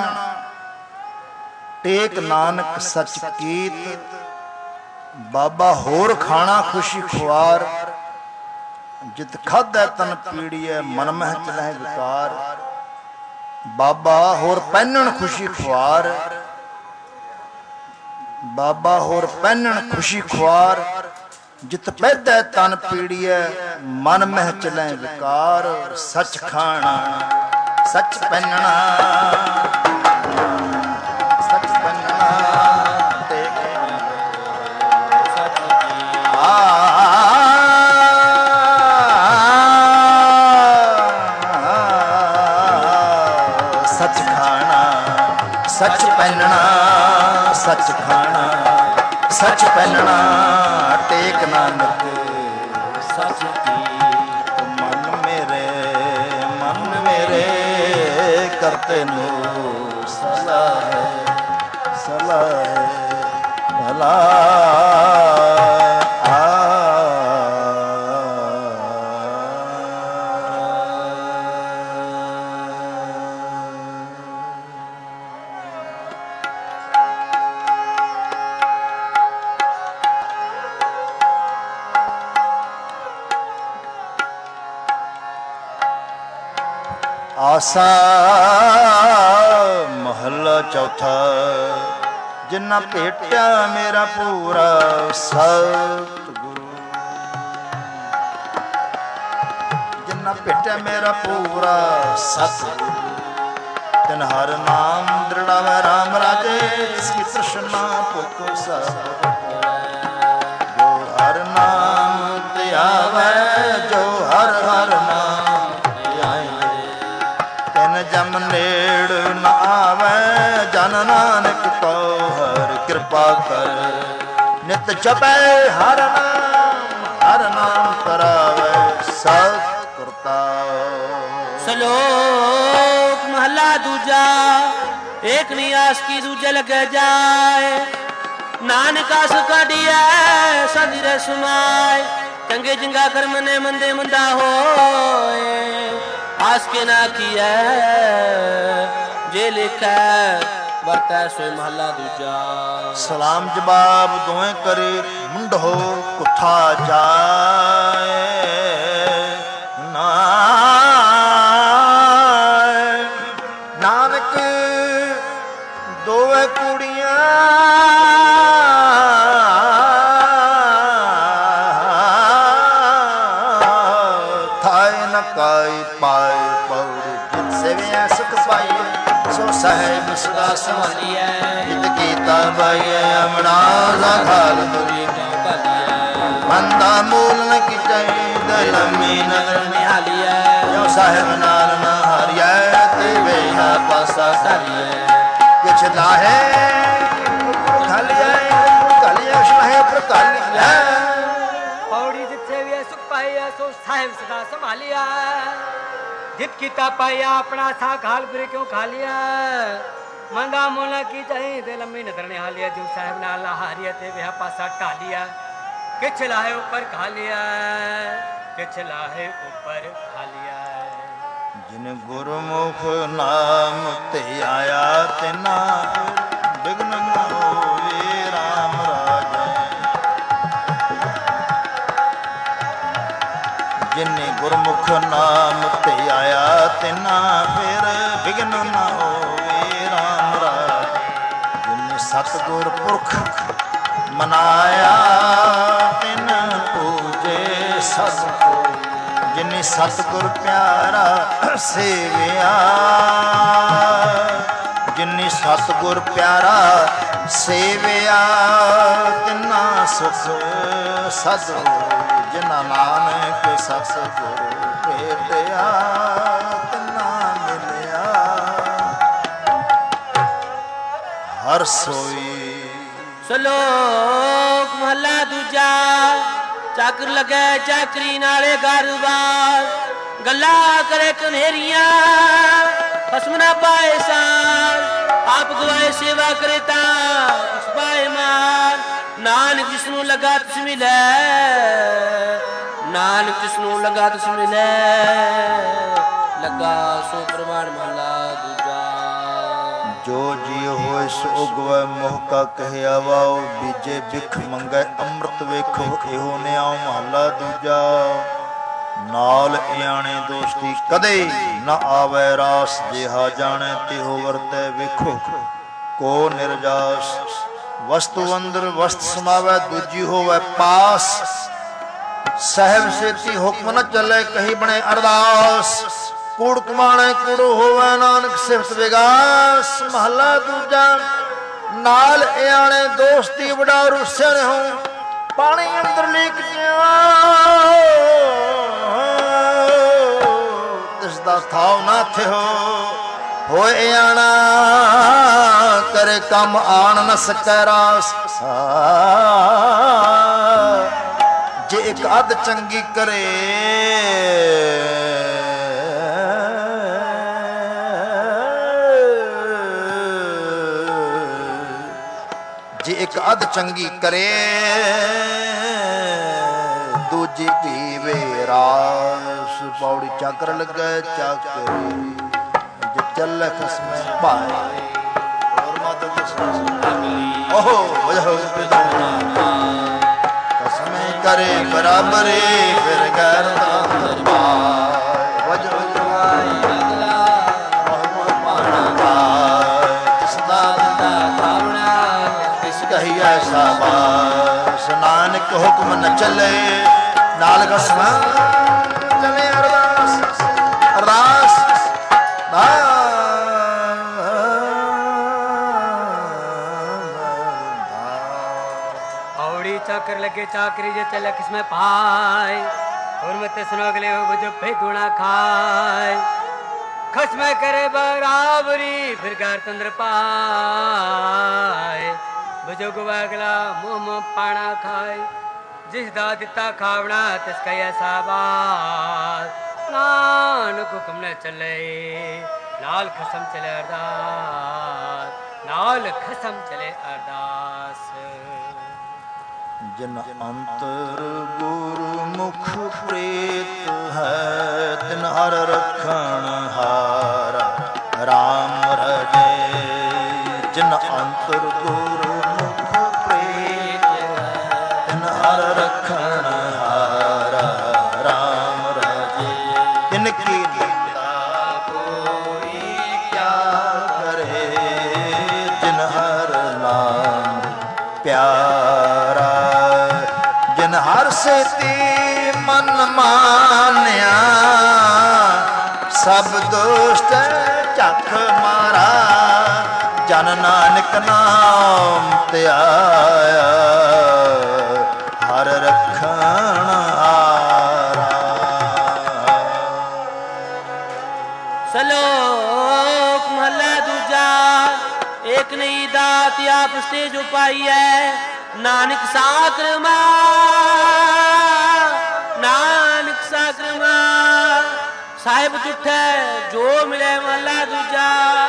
ਟੇਕ ਨਾਨਕ ਸੱਚ ਕੀਤ ਬਾਬਾ ਹੋਰ ਖਾਣਾ ਖੁਸ਼ੀ ਖੁਆਰ ਜਿਤ ਖਾਧੈ ਤਨ ਪੀੜੀਐ ਮਨ ਮਹਿ ਚਲਹਿ ਵਿਕਾਰ। ਬਾਬਾ ਹੋਰ ਪਹਿਨਣ ਖੁਸ਼ੀ ਖੁਆਰ, ਬਾਬਾ ਹੋਰ ਪਹਿਨਣ ਖੁਸ਼ੀ ਖੁਆਰ। ਜਿਤ ਪੈਧੈ ਤਨ ਪੀੜੀਐ ਮਨ ਮਹਿ ਚਲਹਿ ਵਿਕਾਰ। ਸੱਚ ਖਾਣਾ ਸੱਚ ਪਹਿਨਣਾ, ਸੱਚ ਪਹਿਨਣਾ ਤੇ ਸੱਚ ਖਾਣਾ ਸੱਚ ਪਹਿਨਣਾ, ਸੱਚ ਖਾਣਾ ਸੱਚ ਪਹਿਨਣਾ ਟੇਕ ਨਾਨਕ ਸੱਚ ਕੀ। ਮਨ ਮੇਰੇ ਕਰਤੇ ਨੂੰ ਸਲਾਹ ਹੈ, ਸਲਾਹ ਹੈ ਭਲਾ ਆਸਾ। ਮਹੱਲਾ ਚੌਥਾ। ਜਿੰਨਾ ਭੇਟਿਆ ਮੇਰਾ ਪੂਰਾ ਸਤਿਗੁਰੂ, ਜਿੰਨਾ ਭੇਟਿਆ ਮੇਰਾ ਪੂਰਾ ਸਤਿਗੁਰੂ। ਤਿਨ ਹਰ ਨਾਮ ਦ੍ਰਿੜਾਵੈ ਰਾਮ ਰਾਜੇ, ਜਿਸ ਕੀ ਤ੍ਰਿਸ਼ਨਾ ਭੁਖ ਸਭ। ਜੋ ਹਰ ਨਾਮ ਤੇ ਆਵੈ, ਜੋ ਹਰ ਹਰ ਨਾਮ ਜਮ ਨੇੜ ਨ ਆਵੈ। ਜਨ ਨਾਨਕ ਕਉ ਹਰਿ ਕਿਰਪਾ ਕਰ, ਨਿਤ ਜਪੈ ਹਰ ਨਾਮ ਕਰਾਵੈ ਸਤਿ ਕਰਤਾ। ਸ਼ਲੋਕ ਮਹਲਾ ਦੂਜਾ। ਏਕ ਨਿਆਸ ਕੀ ਦੂਜੇ ਲਗੇ ਜਾਏ, ਨਾਨਕ ਆਸ ਕਾਢੀਐ ਸਦਿ ਸਮਾਏ। ਚੰਗੇ ਚੰਗਾ ਕਰਮ ਨੇ ਮੰਦੇ ਮੰਦਾ ਹੋਏ, ਆਸ ਕੇ ਨਾ ਕੀਐ ਜੇ ਲਿਖੈ ਵਰਤੈ ਸੋਇ ਮਹਲਾ ਦੂਜਾ। ਸਲਾਮ ਜਵਾਬ ਦੋਵੇਂ ਕਰੇ ਮੁੰਡੋ ਕੁੱਥਾ ਜਾਏ। ਨਾਨਕ ਦੋਵੇਂ ਕੁੜੀਆਂ ਥਾਏ ਨ ਕਾਈ ਪਾਏ ਪੌੜੀ। ਜਿਤ ਸੇਵਿਆ ਸੁਖ ਪਾਈਏ ਸੋ ਸਾਹਿਬ ਸਦਾ ਸੰਭਾਲੀਐ। ਜਿਤ ਕੀਤਾ ਪਾਈਏ ਅਮਣਾ ਦਾ ਖਾਲ ਦੁਰੀ ਭਾਲੀਐ। ਮਨ ਦਾ ਮੂਲ ਨ ਕੀਚੈ ਦਿਲ ਲੰਮੀ ਨਦਰ ਨਿਹਾਲੀਐ। ਜੋ ਸਾਹਿਬ ਨਾਲ ਨ ਹਰਿਐ ਤੇ ਵੇਹਾ ਪਾਸਾ ਧਾਲੀਐ। ਕਿਛ ਲਾਹੇ ਖਾਲੀਐ ਖਾਲੀਐ ਸੁਨਾਹੇ ਪਰ ਖਾਲੀਐ। ਪੌੜੀ ਜਿੱਥੇ ਵੀ ਸੁਖ ਪਾਈਐ ਸੋ ਸਾਹਿਬ ਸਦਾ ਸੰਭਾਲੀਐ। ਜਿਤ ਕੀਤਾ ਪਾਇਆ ਆਪਣਾ ਥਾ ਖਾਲ ਫਿਰ ਕਿਉਂ ਖਾ ਲਿਆ। ਮੰਦਾ ਮੋਲਾ ਕੀ ਚਾਹੀ ਦੇ ਲੰਮੀ ਨਦਰ ਨੇ ਹਾਲਿਆ। ਜੋ ਸਾਹਿਬ ਨਾਲ ਹਾਰੀਆ ਤੇ ਵਿਆਹ ਪਾਸਾ ਢਾਲਿਆ। ਕਿਛ ਲਾਹੇ ਉੱਪਰ ਖਾ ਲਿਆ, ਕਿਛ ਲਾਹੇ ਉੱਪਰ ਖਾ ਲਿਆ। ਜਿਨ ਗੁਰਮੁਖ ਨਾਮ ਤੇ ਆਇਆ ਤਿਨਾ ਬਿਗਨ ਨ ਹੋਵੇ ਰਾਮ ਰਾਜੈ। ਜਿਨੇ ਗੁਰਮੁਖ ਨਾਮ ਤੇ ਆਇਆ ਤਿਨਾ ਫਿਰ ਬਿਗਨ ਨ ਹੋਵੇ ਰਾਮ ਰਾਜੈ। ਜਿਨੇ ਸਤਿਗੁਰ ਪੁਰਖ ਮਨਾਇਆ ਤਿਨ ਪੂਜੇ ਸਭ ਕੋਈ। ਜਿਨੇ ਸਤਿਗੁਰ ਪਿਆਰਾ ਸੇਵਿਆ, ਜਿਨੇ ਸਤਿਗੁਰ ਪਿਆਰਾ ਸੇਵਿਆ ਤਿਨਾ ਸੁਖ ਸਦ ਹੋਇ। ਜਿਨਾ ਨਾਨਕ ਸਤਿਗੁਰ ਭੇਟਿਆ ਤਿਨਾ ਮਿਲਿਆ ਹਰ ਸੋਈ। ਸ਼ਲੋਕ ਮਹਲਾ ਦੂਜਾ। ਚਾਕਰ ਲਗੈ ਚਾਕਰੀ ਨਾਲੇ ਘਰ-ਬਾਰ। ਗੱਲਾਂ ਕਰੇ ਕਨੇਰੀਆਂ ਹਸਮ ਨਾ ਪਾਏ ਸਾਰ। ਆਪ ਗਵਾਏ ਸੇਵਾ ਕਰੇ ਤਾਂ ਉਸ ਪਾਏ ਮਾਰ। ਨਾਨਕ ਜਿਸਨੂੰ ਲਗਾ ਤਿਸ ਮਿਲੈ, ਨਾਨਕ ਜਿਸਨੂੰ ਲਗਾ ਤਿਸ ਮਿਲੈ। ਲੱਗਾ ਸੋ ਪ੍ਰਮਾਣ ਮਹਲਾ ਦੂਜਾ। ਜੋ ਜੀ ਹੋਇ ਸੋ ਉਗਵੈ ਮੋਹ ਕਾ ਕਹਿਆ ਵਾਓ। ਬੀਜੇ ਬਿਖ ਮੰਗੈ ਅੰਮ੍ਰਿਤ ਵੇਖੋ ਇਹੋ ਨਿਆਉ ਮਹਲਾ ਦੂਜਾ। नाल इयाणे दोस्ती कदे न आवे रास, जेहा जाने तिहो वरते वेखो को निर्जास। वस्तु अंदर वस्त समावे, दूजी होवे पास, सहब सेती हुक्म न चले, कही बने अरदास। कूड़ कमाणे कूड़ो होवे, नानक सिफत विगास। महला दूजा नाल इयाणे दोस्ती बड़ा रुस्या रहूं, पानी अंदर लीक तिसदा थाव ना थियो। होए इयाणा करे कम आन न सकै रास। जे एक अध चंगी करे जे एक अध चंगी करे, दूजी पीवे रास। पौड़ी चाकर लगे चाकरी, जे चल खसमे पाए और मत ओहो वजह कसमे करे बराबरी, फिर गैर नानक हुक्म न चले, नाल कसम चले अरदास अरदास। औड़ी चाकर लगे चाकरी, जे चले किसमें पाए, और मत सुनो अगले हो जो पे गुणा खाए। खसमे करे बराबरी, फिर घर तंद्र पाए। बुजुर्ग अगला मुंह में पाना खाए, जिसदा दिता खावना तिसका ऐसा बात। नानक हुक्म न चले, नाल खसम चले अरदास, नाल खसम चले अरदास। जिन अंतर गुरुमुख प्रेत है, तिन हर रखण हार राम रजे। जिन अंतर गुरुमुख प्रेत है, तिन हर रखण हार राम रजे। इनकी निंदा कोई क्या करे, जिन हर नाम प्यारा। जिन हर सेती मन मान्या, सब दुष्ट चख मारा। जन नानक नाम ते आया, हर रखण हारा। सलोक महला दूजा, एक नई दात आप से जो पाई है, नानक साक्रमा, नानक साक्रमा। साहिब जुठे जो मिले महला दूजा।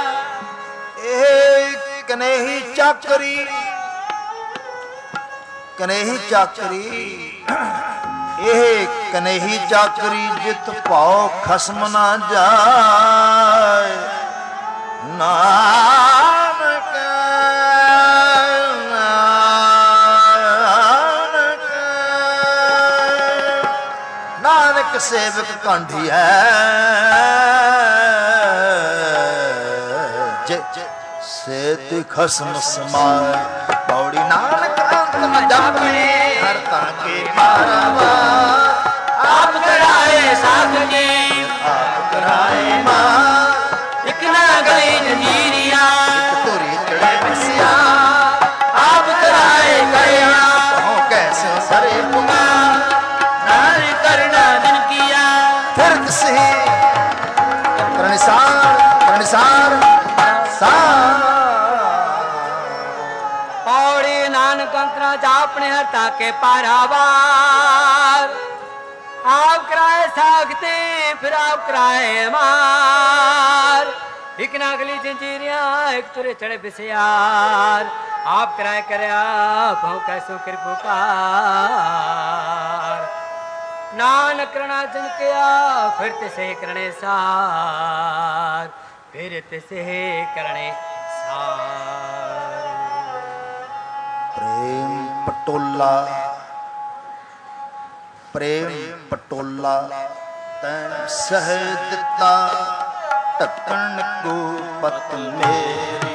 कनेही चाकरी, कनेही चाकरी, एह कनेही चाकरी, जित पाओ खसम ना जाए। नानक नानक सेवक कांढी है, सेत खसम समाए। पौड़ी नानक अंत न जापे, हर ताके बाराबार। आप कराए साथ के, आप कराए मां। एक ना गई जंजीरिया, तुरी चढ़े बसिया। आप कराए गया, हो कैसे सरे पुगा। नार करना दिन किया, फिर किसी करणसार करणसार सार। पौड़ी नानक अंतरा जापने हरता के पारावार। आप कराए साखते, फिर आप कराए मार। एक नागली जंजीरियां, एक तुरे चढ़े बिसियार। आप कराए करया, भौ कैसो कर पुकार। नानक करना जन किया, फिर तिसे करने सार, फिर तिसे करने सार। प्रेम पटोला, प्रेम पटोला ਤੈਂ ਸਹਿ ਦਿੱਤਾ ਢੱਕਣ ਕੋ ਪਤ ਮੇਰੀ,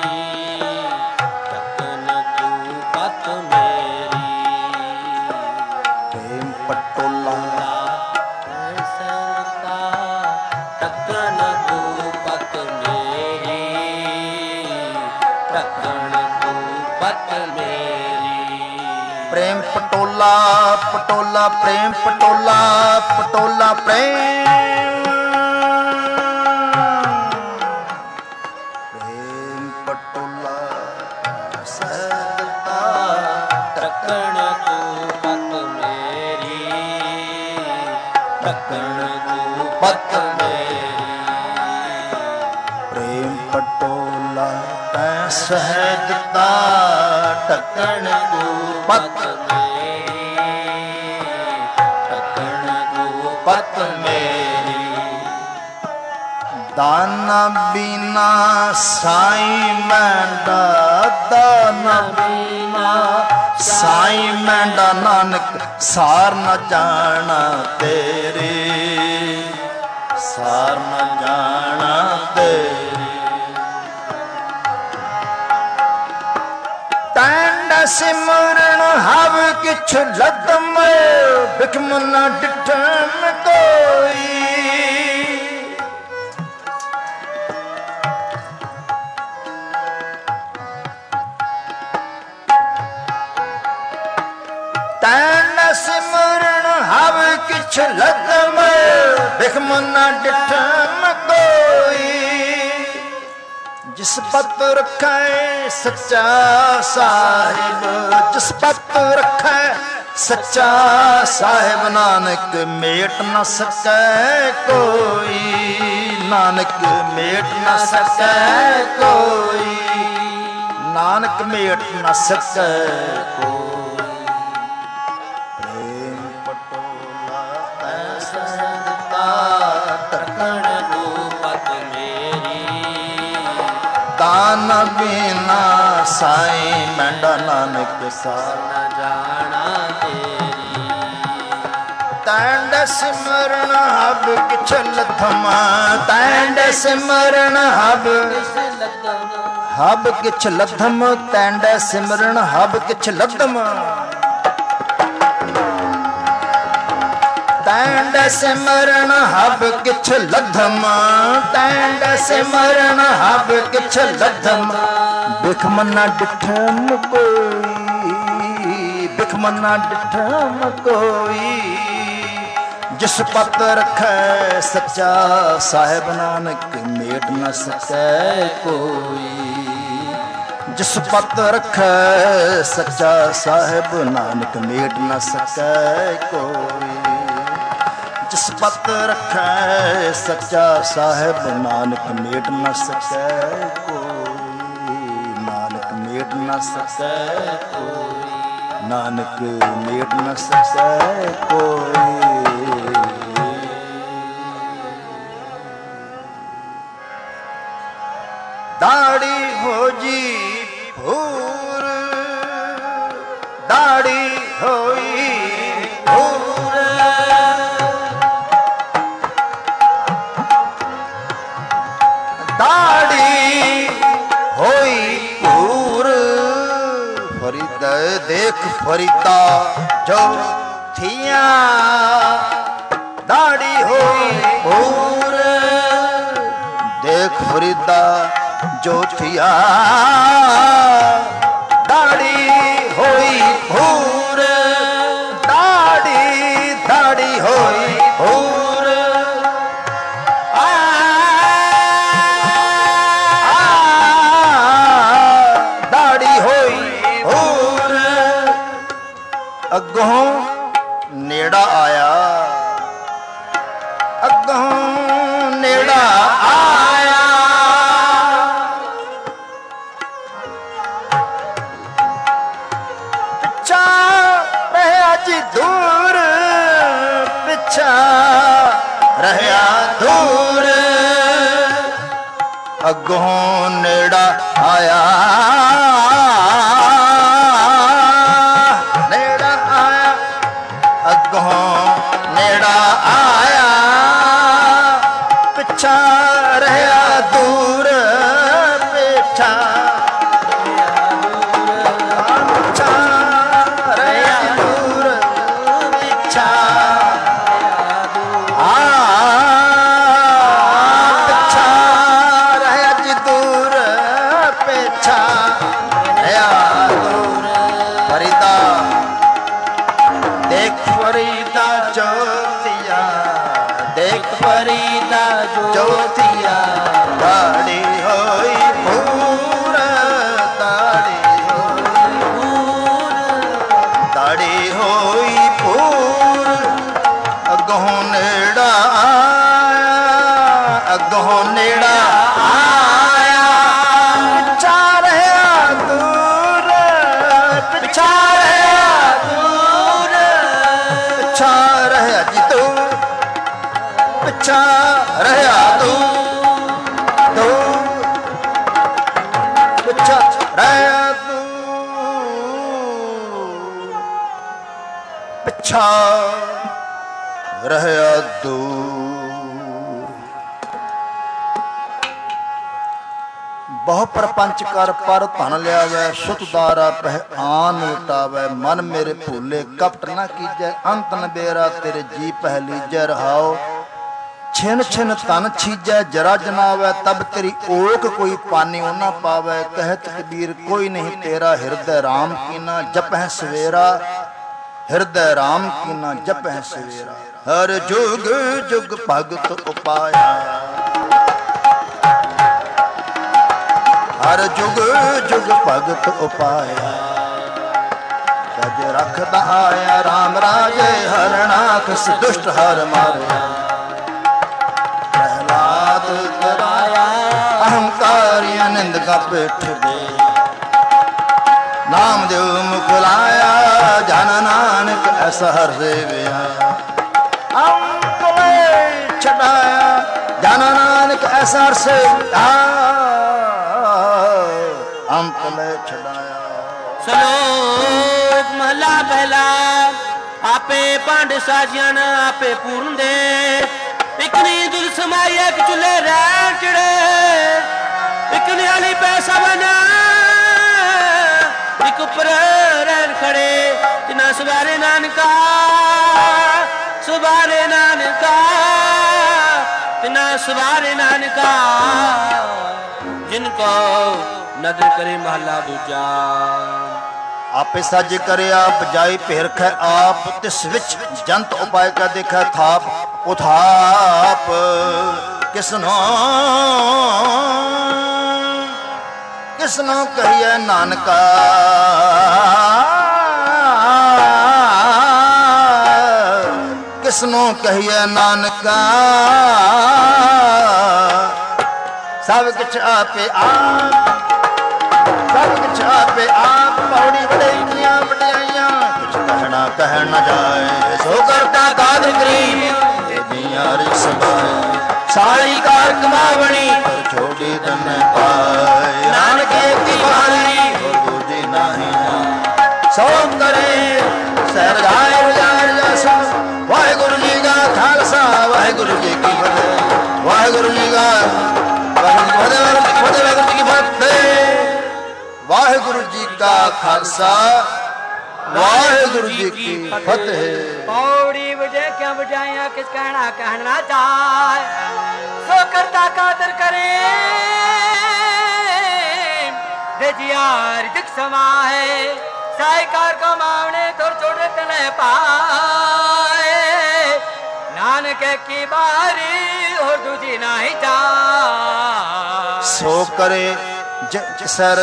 ਢੱਕਣ ਕੋ ਪਤ ਮੇਰੀ। ਪ੍ਰੇਮ ਪਟੋਲਾ ਸੰਗਤਾ ਢੱਕਣ ਕੋ ਪਤ ਮੇਰੀ, ਢੱਕਣ ਕੋ ਪਤ ਮੇਰੀ। ਪ੍ਰੇਮ ਪਟੋਲਾ ਪਟੋਲਾ ਪ੍ਰੇਮ ਪਟੋਲਾ ਪਟੋਲਾ ਪ੍ਰੇਮ ਪ੍ਰੇਮ ਪਟੋਲਾ ਸਹਿਤਾ ਢੱਕਣ ਕੋ ਪਤ ਮੇਰੀ, ਢੱਕਣ ਕੋ ਪਤ ਮੇਰੀ। ਪ੍ਰੇਮ ਪਟੋਲਾ ਤੈਂ ਸਹਿ ਦਿੱਤਾ ਢੱਕਣ ਕੋ ਪਤ ਪਤ ਮੇਰੀ। ਦਾਨਾ ਬੀਨਾ ਸਾਈਂ ਮੈਂਡਾ, ਦਾਨਾ ਬੀਨਾ ਸਾਈਂ ਮੈਂਡਾ, ਨਾਨਕ ਸਾਰ ਨ ਜਾਣਾ ਤੇਰੇ, ਸਾਰ ਨ ਜਾਣਾ ਤੇਰੇ। ਟੈਂਡਾ ਸਿਮਰਨ ਹਵ ਕਿਛ ਲਦਮ, ਬਿਖਮ ਨ ਡਿਠਮ ਕੋਈ। ਟੈਂਡਾ ਸਿਮਰਨ ਹਵ ਕਿਛ ਲਦਮ, ਬਿਖਮ ਨ ਡਿਠਮ ਕੋਈ। ਜਿਸ ਪਤ ਰਖੈ ਸੱਚਾ ਸਾਹਿਬ, ਜਿਸ ਪਤ ਰਖੈ ਸੱਚਾ ਸਾਹਿਬ, ਨਾਨਕ ਮੇਟ ਨ ਸਕੈ ਕੋਈ, ਨਾਨਕ ਮੇਟ ਨ ਸਕੈ ਕੋਈ, ਨਾਨਕ ਮੇਟ ਨ ਸਕੈ ਕੋਈ। ਪ੍ਰੇਮ ਪਟੋਲਾ ਤੈਂ ਸਹਿ ਦਿੱਤਾ ਢੱਕਣ ਕੋ ਪਤ ਮੇਰੀ, ਦਾਨ ਬੀਨਾ ਸਾਈਂ ਮੈਂਡਾ, ਨਾਨਕ ਸਾਰ ਨ ਜਾਣਾ ਤੇਰੀ। ਤੈਂਡ ਸਿਮਰਨ ਹਬ ਕਿਛ ਲਥਮ, ਤੈਂਡ ਸਿਮਰਨ ਹਬ ਹਬ ਕਿਛ ਲਥਮ, ਤੈਂਡ ਸਿਮਰਨ ਹਬ ਕਿਛ ਲਥਮ। ਤੈਂਡ ਸਿਮਰਨ ਹਬ ਕਿਛ ਲਥਮ, ਤੈਂਡ ਸਿਮਰਨ ਹਬ ਕਿਛ ਲਥਮ। ਬਿਖਮ ਨ ਡਿਠਮ ਕੋਈ, ਬਿਖਮ ਨ ਡਿਠਮ ਕੋਈ। ਜਿਸ ਪਤ ਰਖੈ ਸੱਚਾ ਸਾਹਿਬ, ਨਾਨਕ ਮੇਟ ਨ ਸਕੈ ਕੋਈ। ਜਿਸ ਪਤ ਰਖੈ ਸੱਚਾ ਸਾਹਿਬ, ਨਾਨਕ ਮੇਟ ਨ ਸਕੈ ਕੋਈ। ਜਿਸ ਪਤ ਰਖੈ ਸੱਚਾ ਸਾਹਿਬ, ਨਾਨਕ ਮੇਟ ਨ ਸਕੈ ਕੋਈ, ਨਾਨਕ ਮੇਟ ਨ ਸਕੈ ਕੋਈ, ਨਾਨਕ ਮੇਟ ਨ ਸਕੈ ਕੋਈ। ਦਾੜੀ ਹੋ ਜੀ ਭੂਰ, ਦਾੜੀ ਹੋਈ ਭੂਰ, ਦਾੜੀ ਹੋਈ ਭੂਰ। ਫਰੀਦ ਦੇਖ ਫਰੀਦਾ ਜੋ ਥੀਆਂ, ਦਾੜੀ ਹੋਈ ਭੂਰ। ਦੇਖ ਫਰੀਦਾ ਜੋ ਥੀਆਂ, ਦਾੜੀ ਹੋਈ ਭੂਰ, ਦਾੜੀ ਦਾੜੀ ਹੋਈ ਭੂਰ। ਦਾੜੀ ਹੋਈ ਭੂਰ। ਅੱਗੋਂ ਨੇੜਾ ਆਇਆ, ਅੱਗੋਂ ਨੇੜਾ ਆਇਆ। ਪਿੱਛਾ ਰਹਿਆ ਜੀ ਦੂਰ, ਪਿੱਛਾ ਰਹਿਆ ਦੂਰ। ਅੱਗੋਂ ਨੇੜਾ ਆਇਆ, ਨੇੜਾ ਆਇਆ, ਅੱਗੋਂ ਨੇੜਾ ਆਇਆ। फरीदा ज्योतिया, देख फरीदा ज्योतिया। दाढ़ी होई पूर, दाढ़ी होई पूर, अगों नेड़ा आया, अगों नेड़ा आया, पिछा रहा दूर, पिछा रहा दूर, पिछा रहा जी तू, पिछा रहा तू, तू पिछा रहा तू, पिछा रहा दूर। बहु प्रपंच कर पर धन लियावै, सुतदारा पह आन लुटावै। मन मेरे भूले कपट न कीजै, अंत न बेरा तेरे जी पह लीजै। रहाओ छिन छिन तन छीजै, जरा जनावै तब तेरी ओक कोई पानी न पावै। कहत कबीर कोई नहीं तेरा, हृदय राम की ना जपह सवेरा, हृदय राम की ना जपह सवेरा। हर जुग जुग भगत उपाया, हर जुग जुग भगत उपाया। तज रखदा आया राम राजे, हरणाखस दुष्ट हर मारया। प्रहलाद कराया अहंकारी निंद का पेठ दे, नाम देव मुख लाया, जन नानक ऐसा हर देवया। अंकले छटाया, जन नानक ऐसा हर से अंकले छटाया। श्लोक महला पहला। आपे पांड साजियान आपे पूर्ण दे, एक नी दुल समाई एक चुले रैन चिड़े, एक नियाली पैसा बना, एक उपर रैन खड़े। तिना सवारे नानका, सवारे नानका, तिना सवारे नानका, जिनको नदर करे महला दूजा। आपे सज करे आप जाई पेरख आप, तिस विच जंत उपाय का देखा थाप उथाप। किसनो किसनो कहिए नानका, किसनो कहिए नानका। सब कुछ आपे आप, सब कुछ आपे आप। पौड़ी बड़ैया बड़ाइया, कुछ कहना कह न जाए। सो करता कादर करीम सारी कार कमावणी, पर छोड़ी तन पाए। नानक की बानी और दूजी नहीं, सो करे सर जाए बजार जैसा। वाहिगुरु जी का खालसा, वाहिगुरु जी की फतेह, वाहिगुरु जी का वाहिगुरु जी की फतेह। वाहिगुरु जी का खालसा, वाहिगुरु जी की फतेह। पौड़ी बजे क्या बजाया, किस कहना कहना चाहे। सो करता कादर करे, बेजियार दिख समाए। साइकार को मावने थोड़ छोड़े तने पाए। नानक की बारी और दूजी नहीं जा। सो करे सर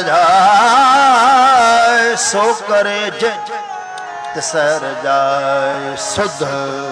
जाए, सो करे सर जाए सुध।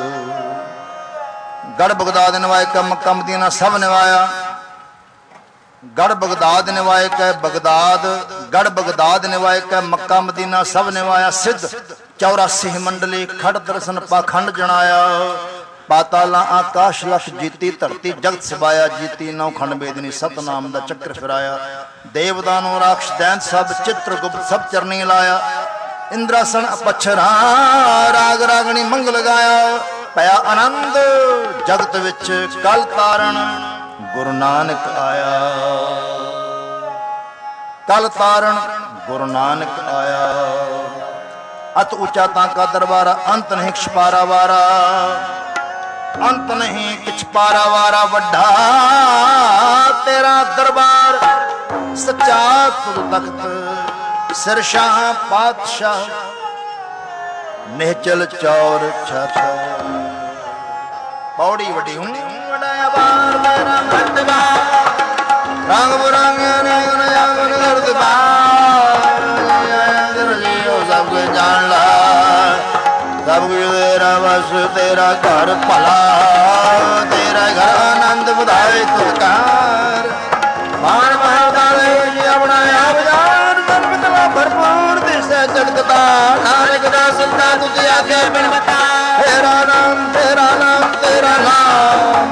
गढ़ बगदाद निवाए का मक्का मदीना सब निवाया। गढ़ बगदाद निवाए का बगदाद, गढ़ बगदाद निवाए का मक्का मदीना सब निवाया। सिद्ध 84 मंडली खड़ दर्शन पाखंड जनाया। पाताला आकाश लक्ष जीती, धरती जगत सबाया जीती। नौ खंड बेदनी सतनाम दा चक्र फिराया। देवदानो राक्ष दैंत सब चित्रगुप्त सब चरनी लाया। इंद्रासन अपछरा राग रागणी मंग लगाया। पया आनंद जगत विच कल तारण गुरु नानक आया। कल तारण गुरु नानक आया। अत ऊंचा ताका दरबारा, अंत नहीं छपारा वारा। अंत नहीं किछ पारा वारा। वड्डा तेरा दरबार, सच्चा तुद तख्त सिर शाह पातशाह। ਨਿਹਚਲ ਚੌਰ ਛਛ ਪੌੜੀ ਵੱਡੀ ਹੂੰ ਵਡਾਇਆ ਬਾਰ ਮੇਰਾ ਮਰਤਬਾ ਰੰਗ ਬਰੰਗ ਨੈਣ ਅੰਗਨ ਦਰਦਬਾ ਜੀਓ ਸਭ ਕੁਝ ਜਾਣ ਲਾ ਸਭ ਕੁਝ ਤੇਰਾ ਬਸ ਤੇਰਾ ਘਰ ਭਲਾ ਤੇਰਾ ਘਰ ਆਨੰਦ ਵਧਾਏ ਤੁਕਾਰ ਮਾਨ ਮਹਾਦਾਲੇ ਜੀ ਆਪਣਾ ਆਪ ਜਾਨ ਸਰਬਤਵਾ ਭਰਪੂਰ ਦਿਸੈ ਜਗਤ ਦਾ ਨਾਨਕ ਦਾ ਸੰਤਾ ਤੁਝ ਆਗੇ ਬਿਨ ਬਤਾ ਤੇਰਾ ਨਾਮ ਤੇਰਾ ਨਾਮ ਤੇਰਾ ਨਾਮ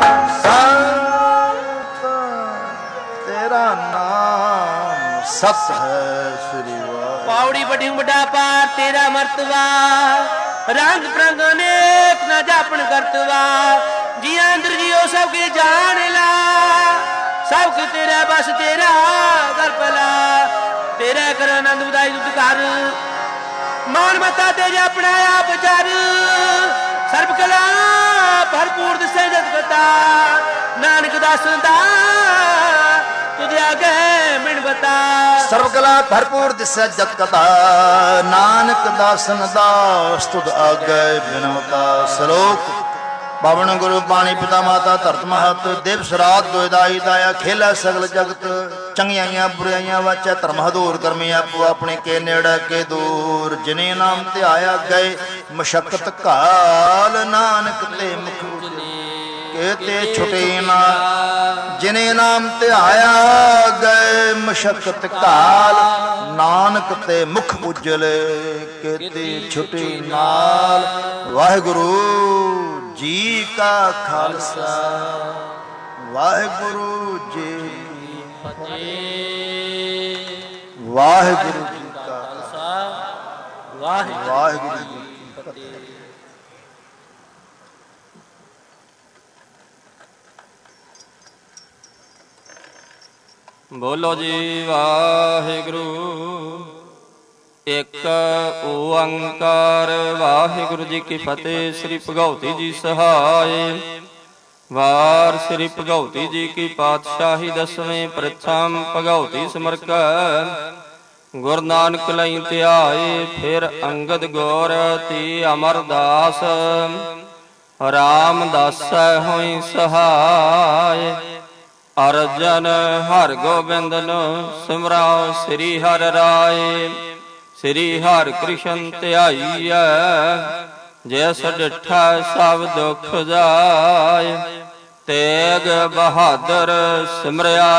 ਸੰਤ ਤੇਰਾ ਨਾਮ ਸਤ ਹੈ ਸ੍ਰੀ ਵਾਹਿਗੁਰੂ। ਪੌੜੀ ਵੱਡੀ ਵੱਡਾ ਪਾਰ ਤੇਰਾ ਮਰਤਬਾ ਰੰਗ ਪ੍ਰੰਗ ਅਨੇਕ ਨਾ ਜਾਪਣ ਕਰਤਵਾ ਜੀ ਅੰਦਰ ਜੀਓ ਸਭ ਕੇ ਜਾਣ ਲਾ ਸਭ ਕੁ ਤੇਰਾ ਬਸ ਤੇਰਾ ਘਰ ਭਲਾ ਤੇਰਾ ਕਰ ਆਨੰਦ ਵਧਾਈ ਤੁਧ ਘਰ ਮਾਨ ਮਤਾ ਤੇਰੇ ਆਪਣਾ ਆਪ ਜਰ ਸਰਬ ਕਲਾ ਭਰਪੂਰ ਦਿਸੈ ਜਗ ਬਤਾ ਨਾਨਕ ਦਾਸਨ ਦਾ ਤੁਧ ਆਗੇ ਮਿਣ ਬਤਾ ਸਰਬ ਕਲਾ ਭਰਪੂਰ ਦਿਸੈ ਜਗ ਕਤਾ ਨਾਨਕ ਦਾਸਨ ਦਾਸ ਤੁਧ ਆਗੇ ਬਿਨਵਤਾ। ਸ਼ਲੋਕ ਪਾਵਨ ਗੁਰੂ ਪਾਣੀ ਪਿਤਾ ਮਾਤਾ ਧਰਤ ਮਹਤ ਦਿਵਸ ਰਾਤ ਦੁਇਦਾਈ ਦਾਇਆ ਖੇਲਾ ਸਗਲ ਜਗਤ ਚੰਗਿਆਈਆਂ ਬੁਰਾਈਆਂ ਵਾਚੈ ਧਰਮ ਹਦੂਰ ਕਰਮੀ ਆਪੋ ਆਪਣੇ ਕੇ ਨੇੜੇ ਕੇ ਦੂਰ ਜਿਨੇ ਨਾਮ ਧਿਆਇਆ ਗਏ ਮਸ਼ਕਤ ਘਾਲ ਨਾਨਕ ਤੇ ਮੁਖ ਕੇਤੇ ਛੁਟੇ ਨਾ ਜਿਨੇ ਨਾਮ ਧਿਆਇਆ ਗਏ ਮਸ਼ਕਤ ਘਾਲ ਨਾਨਕ ਤੇ ਮੁਖ ਉਜਲੇ ਕੇਤੇ ਛੁਟੇ ਨਾਲ। ਵਾਹਿਗੁਰੂ ਜੀ ਕਾ ਖਾਲਸਾ ਵਾਹਿਗੁਰੂ ਜੀ ਕੀ ਫਤਿਹ। ਵਾਹਿਗੁਰੂ ਜੀ ਕਾ ਖਾਲਸਾ ਵਾਹਿਗੁਰੂ ਜੀ ਕੀ ਫਤਿਹ। ਬੋਲੋ ਜੀ ਵਾਹਿਗੁਰੂ ਇੱਕ ਓੰਕਾਰ ਵਾਹਿਗੁਰੂ ਜੀ ਕੀ ਫਤਿਹ। ਸ੍ਰੀ ਭਗਉਤੀ ਜੀ ਸਹਾਇ ਵਾਰ ਸ੍ਰੀ ਭਗਉਤੀ ਜੀ ਕੀ ਪਾਤਸ਼ਾਹੀ ਦਸਵੇਂ ਪ੍ਰਥਮ ਭਗਉਤੀ ਸਿਮਰਕੈ ਗੁਰੂ ਨਾਨਕ ਲਈ ਧਿਆਏ ਫਿਰ ਅੰਗਦ ਗੌਰ ਤੀ ਅਮਰਦਾਸ ਰਾਮਦਾਸੈ ਹੋਈ ਸਹਾਇ ਅਰਜਨ ਹਰਿ ਗੋਬਿੰਦਨ ਸਿਮਰਾਓ ਸ੍ਰੀ ਹਰਿ ਰਾਏ ਸ੍ਰੀ ਹਰਿ ਕ੍ਰਿਸ਼ਨ ਧਿਆਈਐ ਜਿਸ ਡਿਠਾ ਸਭ ਦੁਖ ਜਾਏ ਤੇਗ ਬਹਾਦਰ ਸਿਮਰਿਆ